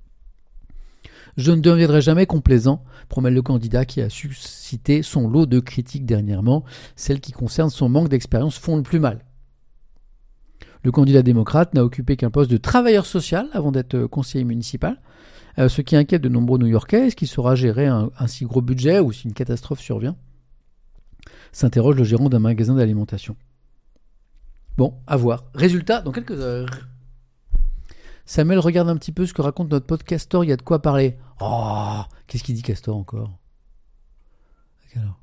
Je ne deviendrai jamais complaisant, promet le candidat qui a suscité son lot de critiques dernièrement. Celles qui concernent son manque d'expérience font le plus mal. Le candidat démocrate n'a occupé qu'un poste de travailleur social avant d'être conseiller municipal. Euh, ce qui inquiète de nombreux New-Yorkais, est-ce qu'il saura gérer un, un si gros budget ou si une catastrophe survient ? S'interroge le gérant d'un magasin d'alimentation. Bon, à voir. Résultat, dans quelques heures. Samuel regarde un petit peu ce que raconte notre pote Castor, il y a de quoi parler. Oh, qu'est-ce qu'il dit Castor encore ? Alors.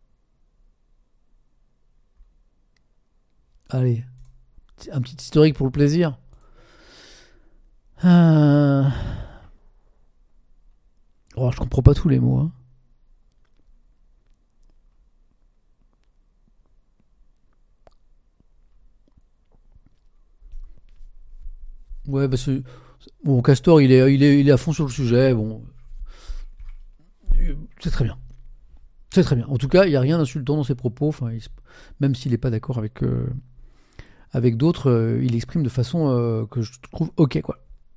Allez, un petit historique pour le plaisir. Euh... Oh, je comprends pas tous les mots. Hein. Ouais, parce que bon, Castor, il est, il est, il est à fond sur le sujet. Bon, c'est très bien. C'est très bien. En tout cas, il n'y a rien d'insultant dans ses propos. Enfin, il, même s'il n'est pas d'accord avec euh, avec d'autres, euh, il exprime de façon euh, que je trouve ok, quoi.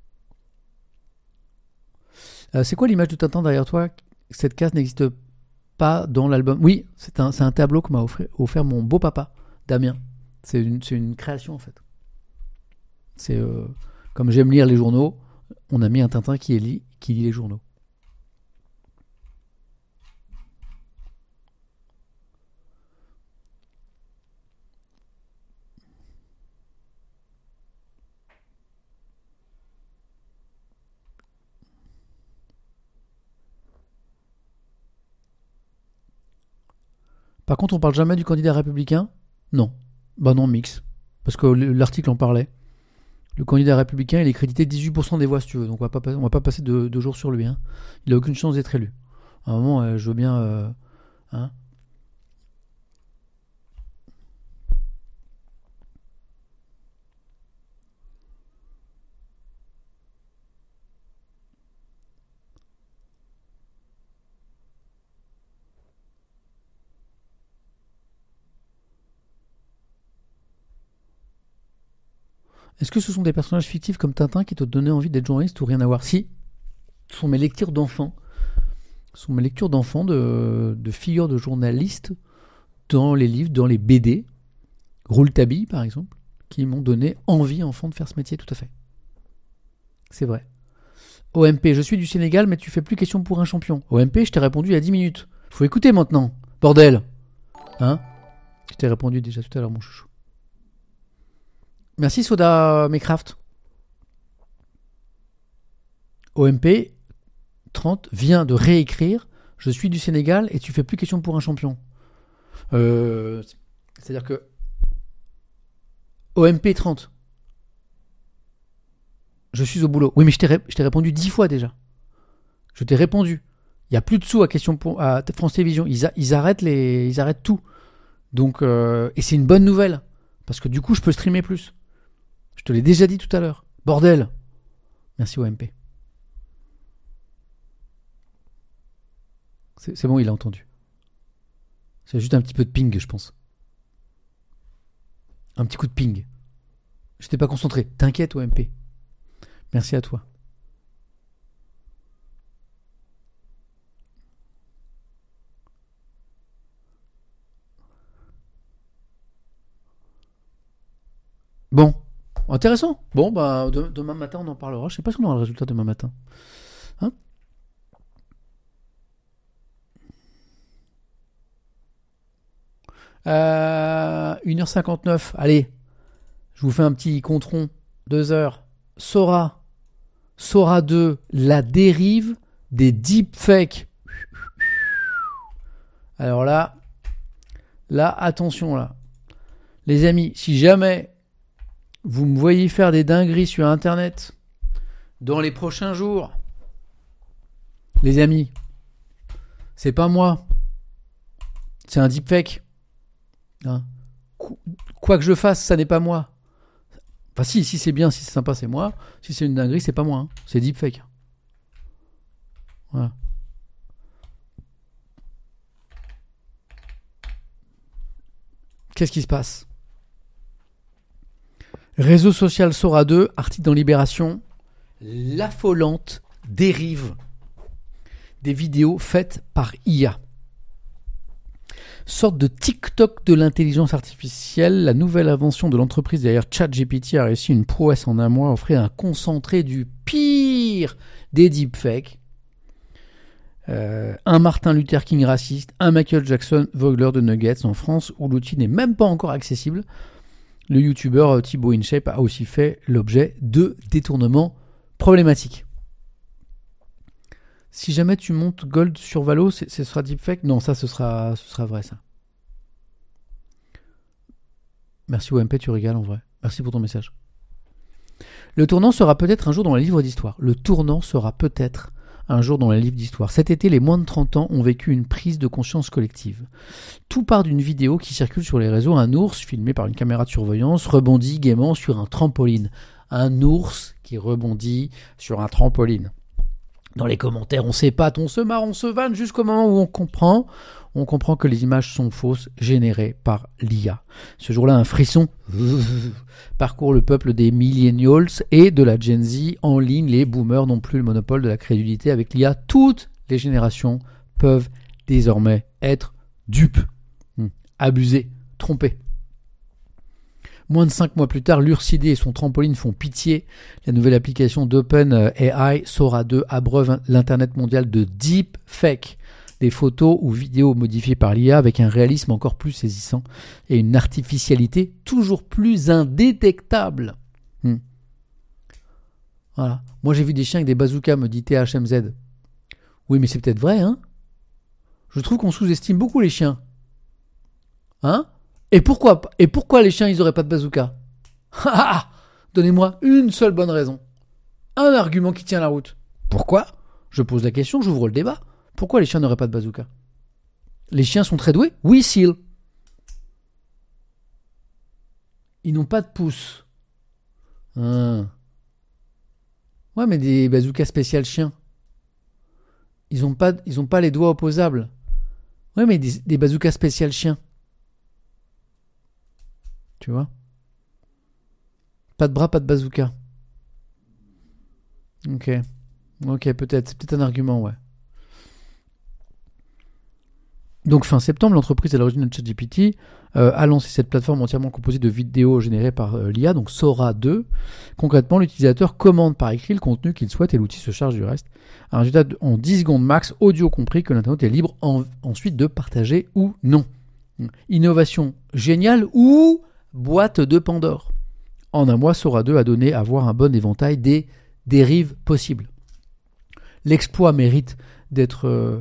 Euh, c'est quoi l'image de Tintin derrière toi ? Cette case n'existe pas dans l'album. Oui, c'est un, c'est un tableau que m'a offert, offert mon beau papa, Damien. C'est une, c'est une création en fait. C'est euh, comme j'aime lire les journaux, on a mis un Tintin qui lit, qui lit les journaux. Par contre, on parle jamais du candidat républicain ? Non. Bah non, mix. Parce que l'article en parlait. Le candidat républicain, il est crédité dix-huit pour cent des voix, si tu veux. Donc on va pas, on va pas passer deux, deux jours sur lui. Hein. Il a aucune chance d'être élu. À un moment, euh, je veux bien... Euh, hein. Est-ce que ce sont des personnages fictifs comme Tintin qui t'ont donné envie d'être journaliste ou rien à voir ? Si, ce sont mes lectures d'enfants. Ce sont mes lectures d'enfants de, de figures de journalistes dans les livres, dans les B D, Rouletabille par exemple, qui m'ont donné envie enfant de faire ce métier, tout à fait. C'est vrai. O M P, je suis du Sénégal, mais tu fais plus question pour un champion. O M P, je t'ai répondu il y a dix minutes. Faut écouter maintenant, bordel. Hein ? Je t'ai répondu déjà tout à l'heure, mon chouchou. Merci Soda Mecraft. O M P trente vient de réécrire « Je suis du Sénégal et tu fais plus question pour un champion euh, ». C'est-à-dire que O M P trente, je suis au boulot. Oui, mais je t'ai, ré- je t'ai répondu dix fois déjà. Je t'ai répondu. Il n'y a plus de sous à, question pour, à France Télévisions. Ils, a, ils, arrêtent les, ils arrêtent tout. Donc, euh, et c'est une bonne nouvelle. Parce que du coup, je peux streamer plus. Je te l'ai déjà dit tout à l'heure. Bordel. Merci O M P. C'est, c'est bon, il a entendu. C'est juste un petit peu de ping, je pense. Un petit coup de ping. J'étais pas concentré. T'inquiète, O M P. Merci à toi. Bon. Intéressant. Bon, bah, de- demain matin, on en parlera. Je sais pas si on aura le résultat demain matin. Hein euh, une heure cinquante-neuf. Allez, je vous fais un petit compte-rond. deux heures. Sora. Sora deux. La dérive des deepfakes. Alors là, là, attention là. Les amis, si jamais vous me voyez faire des dingueries sur Internet dans les prochains jours, les amis, c'est pas moi. C'est un deepfake. Hein. Quoi que je fasse, ça n'est pas moi. Enfin, si, si c'est bien, si c'est sympa, c'est moi. Si c'est une dinguerie, c'est pas moi. Hein. C'est deepfake. Voilà. Qu'est-ce qui se passe ? Réseau social Sora deux, article dans Libération. L'affolante dérive des vidéos faites par I A. Sorte de TikTok de l'intelligence artificielle, la nouvelle invention de l'entreprise derrière ChatGPT a réussi une prouesse en un mois, offrir un concentré du pire des deepfakes. Euh, un Martin Luther King raciste, un Michael Jackson voleur de nuggets en France où l'outil n'est même pas encore accessible. Le youtubeur Thibaut InShape a aussi fait l'objet de détournements problématiques. Si jamais tu montes Gold sur Valo, ce sera deepfake ? Non, ça ce sera, ce sera vrai ça. Merci O M P, tu régales en vrai. Merci pour ton message. Le tournant sera peut-être un jour dans les livres d'histoire. Le tournant sera peut-être un jour dans les livres d'histoire. Cet été, les moins de trente ans ont vécu une prise de conscience collective. Tout part d'une vidéo qui circule sur les réseaux. Un ours, filmé par une caméra de surveillance, rebondit gaiement sur un trampoline. Un ours qui rebondit sur un trampoline. Dans les commentaires, on s'épate, on se marre, on se vanne jusqu'au moment où on comprend. On comprend que les images sont fausses, générées par l'I A. Ce jour-là, un frisson parcourt le peuple des millennials et de la Gen Z en ligne. Les boomers n'ont plus le monopole de la crédulité avec l'I A. Toutes les générations peuvent désormais être dupes, abusées, trompées. Moins de cinq mois plus tard, l'Ursidé et son trampoline font pitié. La nouvelle application d'OpenAI, Sora deux, abreuve l'Internet mondial de deepfake. Des photos ou vidéos modifiées par l'I A avec un réalisme encore plus saisissant et une artificialité toujours plus indétectable. Hmm. Voilà. Moi, j'ai vu des chiens avec des bazookas, me dit T H M Z. Oui, mais c'est peut-être vrai, hein ? Je trouve qu'on sous-estime beaucoup les chiens. Hein ? Et pourquoi, et pourquoi les chiens, ils n'auraient pas de bazooka ? Donnez-moi une seule bonne raison. Un argument qui tient la route. Pourquoi ? Je pose la question, j'ouvre le débat. Pourquoi les chiens n'auraient pas de bazooka ? Les chiens sont très doués ? Oui, Seal. Ils n'ont pas de pouce. Hein. Ouais, mais des bazookas spéciales chiens. Ils n'ont pas, ils ont pas les doigts opposables. Ouais, mais des, des bazookas spéciales chiens. Tu vois ? Pas de bras, pas de bazooka. Ok. Ok, peut-être. C'est peut-être un argument, ouais. Donc fin septembre, l'entreprise à l'origine de ChatGPT euh, a lancé cette plateforme entièrement composée de vidéos générées par euh, l'I A, donc Sora deux. Concrètement, l'utilisateur commande par écrit le contenu qu'il souhaite et l'outil se charge du reste. Un résultat en dix secondes max, audio compris, que l'internaute est libre en, ensuite de partager ou non. Innovation géniale ou boîte de Pandore. En un mois, Sora deux a donné à voir un bon éventail des dérives possibles. L'exploit mérite d'être... Euh,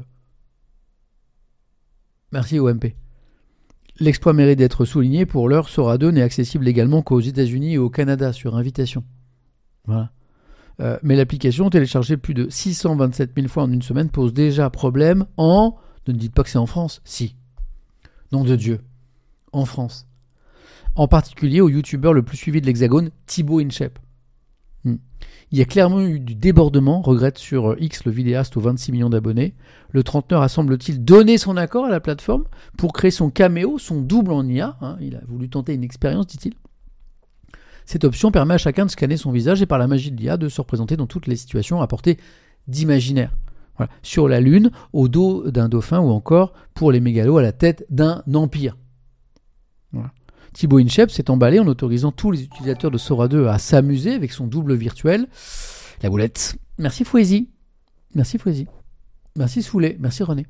Merci O M P. L'exploit mérite d'être souligné. Pour l'heure, Sora deux n'est accessible également qu'aux États-Unis et au Canada sur invitation. Voilà. Euh, mais l'application, téléchargée plus de six cent vingt-sept mille fois en une semaine, pose déjà problème en... Ne me dites pas que c'est en France. Si. Nom de Dieu. En France. En particulier au youtubeur le plus suivi de l'Hexagone, Thibaut InShape. Hmm. Il y a clairement eu du débordement, regrette sur X le vidéaste aux vingt-six millions d'abonnés. Le trentenaire a, semble-t-il, donné son accord à la plateforme pour créer son caméo, son double en I A. Hein, il a voulu tenter une expérience, dit-il. Cette option permet à chacun de scanner son visage et par la magie de l'I A de se représenter dans toutes les situations à portée d'imaginaire. Voilà. Sur la Lune, au dos d'un dauphin ou encore pour les mégalos à la tête d'un empire. Voilà. Thibaut InShape s'est emballé en autorisant tous les utilisateurs de Sora deux à s'amuser avec son double virtuel, la boulette. Merci Fouezy. Merci Fouezy. Merci Soulet. Merci René.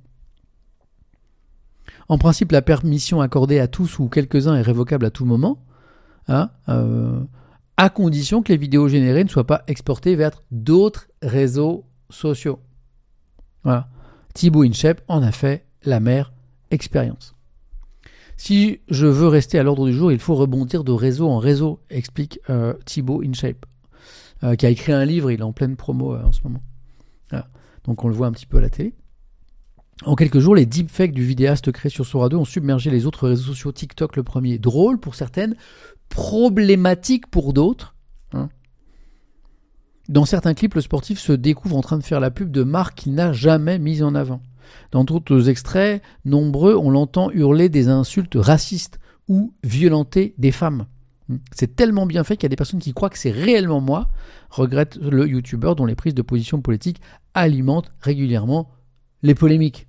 En principe, la permission accordée à tous ou quelques-uns est révocable à tout moment, hein, euh, à condition que les vidéos générées ne soient pas exportées vers d'autres réseaux sociaux. Voilà. Thibaut InShape en a fait la mère expérience. Si je veux rester à l'ordre du jour, il faut rebondir de réseau en réseau, explique euh, Thibaut InShape, euh, qui a écrit un livre, il est en pleine promo euh, en ce moment. Voilà. Donc on le voit un petit peu à la télé. En quelques jours, les deepfakes du vidéaste créé sur Sora deux ont submergé les autres réseaux sociaux, TikTok le premier. Drôle pour certaines, problématique pour d'autres. Hein. Dans certains clips, le sportif se découvre en train de faire la pub de marques qu'il n'a jamais mises en avant. Dans d'autres extraits, nombreux, on l'entend hurler des insultes racistes ou violenter des femmes. C'est tellement bien fait qu'il y a des personnes qui croient que c'est réellement moi, regrette le youtubeur dont les prises de position politiques alimentent régulièrement les polémiques.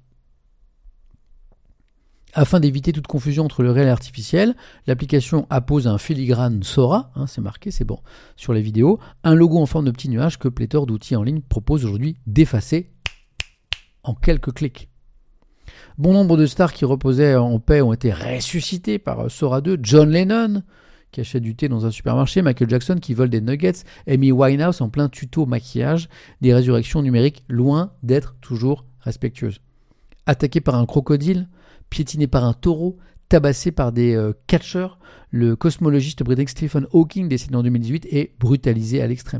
Afin d'éviter toute confusion entre le réel et l'artificiel, l'application appose un filigrane Sora, hein, c'est marqué, c'est bon, sur les vidéos, un logo en forme de petit nuage que pléthore d'outils en ligne proposent aujourd'hui d'effacer en quelques clics. Bon nombre de stars qui reposaient en paix ont été ressuscités par Sora deux. John Lennon, qui achète du thé dans un supermarché, Michael Jackson qui vole des nuggets, Amy Winehouse en plein tuto maquillage, des résurrections numériques loin d'être toujours respectueuses. Attaqué par un crocodile, piétiné par un taureau, tabassé par des euh, catcheurs, le cosmologiste britannique Stephen Hawking, décédé en deux mille dix-huit, est brutalisé à l'extrême.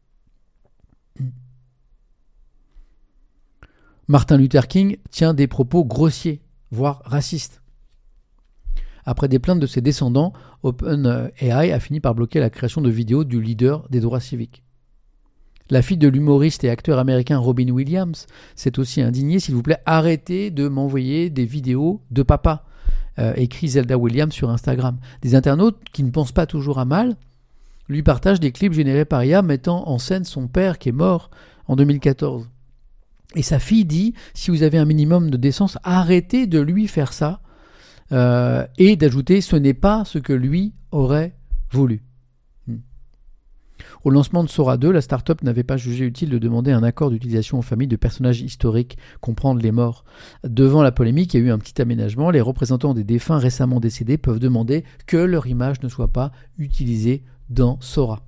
Martin Luther King tient des propos grossiers, voire racistes. Après des plaintes de ses descendants, OpenAI a fini par bloquer la création de vidéos du leader des droits civiques. La fille de l'humoriste et acteur américain Robin Williams s'est aussi indignée. S'il vous plaît, arrêtez de m'envoyer des vidéos de papa, euh, écrit Zelda Williams sur Instagram. Des internautes qui ne pensent pas toujours à mal lui partagent des clips générés par I A mettant en scène son père qui est mort en deux mille quatorze. Et sa fille dit, si vous avez un minimum de décence, arrêtez de lui faire ça. Euh, et d'ajouter, ce n'est pas ce que lui aurait voulu. Hmm. Au lancement de Sora deux, la start-up n'avait pas jugé utile de demander un accord d'utilisation aux familles de personnages historiques, comprendre les morts. Devant la polémique, il y a eu un petit aménagement. Les représentants des défunts récemment décédés peuvent demander que leur image ne soit pas utilisée dans Sora.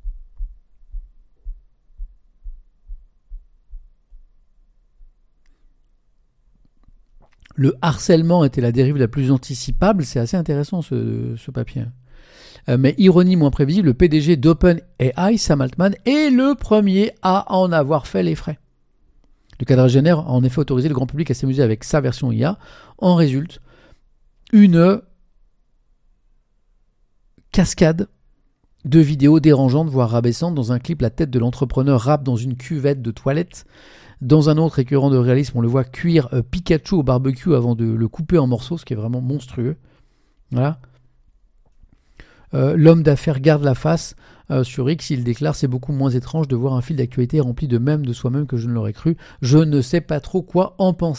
Le harcèlement était la dérive la plus anticipable. C'est assez intéressant ce, ce papier. Euh, mais ironie moins prévisible, le P D G d'OpenAI, Sam Altman, est le premier à en avoir fait les frais. Le quadragénaire a en effet autorisé le grand public à s'amuser avec sa version I A. En résulte une cascade de vidéos dérangeantes, voire rabaissantes. Dans un clip, la tête de l'entrepreneur rappe dans une cuvette de toilette. Dans un autre écœurant de réalisme, on le voit cuire euh, Pikachu au barbecue avant de le couper en morceaux, ce qui est vraiment monstrueux. Voilà. Euh, l'homme d'affaires garde la face. Euh, sur X, il déclare « C'est beaucoup moins étrange de voir un fil d'actualité rempli de mèmes de soi-même que je ne l'aurais cru. Je ne sais pas trop quoi en penser. »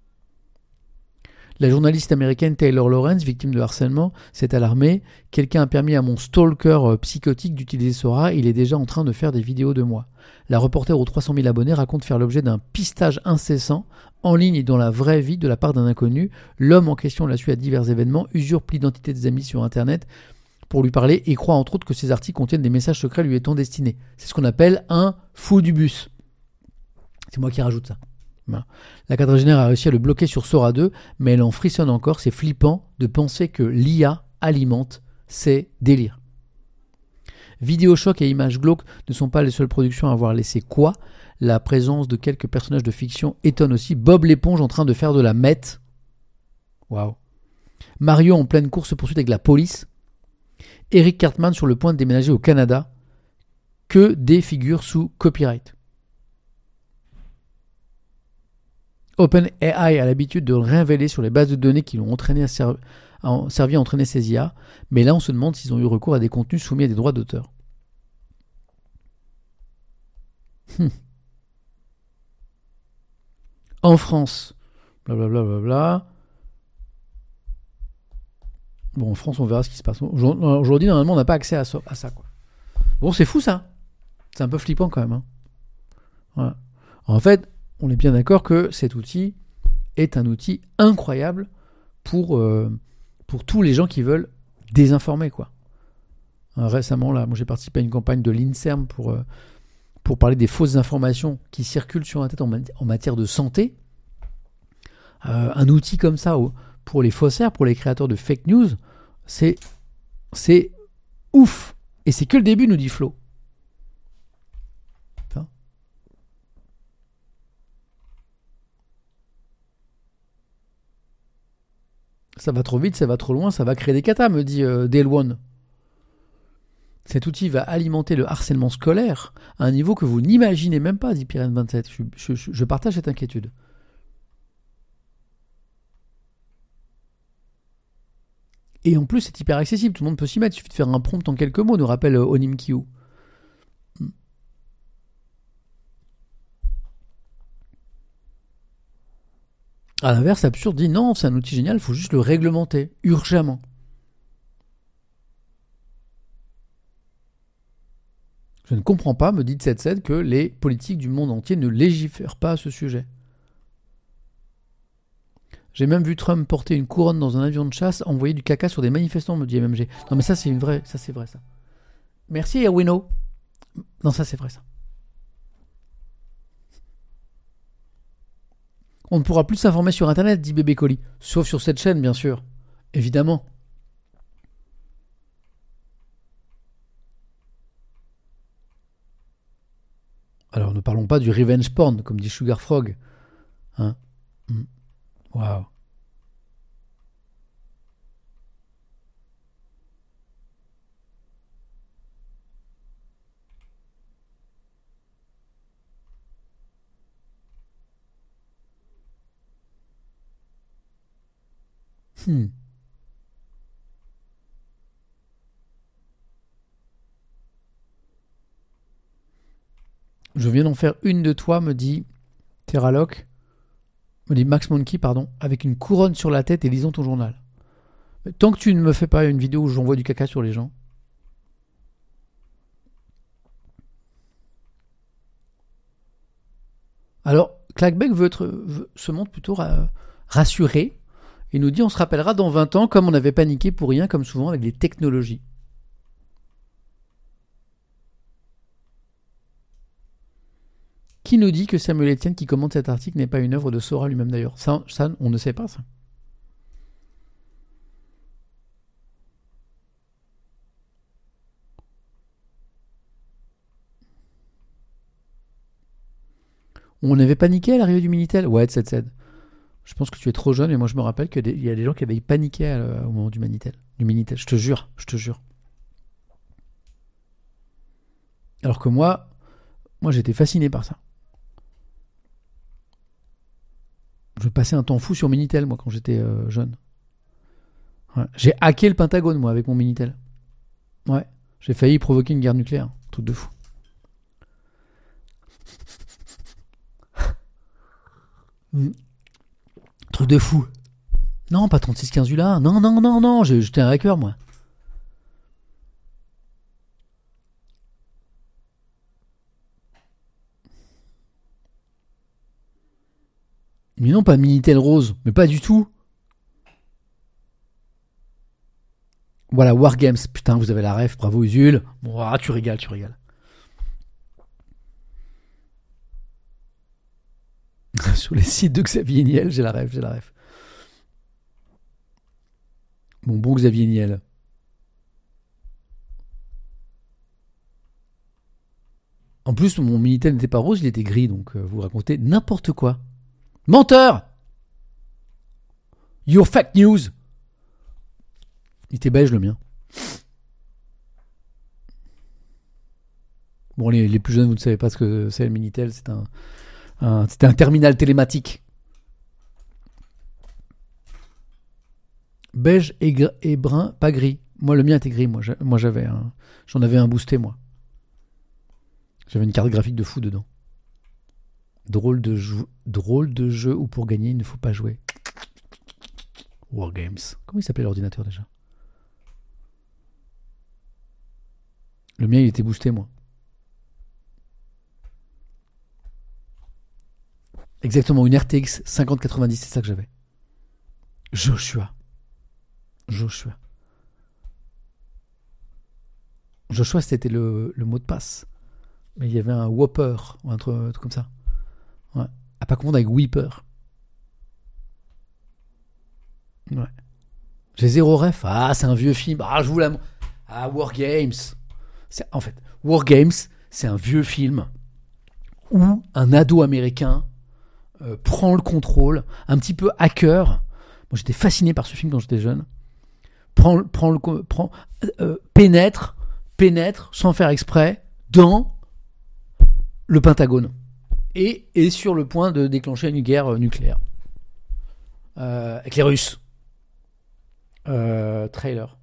La journaliste américaine Taylor Lawrence, victime de harcèlement, s'est alarmée. « Quelqu'un a permis à mon stalker euh, psychotique d'utiliser Sora. Il est déjà en train de faire des vidéos de moi. » La reporter aux trois cent mille abonnés raconte faire l'objet d'un pistage incessant, en ligne et dans la vraie vie, de la part d'un inconnu. L'homme en question l'a su à divers événements, usurpe l'identité des amis sur Internet pour lui parler et croit entre autres que ces articles contiennent des messages secrets lui étant destinés. C'est ce qu'on appelle un fou du bus. C'est moi qui rajoute ça. Voilà. La quadragénaire a réussi à le bloquer sur Sora deux, mais elle en frissonne encore. C'est flippant de penser que l'I A alimente ses délires. Vidéoshock et Images glauques ne sont pas les seules productions à avoir laissé quoi. La présence de quelques personnages de fiction étonne aussi. Bob l'éponge en train de faire de la meth. Waouh. Mario en pleine course-poursuite avec la police. Eric Cartman sur le point de déménager au Canada. Que des figures sous copyright. OpenAI a l'habitude de révéler sur les bases de données qui l'ont entraîné à ser- a servi à entraîner ces I A, mais là on se demande s'ils ont eu recours à des contenus soumis à des droits d'auteur. Hum. En France, blablabla, bla bla bla. Bon, en France, on verra ce qui se passe. Aujourd'hui, normalement, on n'a pas accès à ça, à ça, quoi. Bon, c'est fou, ça. C'est un peu flippant, quand même. Hein. Voilà. En fait, on est bien d'accord que cet outil est un outil incroyable pour, euh, pour tous les gens qui veulent désinformer, quoi. Hein, récemment, là, moi, j'ai participé à une campagne de l'INSERM pour, euh, pour parler des fausses informations qui circulent sur Internet en, ma- en matière de santé. Euh, un outil comme ça, pour les faussaires, pour les créateurs de fake news, c'est, c'est ouf. Et c'est que le début, nous dit Flo. Enfin. Ça va trop vite, ça va trop loin, ça va créer des catas, me dit euh, Dale One. Cet outil va alimenter le harcèlement scolaire à un niveau que vous n'imaginez même pas, dit Pyren vingt-sept. Je, je, je, je partage cette inquiétude. Et en plus, c'est hyper accessible, tout le monde peut s'y mettre. Il suffit de faire un prompt en quelques mots, nous rappelle euh, Onim Q. À l'inverse, Absurde dit non, c'est un outil génial, il faut juste le réglementer, urgemment. Je ne comprends pas, me dit sept sept, que les politiques du monde entier ne légifèrent pas à ce sujet. J'ai même vu Trump porter une couronne dans un avion de chasse, envoyer du caca sur des manifestants, me dit M M G. Non mais ça c'est une vraie, ça c'est vrai ça. Merci Erwino. Non ça c'est vrai ça. On ne pourra plus s'informer sur Internet, dit Bébé Colis. Sauf sur cette chaîne, bien sûr. Évidemment. Alors, ne parlons pas du revenge porn, comme dit Sugar Frog. Hein. Waouh. Wow. Hmm. Je viens d'en faire une de toi, me dit Terraloc, me dit Max Monkey, pardon, avec une couronne sur la tête et lisons ton journal. Mais tant que tu ne me fais pas une vidéo où j'envoie du caca sur les gens. Alors, Clackbeck veut être, veut, se montre plutôt ra- rassuré. Il nous dit on se rappellera dans vingt ans comme on avait paniqué pour rien, comme souvent avec les technologies. Qui nous dit que Samuel Etienne qui commente cet article n'est pas une œuvre de Sora lui-même d'ailleurs? Ça, ça, on ne sait pas ça. On avait paniqué à l'arrivée du Minitel? Ouais, sept sept. Je pense que tu es trop jeune, et moi je me rappelle qu'il y a des gens qui avaient paniqué à, au moment du Minitel. Du Minitel, je te jure, je te jure. Alors que moi, moi j'étais fasciné par ça. Je passais un temps fou sur Minitel, moi, quand j'étais euh, jeune. Ouais. J'ai hacké le Pentagone, moi, avec mon Minitel. Ouais. J'ai failli provoquer une guerre nucléaire. Truc de fou. Mm. Truc de fou. Non, pas trente-six quinze U L A. Non, non, non, non. J'étais un hacker, moi. Mais non, pas Minitel Rose. Mais pas du tout. Voilà, Wargames. Putain, vous avez la ref. Bravo, Usul. Bon, ah, tu régales, tu régales. Sur les sites de Xavier Niel, j'ai la ref, j'ai la ref. Mon bon Xavier Niel. En plus, mon Minitel n'était pas rose, il était gris, donc euh, vous racontez n'importe quoi. Menteur! Your fake news! Il était beige, le mien. Bon, les, les plus jeunes, vous ne savez pas ce que c'est le Minitel, c'est un, un, c'était un terminal télématique. Beige et, gr- et brun, pas gris. Moi, le mien était gris, moi, j'a- moi j'avais un, j'en avais un boosté, moi. J'avais une carte graphique de fou dedans. Drôle de, jou- drôle de jeu où pour gagner, il ne faut pas jouer. Wargames. Comment il s'appelait l'ordinateur déjà? Le mien, il était boosté, moi. Exactement, une R T X cinquante quatre-vingt-dix, c'est ça que j'avais. Joshua. Joshua. Joshua, c'était le, le mot de passe. Mais il y avait un Whopper, ou un truc, un truc comme ça. Ouais. À pas confondre avec Weeper. Ouais. J'ai zéro ref. Ah, c'est un vieux film. Ah, je vous la... Ah, War Games. C'est... En fait, War Games, c'est un vieux film où un ado américain euh, prend le contrôle, un petit peu hacker. Moi, j'étais fasciné par ce film quand j'étais jeune. Prend, prend le, prend, euh, pénètre, pénètre, sans faire exprès, dans le Pentagone. Et est sur le point de déclencher une guerre nucléaire. Euh, avec les Russes. Euh, trailer.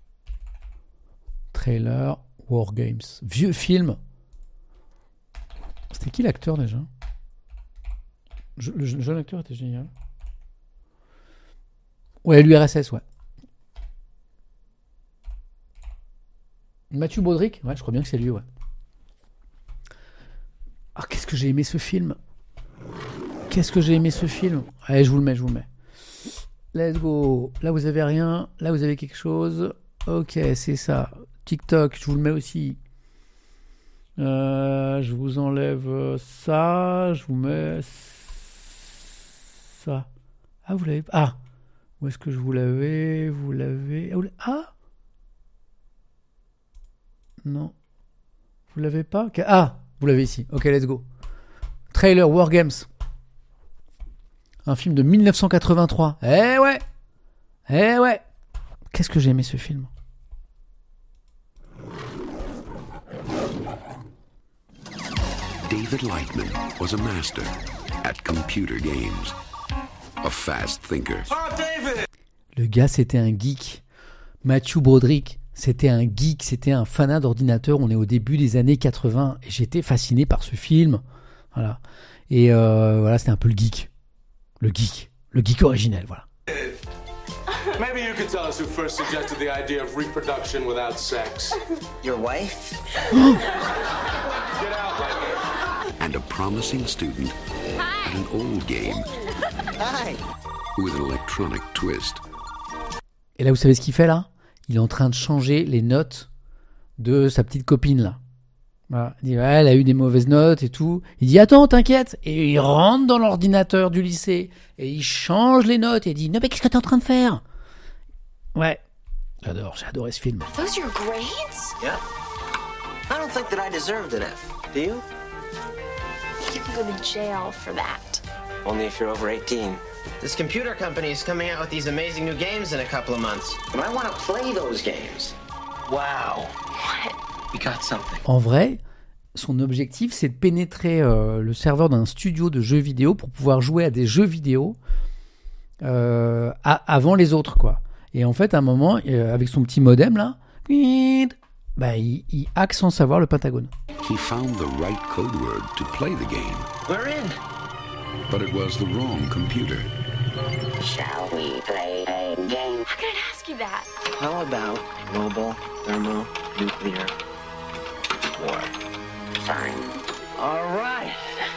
Trailer, War Games. Vieux film. C'était qui l'acteur déjà ? Je, Le jeune acteur était génial. Ouais, l'U R S S, ouais. Matthew Broderick ? Ouais, je crois bien que c'est lui, ouais. Ah, qu'est-ce que j'ai aimé ce film. Qu'est-ce que j'ai aimé ce film. Allez, je vous le mets, je vous le mets. Let's go. Là, vous avez rien. Là, vous avez quelque chose. Ok, c'est ça. TikTok, je vous le mets aussi. Euh, je vous enlève ça. Je vous mets ça. Ah, vous l'avez. Ah, où est-ce que je vous l'avais ? Vous l'avez. Ah, non. Vous l'avez pas ? Ah, vous l'avez ici. Ok, let's go. Trailer War Games. Un film de dix-neuf cent quatre-vingt-trois. Eh ouais. Eh ouais. Qu'est-ce que j'ai aimé ce film. David Lightman was a master at computer games. A fast thinker. Oh, David! Le gars, c'était un geek. Matthew Broderick, c'était un geek, c'était un fanat d'ordinateur. On est au début des années quatre-vingts et j'étais fasciné par ce film. Voilà. Et euh, voilà, c'était un peu le geek. Le geek. Le geek originel, voilà. Maybe you could tell us who first suggested the idea of reproduction without sex. Your wife? Get out, Lightning. And a promising student at an old game Hi. with an electronic twist. Et là, vous savez ce qu'il fait là ? Il est en train de changer les notes de sa petite copine là. Voilà. Il dit, ouais, elle a eu des mauvaises notes et tout. Il dit, attends, t'inquiète. Et il rentre dans l'ordinateur du lycée et il change les notes et il dit, non, mais qu'est-ce que t'es en train de faire ? Ouais. J'adore, j'ai adoré ce film. Those are your grades? Yeah. I don't think that I deserved an F. Do you? You can go to jail for that. Only if you're over eighteen. This computer company is coming out with these amazing new games in a couple of months. And I want to play those games. Wow. What? We got something. En vrai, son objectif, c'est de pénétrer euh, le serveur d'un studio de jeux vidéo pour pouvoir jouer à des jeux vidéo euh, à, avant les autres, quoi. Et en fait, à un moment, euh, avec son petit modem là, bah, il, il hack sans savoir le Pentagone. He found the right code word to play the game, We're in. but it was the wrong computer. Shall we play a game? How could I ask you that? How about mobile, thermal, nuclear war? Fine. All right.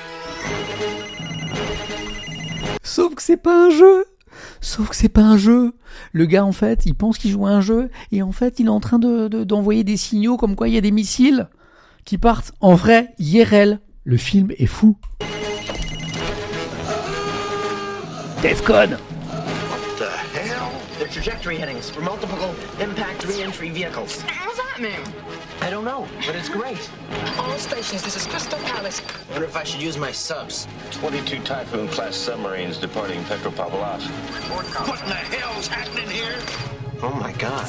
Sauf que c'est pas un jeu. Sauf que c'est pas un jeu. Le gars, en fait, il pense qu'il joue à un jeu et en fait, il est en train de, de, d'envoyer des signaux comme quoi il y a des missiles qui partent en vrai I R L. Le film est fou. Defcon. The hell? They're trajectory headings for multiple impact re-entry vehicles. How's that mean? I don't know, but it's great. All stations, this is Crystal Palace. I wonder if I should use my subs. twenty-two Typhoon-class submarines departing Petropavlovsk. What in the hell's happening here? Oh my god.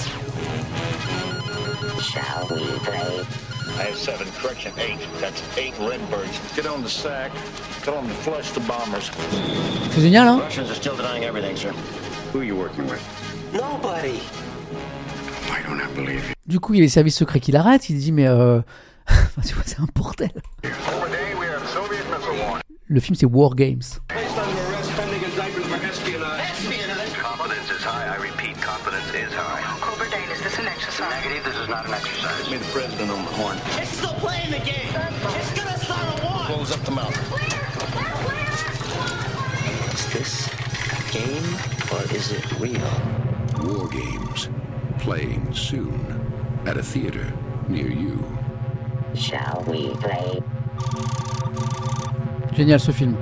Shall we play? I have seven, correction, eight. That's eight Redbirds. Get on the sack. Tell them to flush the bombers. C'est génial, hein? Russians are still denying everything, sir. Who are you working with? Nobody. Why don't I believe you? Du coup, il y a les services secrets qui l'arrêtent. Il dit, mais euh... tu vois, c'est un bordel. Le film, c'est War Games. Based on your arrest pending indictment for espionage. Confidence is high. I repeat, confidence is high. Cobra Dane, is this an exercise? Negative, this is not an exercise. Made the president on the horn. It's still playing the game. It's gonna start a war. Close up the mouth. Is this a game or is it real? War Games. Playing soon. At a theater near you. Shall we play? Génial ce film.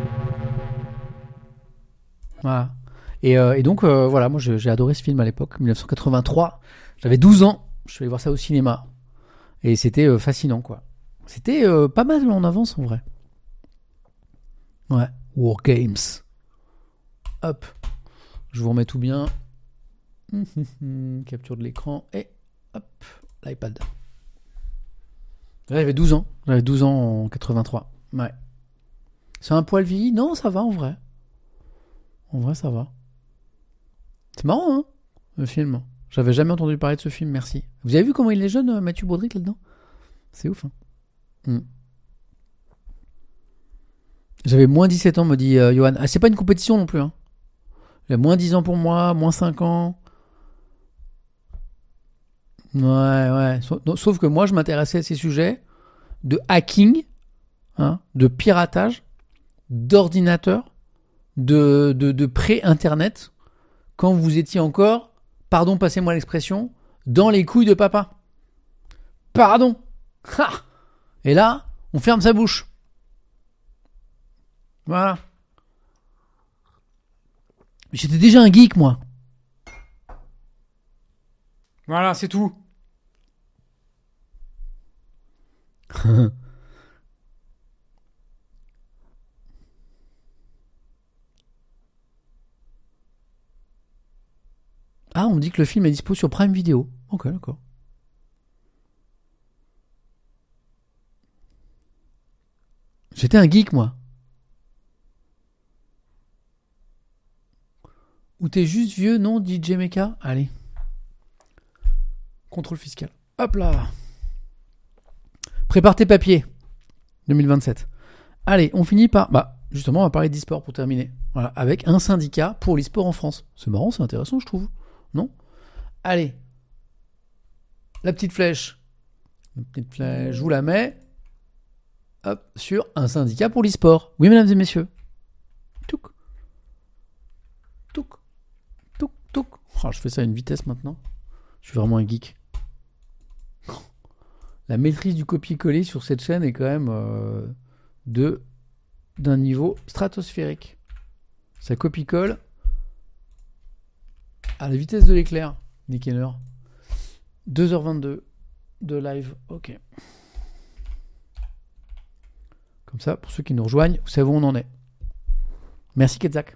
Voilà. Et, euh, et donc, euh, voilà, moi je, j'ai adoré ce film à l'époque, dix-neuf cent quatre-vingt-trois. J'avais douze ans, je suis allé voir ça au cinéma. Et c'était euh, fascinant, quoi. C'était euh, pas mal en avance, en vrai. Ouais, War Games. Hop. Je vous remets tout bien. Capture de l'écran. Et hop, l'iPad. Là, j'avais douze ans. J'avais douze ans en quatre-vingt-trois. Ouais. C'est un poil vieilli? Non, ça va en vrai. En vrai, ça va. C'est marrant, hein, le film. J'avais jamais entendu parler de ce film, merci. Vous avez vu comment il est jeune, Mathieu Broderick, là-dedans? C'est ouf, hein. Mm. J'avais moins dix-sept ans, me dit euh, Johan. Ah, c'est pas une compétition non plus, hein. Il y a moins dix ans pour moi, moins cinq ans. Ouais, ouais. Sauf que moi, je m'intéressais à ces sujets de hacking, hein, de piratage, d'ordinateur, de, de, de pré-internet, quand vous étiez encore, pardon, passez-moi l'expression, dans les couilles de papa. Pardon. Ha. Et là, on ferme sa bouche. Voilà. J'étais déjà un geek, moi. Voilà, c'est tout. Ah, on me dit que le film est dispo sur Prime Video. Ok, d'accord. J'étais un geek, moi. Ou t'es juste vieux, non, D J Mecha? Allez. Contrôle fiscal. Hop là. Prépare tes papiers. deux mille vingt-sept. Allez, on finit par... Bah, justement, on va parler d'e-sport pour terminer. Voilà, avec un syndicat pour l'e-sport en France. C'est marrant, c'est intéressant, je trouve. Non? Allez. La petite flèche. La petite flèche, je vous la mets. Hop, sur un syndicat pour l'e-sport. Oui, mesdames et messieurs. Touc. Touc. Touc, touc. Oh, je fais ça à une vitesse maintenant. Je suis vraiment un geek. La maîtrise du copier-coller sur cette chaîne est quand même euh, de, d'un niveau stratosphérique. Ça copie-colle à la vitesse de l'éclair. Nick Henner. deux heures vingt-deux de live. Ok. Comme ça, pour ceux qui nous rejoignent, vous savez où on en est. Merci Ketzak.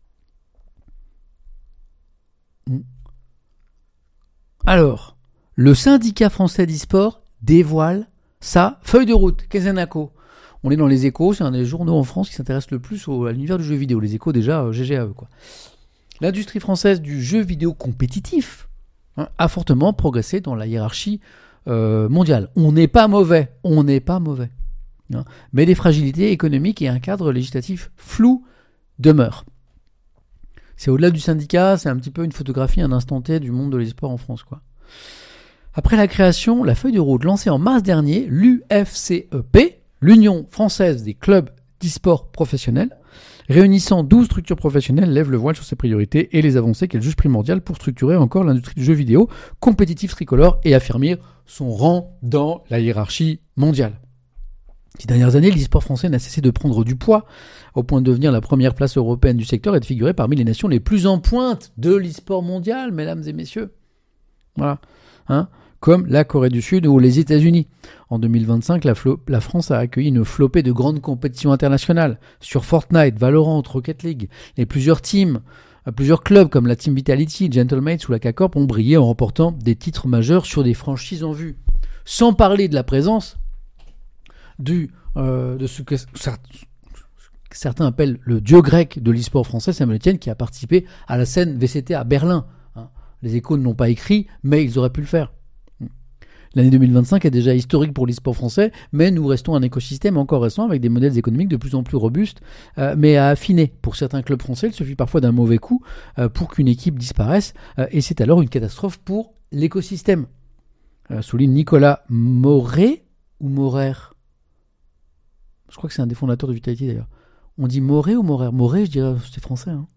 Alors, le syndicat français d'e-sport dévoile sa feuille de route. Kezenako. On est dans les Échos, c'est un des journaux en France qui s'intéresse le plus au, à l'univers du jeu vidéo. Les Échos, déjà, euh, G G à eux, quoi. L'industrie française du jeu vidéo compétitif, hein, a fortement progressé dans la hiérarchie euh, mondiale. On n'est pas mauvais, on n'est pas mauvais. Hein, mais des fragilités économiques et un cadre législatif flou demeurent. C'est au-delà du syndicat, c'est un petit peu une photographie, un instant T du monde de l'e-sport en France, quoi. Après la création, la feuille de route lancée en mars dernier, l'U F C E P, l'Union française des clubs d'e-sport professionnels, réunissant douze structures professionnelles, lève le voile sur ses priorités et les avancées qu'elle juge primordiales pour structurer encore l'industrie du jeu vidéo compétitif tricolore et affirmer son rang dans la hiérarchie mondiale. Ces dernières années, l'e-sport français n'a cessé de prendre du poids au point de devenir la première place européenne du secteur et de figurer parmi les nations les plus en pointe de l'e-sport mondial, mesdames et messieurs. Voilà. Hein, comme la Corée du Sud ou les États-Unis. En deux mille vingt-cinq, la, flo- la France a accueilli une flopée de grandes compétitions internationales sur Fortnite, Valorant, Rocket League, et plusieurs teams, plusieurs clubs comme la Team Vitality, Gentlemates ou la K-Corp ont brillé en remportant des titres majeurs sur des franchises en vue. Sans parler de la présence du, euh, de ce que certains appellent le dieu grec de l'e-sport français, Samuel Etienne, qui a participé à la scène V C T à Berlin. Les Échos ne l'ont pas écrit, mais ils auraient pu le faire. L'année deux mille vingt-cinq est déjà historique pour l'e-sport français, mais nous restons un écosystème encore récent avec des modèles économiques de plus en plus robustes, euh, mais à affiner. Pour certains clubs français, il suffit parfois d'un mauvais coup euh, pour qu'une équipe disparaisse, euh, et c'est alors une catastrophe pour l'écosystème. Euh, souligne Nicolas Moret ou Morer. Je crois que c'est un des fondateurs de Vitality d'ailleurs. On dit Moret ou Morer? Moret, je dirais, c'est français. Hein.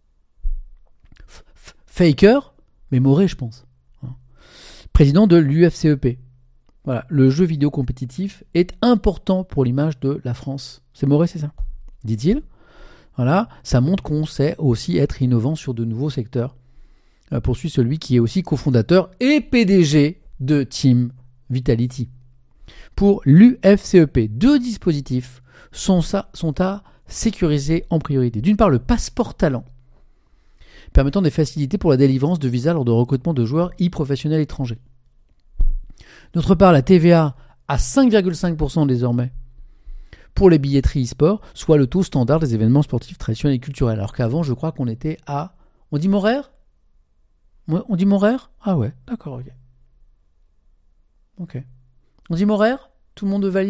F- Faker, mais Moret, je pense. Hein. Président de l'U F C E P. Voilà, le jeu vidéo compétitif est important pour l'image de la France. C'est Moret, c'est ça, dit-il. Voilà, ça montre qu'on sait aussi être innovant sur de nouveaux secteurs. Euh, poursuit celui qui est aussi cofondateur et P D G de Team Vitality. Pour l'U F C E P, deux dispositifs sont, ça, sont à sécuriser en priorité. D'une part, le passeport talent, permettant des facilités pour la délivrance de visas lors de recrutement de joueurs e-professionnels étrangers. D'autre part, la T V A à cinq virgule cinq pour cent désormais pour les billetteries e-sport, soit le taux standard des événements sportifs traditionnels et culturels. Alors qu'avant, je crois qu'on était à... On dit Morer ? On dit Morer ? Ah ouais, d'accord, ok. Ok. On dit Morer ? Tout le monde valide ?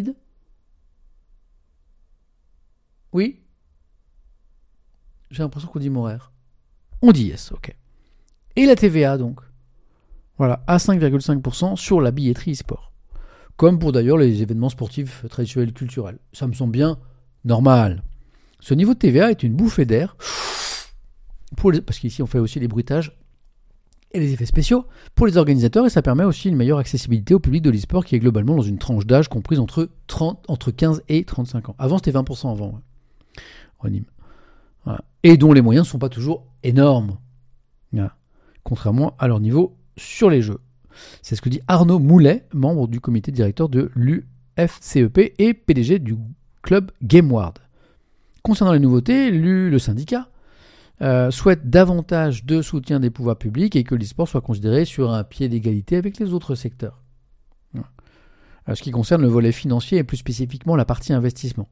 Oui ? J'ai l'impression qu'on dit Morer. On dit yes, ok. Et la T V A donc ? Voilà, à cinq virgule cinq pour cent sur la billetterie e-sport. Comme pour d'ailleurs les événements sportifs traditionnels culturels. Ça me semble bien normal. Ce niveau de T V A est une bouffée d'air, pour les, parce qu'ici on fait aussi les bruitages et les effets spéciaux, pour les organisateurs, et ça permet aussi une meilleure accessibilité au public de l'e-sport qui est globalement dans une tranche d'âge comprise entre, trente, entre quinze et trente-cinq ans. Avant c'était vingt pour cent avant. Ouais. En Nîmes. Voilà. Et dont les moyens ne sont pas toujours énormes. Voilà. Contrairement à leur niveau sur les jeux. C'est ce que dit Arnaud Moulet, membre du comité directeur de l'U F C E P et P D G du club GameWard. Concernant les nouveautés, le syndicat euh, souhaite davantage de soutien des pouvoirs publics et que l'e-sport soit considéré sur un pied d'égalité avec les autres secteurs. Voilà. Euh, ce qui concerne le volet financier et plus spécifiquement la partie investissement.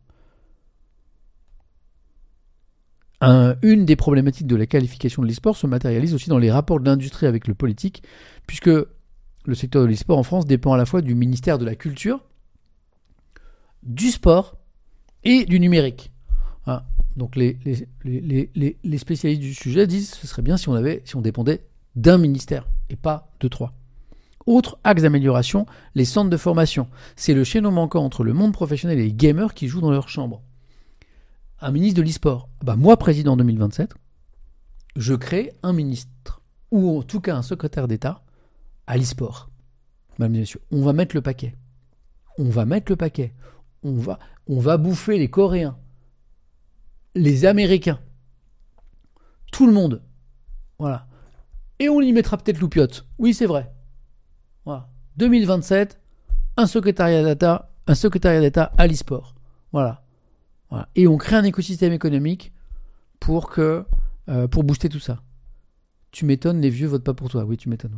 Un, une des problématiques de la qualification de l'e-sport se matérialise aussi dans les rapports de l'industrie avec le politique, puisque le secteur de l'e-sport en France dépend à la fois du ministère de la Culture, du sport et du numérique. Hein. Donc les, les, les, les, les spécialistes du sujet disent que ce serait bien si on, avait, si on dépendait d'un ministère et pas de trois. Autre axe d'amélioration, les centres de formation. C'est le chaînon manquant entre le monde professionnel et les gamers qui jouent dans leur chambre. Un ministre de l'e-sport. Bah, moi, président en deux mille vingt-sept, je crée un ministre, ou en tout cas un secrétaire d'État, à l'e-sport. Mesdames et messieurs, on va mettre le paquet. On va mettre le paquet. On va, on va bouffer les Coréens, les Américains, tout le monde. Voilà. Et on y mettra peut-être l'oupiote. Oui, c'est vrai. Voilà. deux mille vingt-sept, un secrétariat d'État, un secrétariat d'État à l'e-sport. Voilà. Voilà. Et on crée un écosystème économique pour que euh, pour booster tout ça. Tu m'étonnes, les vieux votent pas pour toi. Oui, tu m'étonnes.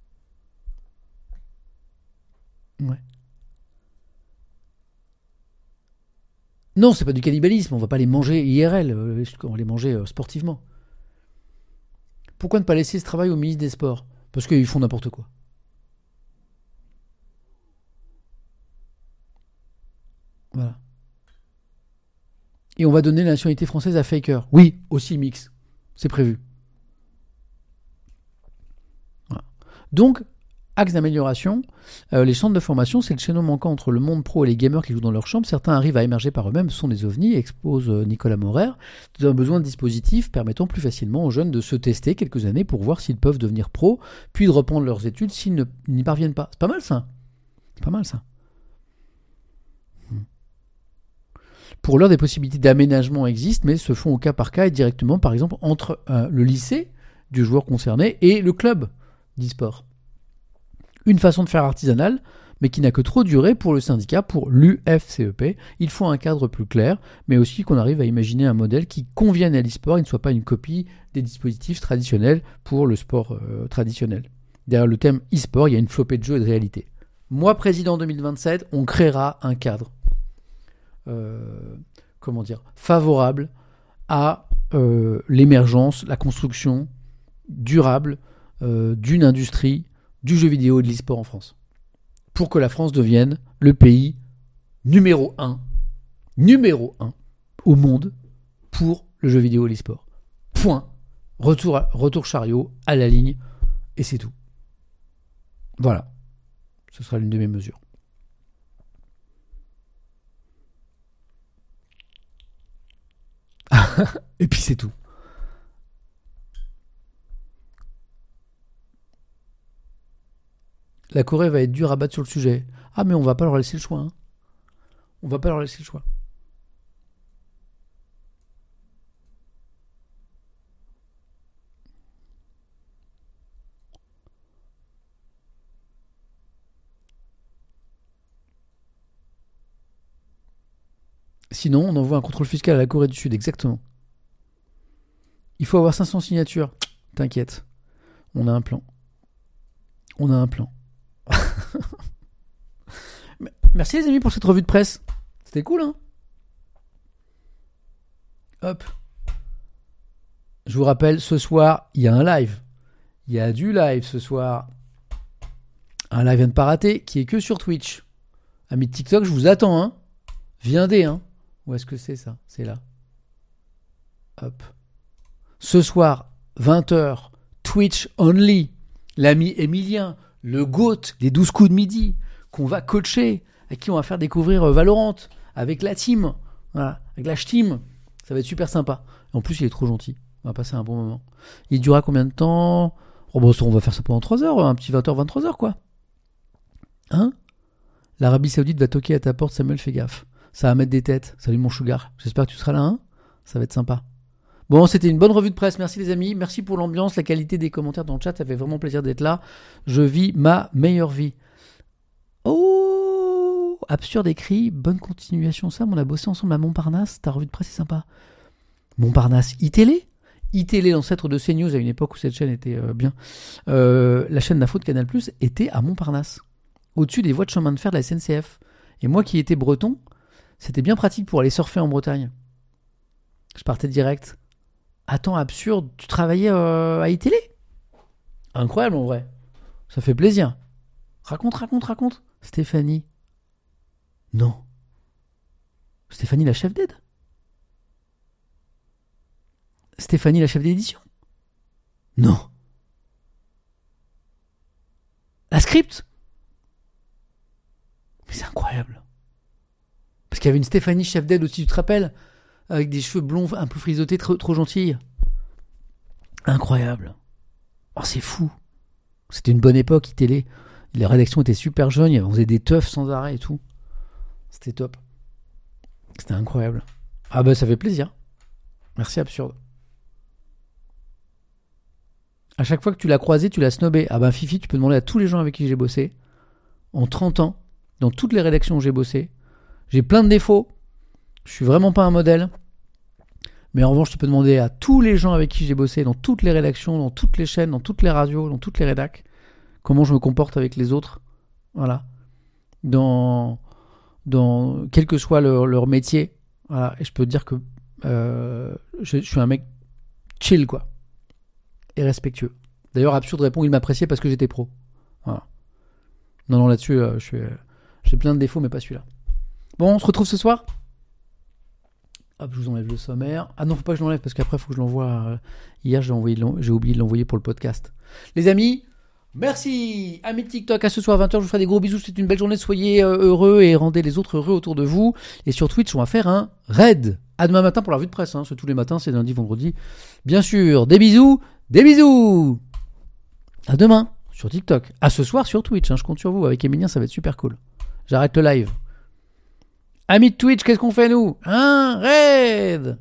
Ouais. ouais. Non, c'est pas du cannibalisme. On va pas les manger I R L. Euh, on va les manger euh, sportivement. Pourquoi ne pas laisser ce travail au ministre des Sports ? Parce qu'ils font n'importe quoi. Voilà. Et on va donner la nationalité française à Faker. Oui, aussi mix. C'est prévu. Voilà. Donc, axe d'amélioration, euh, les centres de formation, c'est le chaînon manquant entre le monde pro et les gamers qui jouent dans leur chambre. Certains arrivent à émerger par eux-mêmes, ce sont des ovnis, expose euh, Nicolas Morer. Nous avons besoin de dispositifs permettant plus facilement aux jeunes de se tester quelques années pour voir s'ils peuvent devenir pros, puis de reprendre leurs études s'ils ne, n'y parviennent pas. C'est pas mal ça. C'est pas mal ça. Pour l'heure, des possibilités d'aménagement existent, mais se font au cas par cas et directement, par exemple, entre euh, le lycée du joueur concerné et le club d'e-sport. Une façon de faire artisanale, mais qui n'a que trop duré pour le syndicat, pour l'U F C E P. Il faut un cadre plus clair, mais aussi qu'on arrive à imaginer un modèle qui convienne à l'e-sport et ne soit pas une copie des dispositifs traditionnels pour le sport euh, traditionnel. Derrière le thème e-sport, il y a une flopée de jeux et de réalité. Moi, président deux mille vingt-sept, on créera un cadre Euh, comment dire, favorable à euh, l'émergence, la construction durable euh, d'une industrie du jeu vidéo et de l'e-sport en France. Pour que la France devienne le pays numéro un, numéro un au monde pour le jeu vidéo et l'e-sport. Point. Retour, à, retour chariot à la ligne et c'est tout. Voilà. Ce sera l'une de mes mesures. Et puis c'est tout. La Corée va être dure à battre sur le sujet. Ah, mais on va pas leur laisser le choix. Hein. On va pas leur laisser le choix. Sinon, on envoie un contrôle fiscal à la Corée du Sud, exactement. Il faut avoir cinq cents signatures. T'inquiète. On a un plan. On a un plan. Merci les amis pour cette revue de presse. C'était cool, hein? Hop. Je vous rappelle, ce soir, il y a un live. Il y a du live ce soir. Un live à ne pas rater qui est que sur Twitch. Amis de TikTok, je vous attends, hein? Viendez, hein? Où est-ce que c'est ça? C'est là. Hop. Ce soir, vingt heures, Twitch only. L'ami Emilien, le GOAT des douze coups de midi, qu'on va coacher, à qui on va faire découvrir Valorant, avec la team, voilà, avec la team. Ça va être super sympa. En plus, il est trop gentil. On va passer un bon moment. Il durera combien de temps? Oh, bon, on va faire ça pendant trois heures, un petit vingt heures, vingt-trois heures, quoi. Hein? L'Arabie Saoudite va toquer à ta porte, Samuel, fais gaffe. Ça va mettre des têtes. Salut mon sugar. J'espère que tu seras là, hein? Ça va être sympa. Bon, c'était une bonne revue de presse. Merci les amis. Merci pour l'ambiance, la qualité des commentaires dans le chat. Ça fait vraiment plaisir d'être là. Je vis ma meilleure vie. Oh! Absurde écrit. Bonne continuation, Sam. On a bossé ensemble à Montparnasse. Ta revue de presse est sympa. Montparnasse. iTélé? iTélé, l'ancêtre de CNews à une époque où cette chaîne était euh, bien. Euh, la chaîne d'info de Canal+, était à Montparnasse. Au-dessus des voies de chemin de fer de la S N C F. Et moi qui étais breton, c'était bien pratique pour aller surfer en Bretagne. Je partais direct. Attends, absurde, tu travaillais euh, à iTélé? Incroyable en vrai. Ça fait plaisir. Raconte, raconte, raconte. Stéphanie. Non. Stéphanie la chef d'aide? Stéphanie la chef d'édition? Non. La script? Mais c'est incroyable. Parce qu'il y avait une Stéphanie chef d'aide aussi, tu te rappelles? Avec des cheveux blonds un peu frisottés, trop, trop gentille. Incroyable. Oh, c'est fou. C'était une bonne époque, iTélé. Les rédactions étaient super jeunes, on faisait des teufs sans arrêt et tout. C'était top. C'était incroyable. Ah bah ça fait plaisir. Merci Absurde. À chaque fois que tu l'as croisé, tu l'as snobé. Ah bah Fifi, tu peux demander à tous les gens avec qui j'ai bossé. En trente ans, dans toutes les rédactions où j'ai bossé, j'ai plein de défauts. Je suis vraiment pas un modèle. Mais en revanche, tu peux demander à tous les gens avec qui j'ai bossé, dans toutes les rédactions, dans toutes les chaînes, dans toutes les radios, dans toutes les rédacs, comment je me comporte avec les autres. Voilà. Dans, dans quel que soit leur, leur métier. Voilà. Et je peux te dire que euh, je, je suis un mec chill, quoi. Et respectueux. D'ailleurs, Absurde répond, il m'appréciait parce que j'étais pro. Voilà. Non, non, là-dessus, euh, je suis, euh, j'ai plein de défauts, mais pas celui-là. Bon, on se retrouve ce soir. Hop, je vous enlève le sommaire. Ah non, faut pas que je l'enlève parce qu'après, il faut que je l'envoie. Euh, hier, j'ai, envoyé, j'ai oublié de l'envoyer pour le podcast. Les amis, merci. Amis de TikTok, à ce soir, vingt heures, je vous ferai des gros bisous. C'est une belle journée. Soyez euh, heureux et rendez les autres heureux autour de vous. Et sur Twitch, on va faire un raid. À demain matin pour la revue de presse. Hein. C'est tous les matins, c'est lundi, vendredi. Bien sûr, des bisous. Des bisous. À demain sur TikTok. À ce soir sur Twitch. Hein. Je compte sur vous. Avec Emilien, ça va être super cool. J'arrête le live. Amis de Twitch, qu'est-ce qu'on fait nous? Un raid.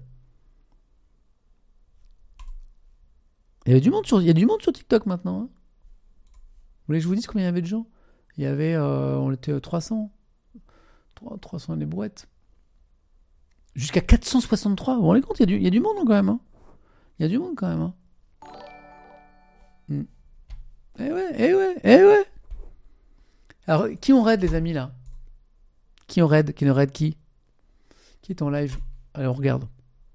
Il y a du monde sur, il y a du monde sur TikTok maintenant. Hein. Vous voulez que je vous dise combien il y avait de gens? Il y avait, euh, on était trois cents. trois cents les brouettes. Jusqu'à quatre cent soixante-trois. Vous vous rendez compte? Il y a du, il y a du monde quand même. Hein. Il y a du monde quand même. Hein. Hmm. Eh ouais, eh ouais, eh ouais. Alors, qui on raid les amis là? Qui on raid? Qui ne raid qui? Qui est en live? Allez, on regarde.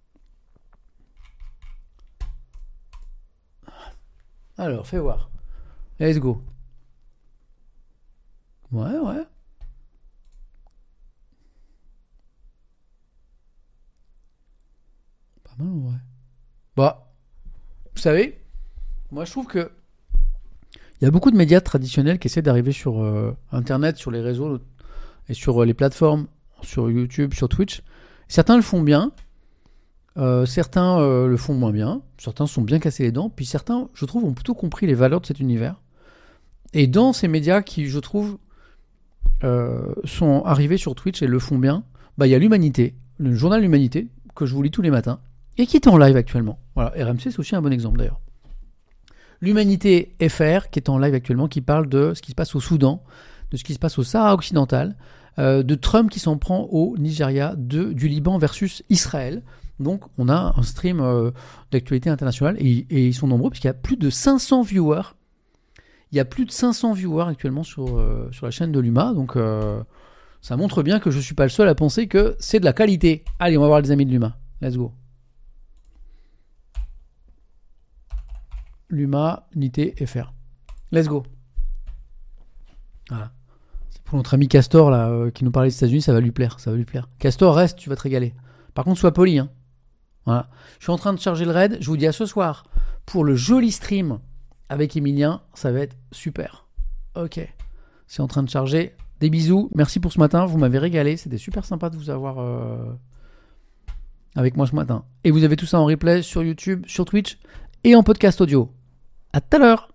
Alors, fais voir. Let's go. Ouais, ouais. Pas mal en vrai. Bah, vous savez, moi je trouve que Il y a beaucoup de médias traditionnels qui essaient d'arriver sur euh, Internet, sur les réseaux et sur euh, les plateformes, sur YouTube, sur Twitch. Certains le font bien, euh, certains euh, le font moins bien, certains sont bien cassés les dents, puis certains, je trouve, ont plutôt compris les valeurs de cet univers. Et dans ces médias qui, je trouve, euh, sont arrivés sur Twitch et le font bien, bah, il y a l'Humanité, le journal L'Humanité, que je vous lis tous les matins, et qui est en live actuellement. Voilà, R M C, c'est aussi un bon exemple d'ailleurs. L'Humanité F R, qui est en live actuellement, qui parle de ce qui se passe au Soudan, de ce qui se passe au Sahara occidental, euh, de Trump qui s'en prend au Nigeria, de, du Liban versus Israël. Donc, on a un stream euh, d'actualité internationale, et, et ils sont nombreux, puisqu'il y a plus de cinq cents viewers. Il y a plus de cinq cents viewers actuellement sur, euh, sur la chaîne de l'Huma, donc euh, ça montre bien que je ne suis pas le seul à penser que c'est de la qualité. Allez, on va voir les amis de l'Huma. Let's go. L'Humanité F R. Let's go. Voilà. C'est pour notre ami Castor là, euh, qui nous parlait des États-Unis, ça va lui plaire, ça va lui plaire. Castor, reste, tu vas te régaler. Par contre, sois poli. Hein. Voilà. Je suis en train de charger le raid. Je vous dis à ce soir pour le joli stream avec Emilien. Ça va être super. Ok. C'est en train de charger. Des bisous. Merci pour ce matin. Vous m'avez régalé. C'était super sympa de vous avoir euh, avec moi ce matin. Et vous avez tout ça en replay sur YouTube, sur Twitch et en podcast audio. À tout à l'heure.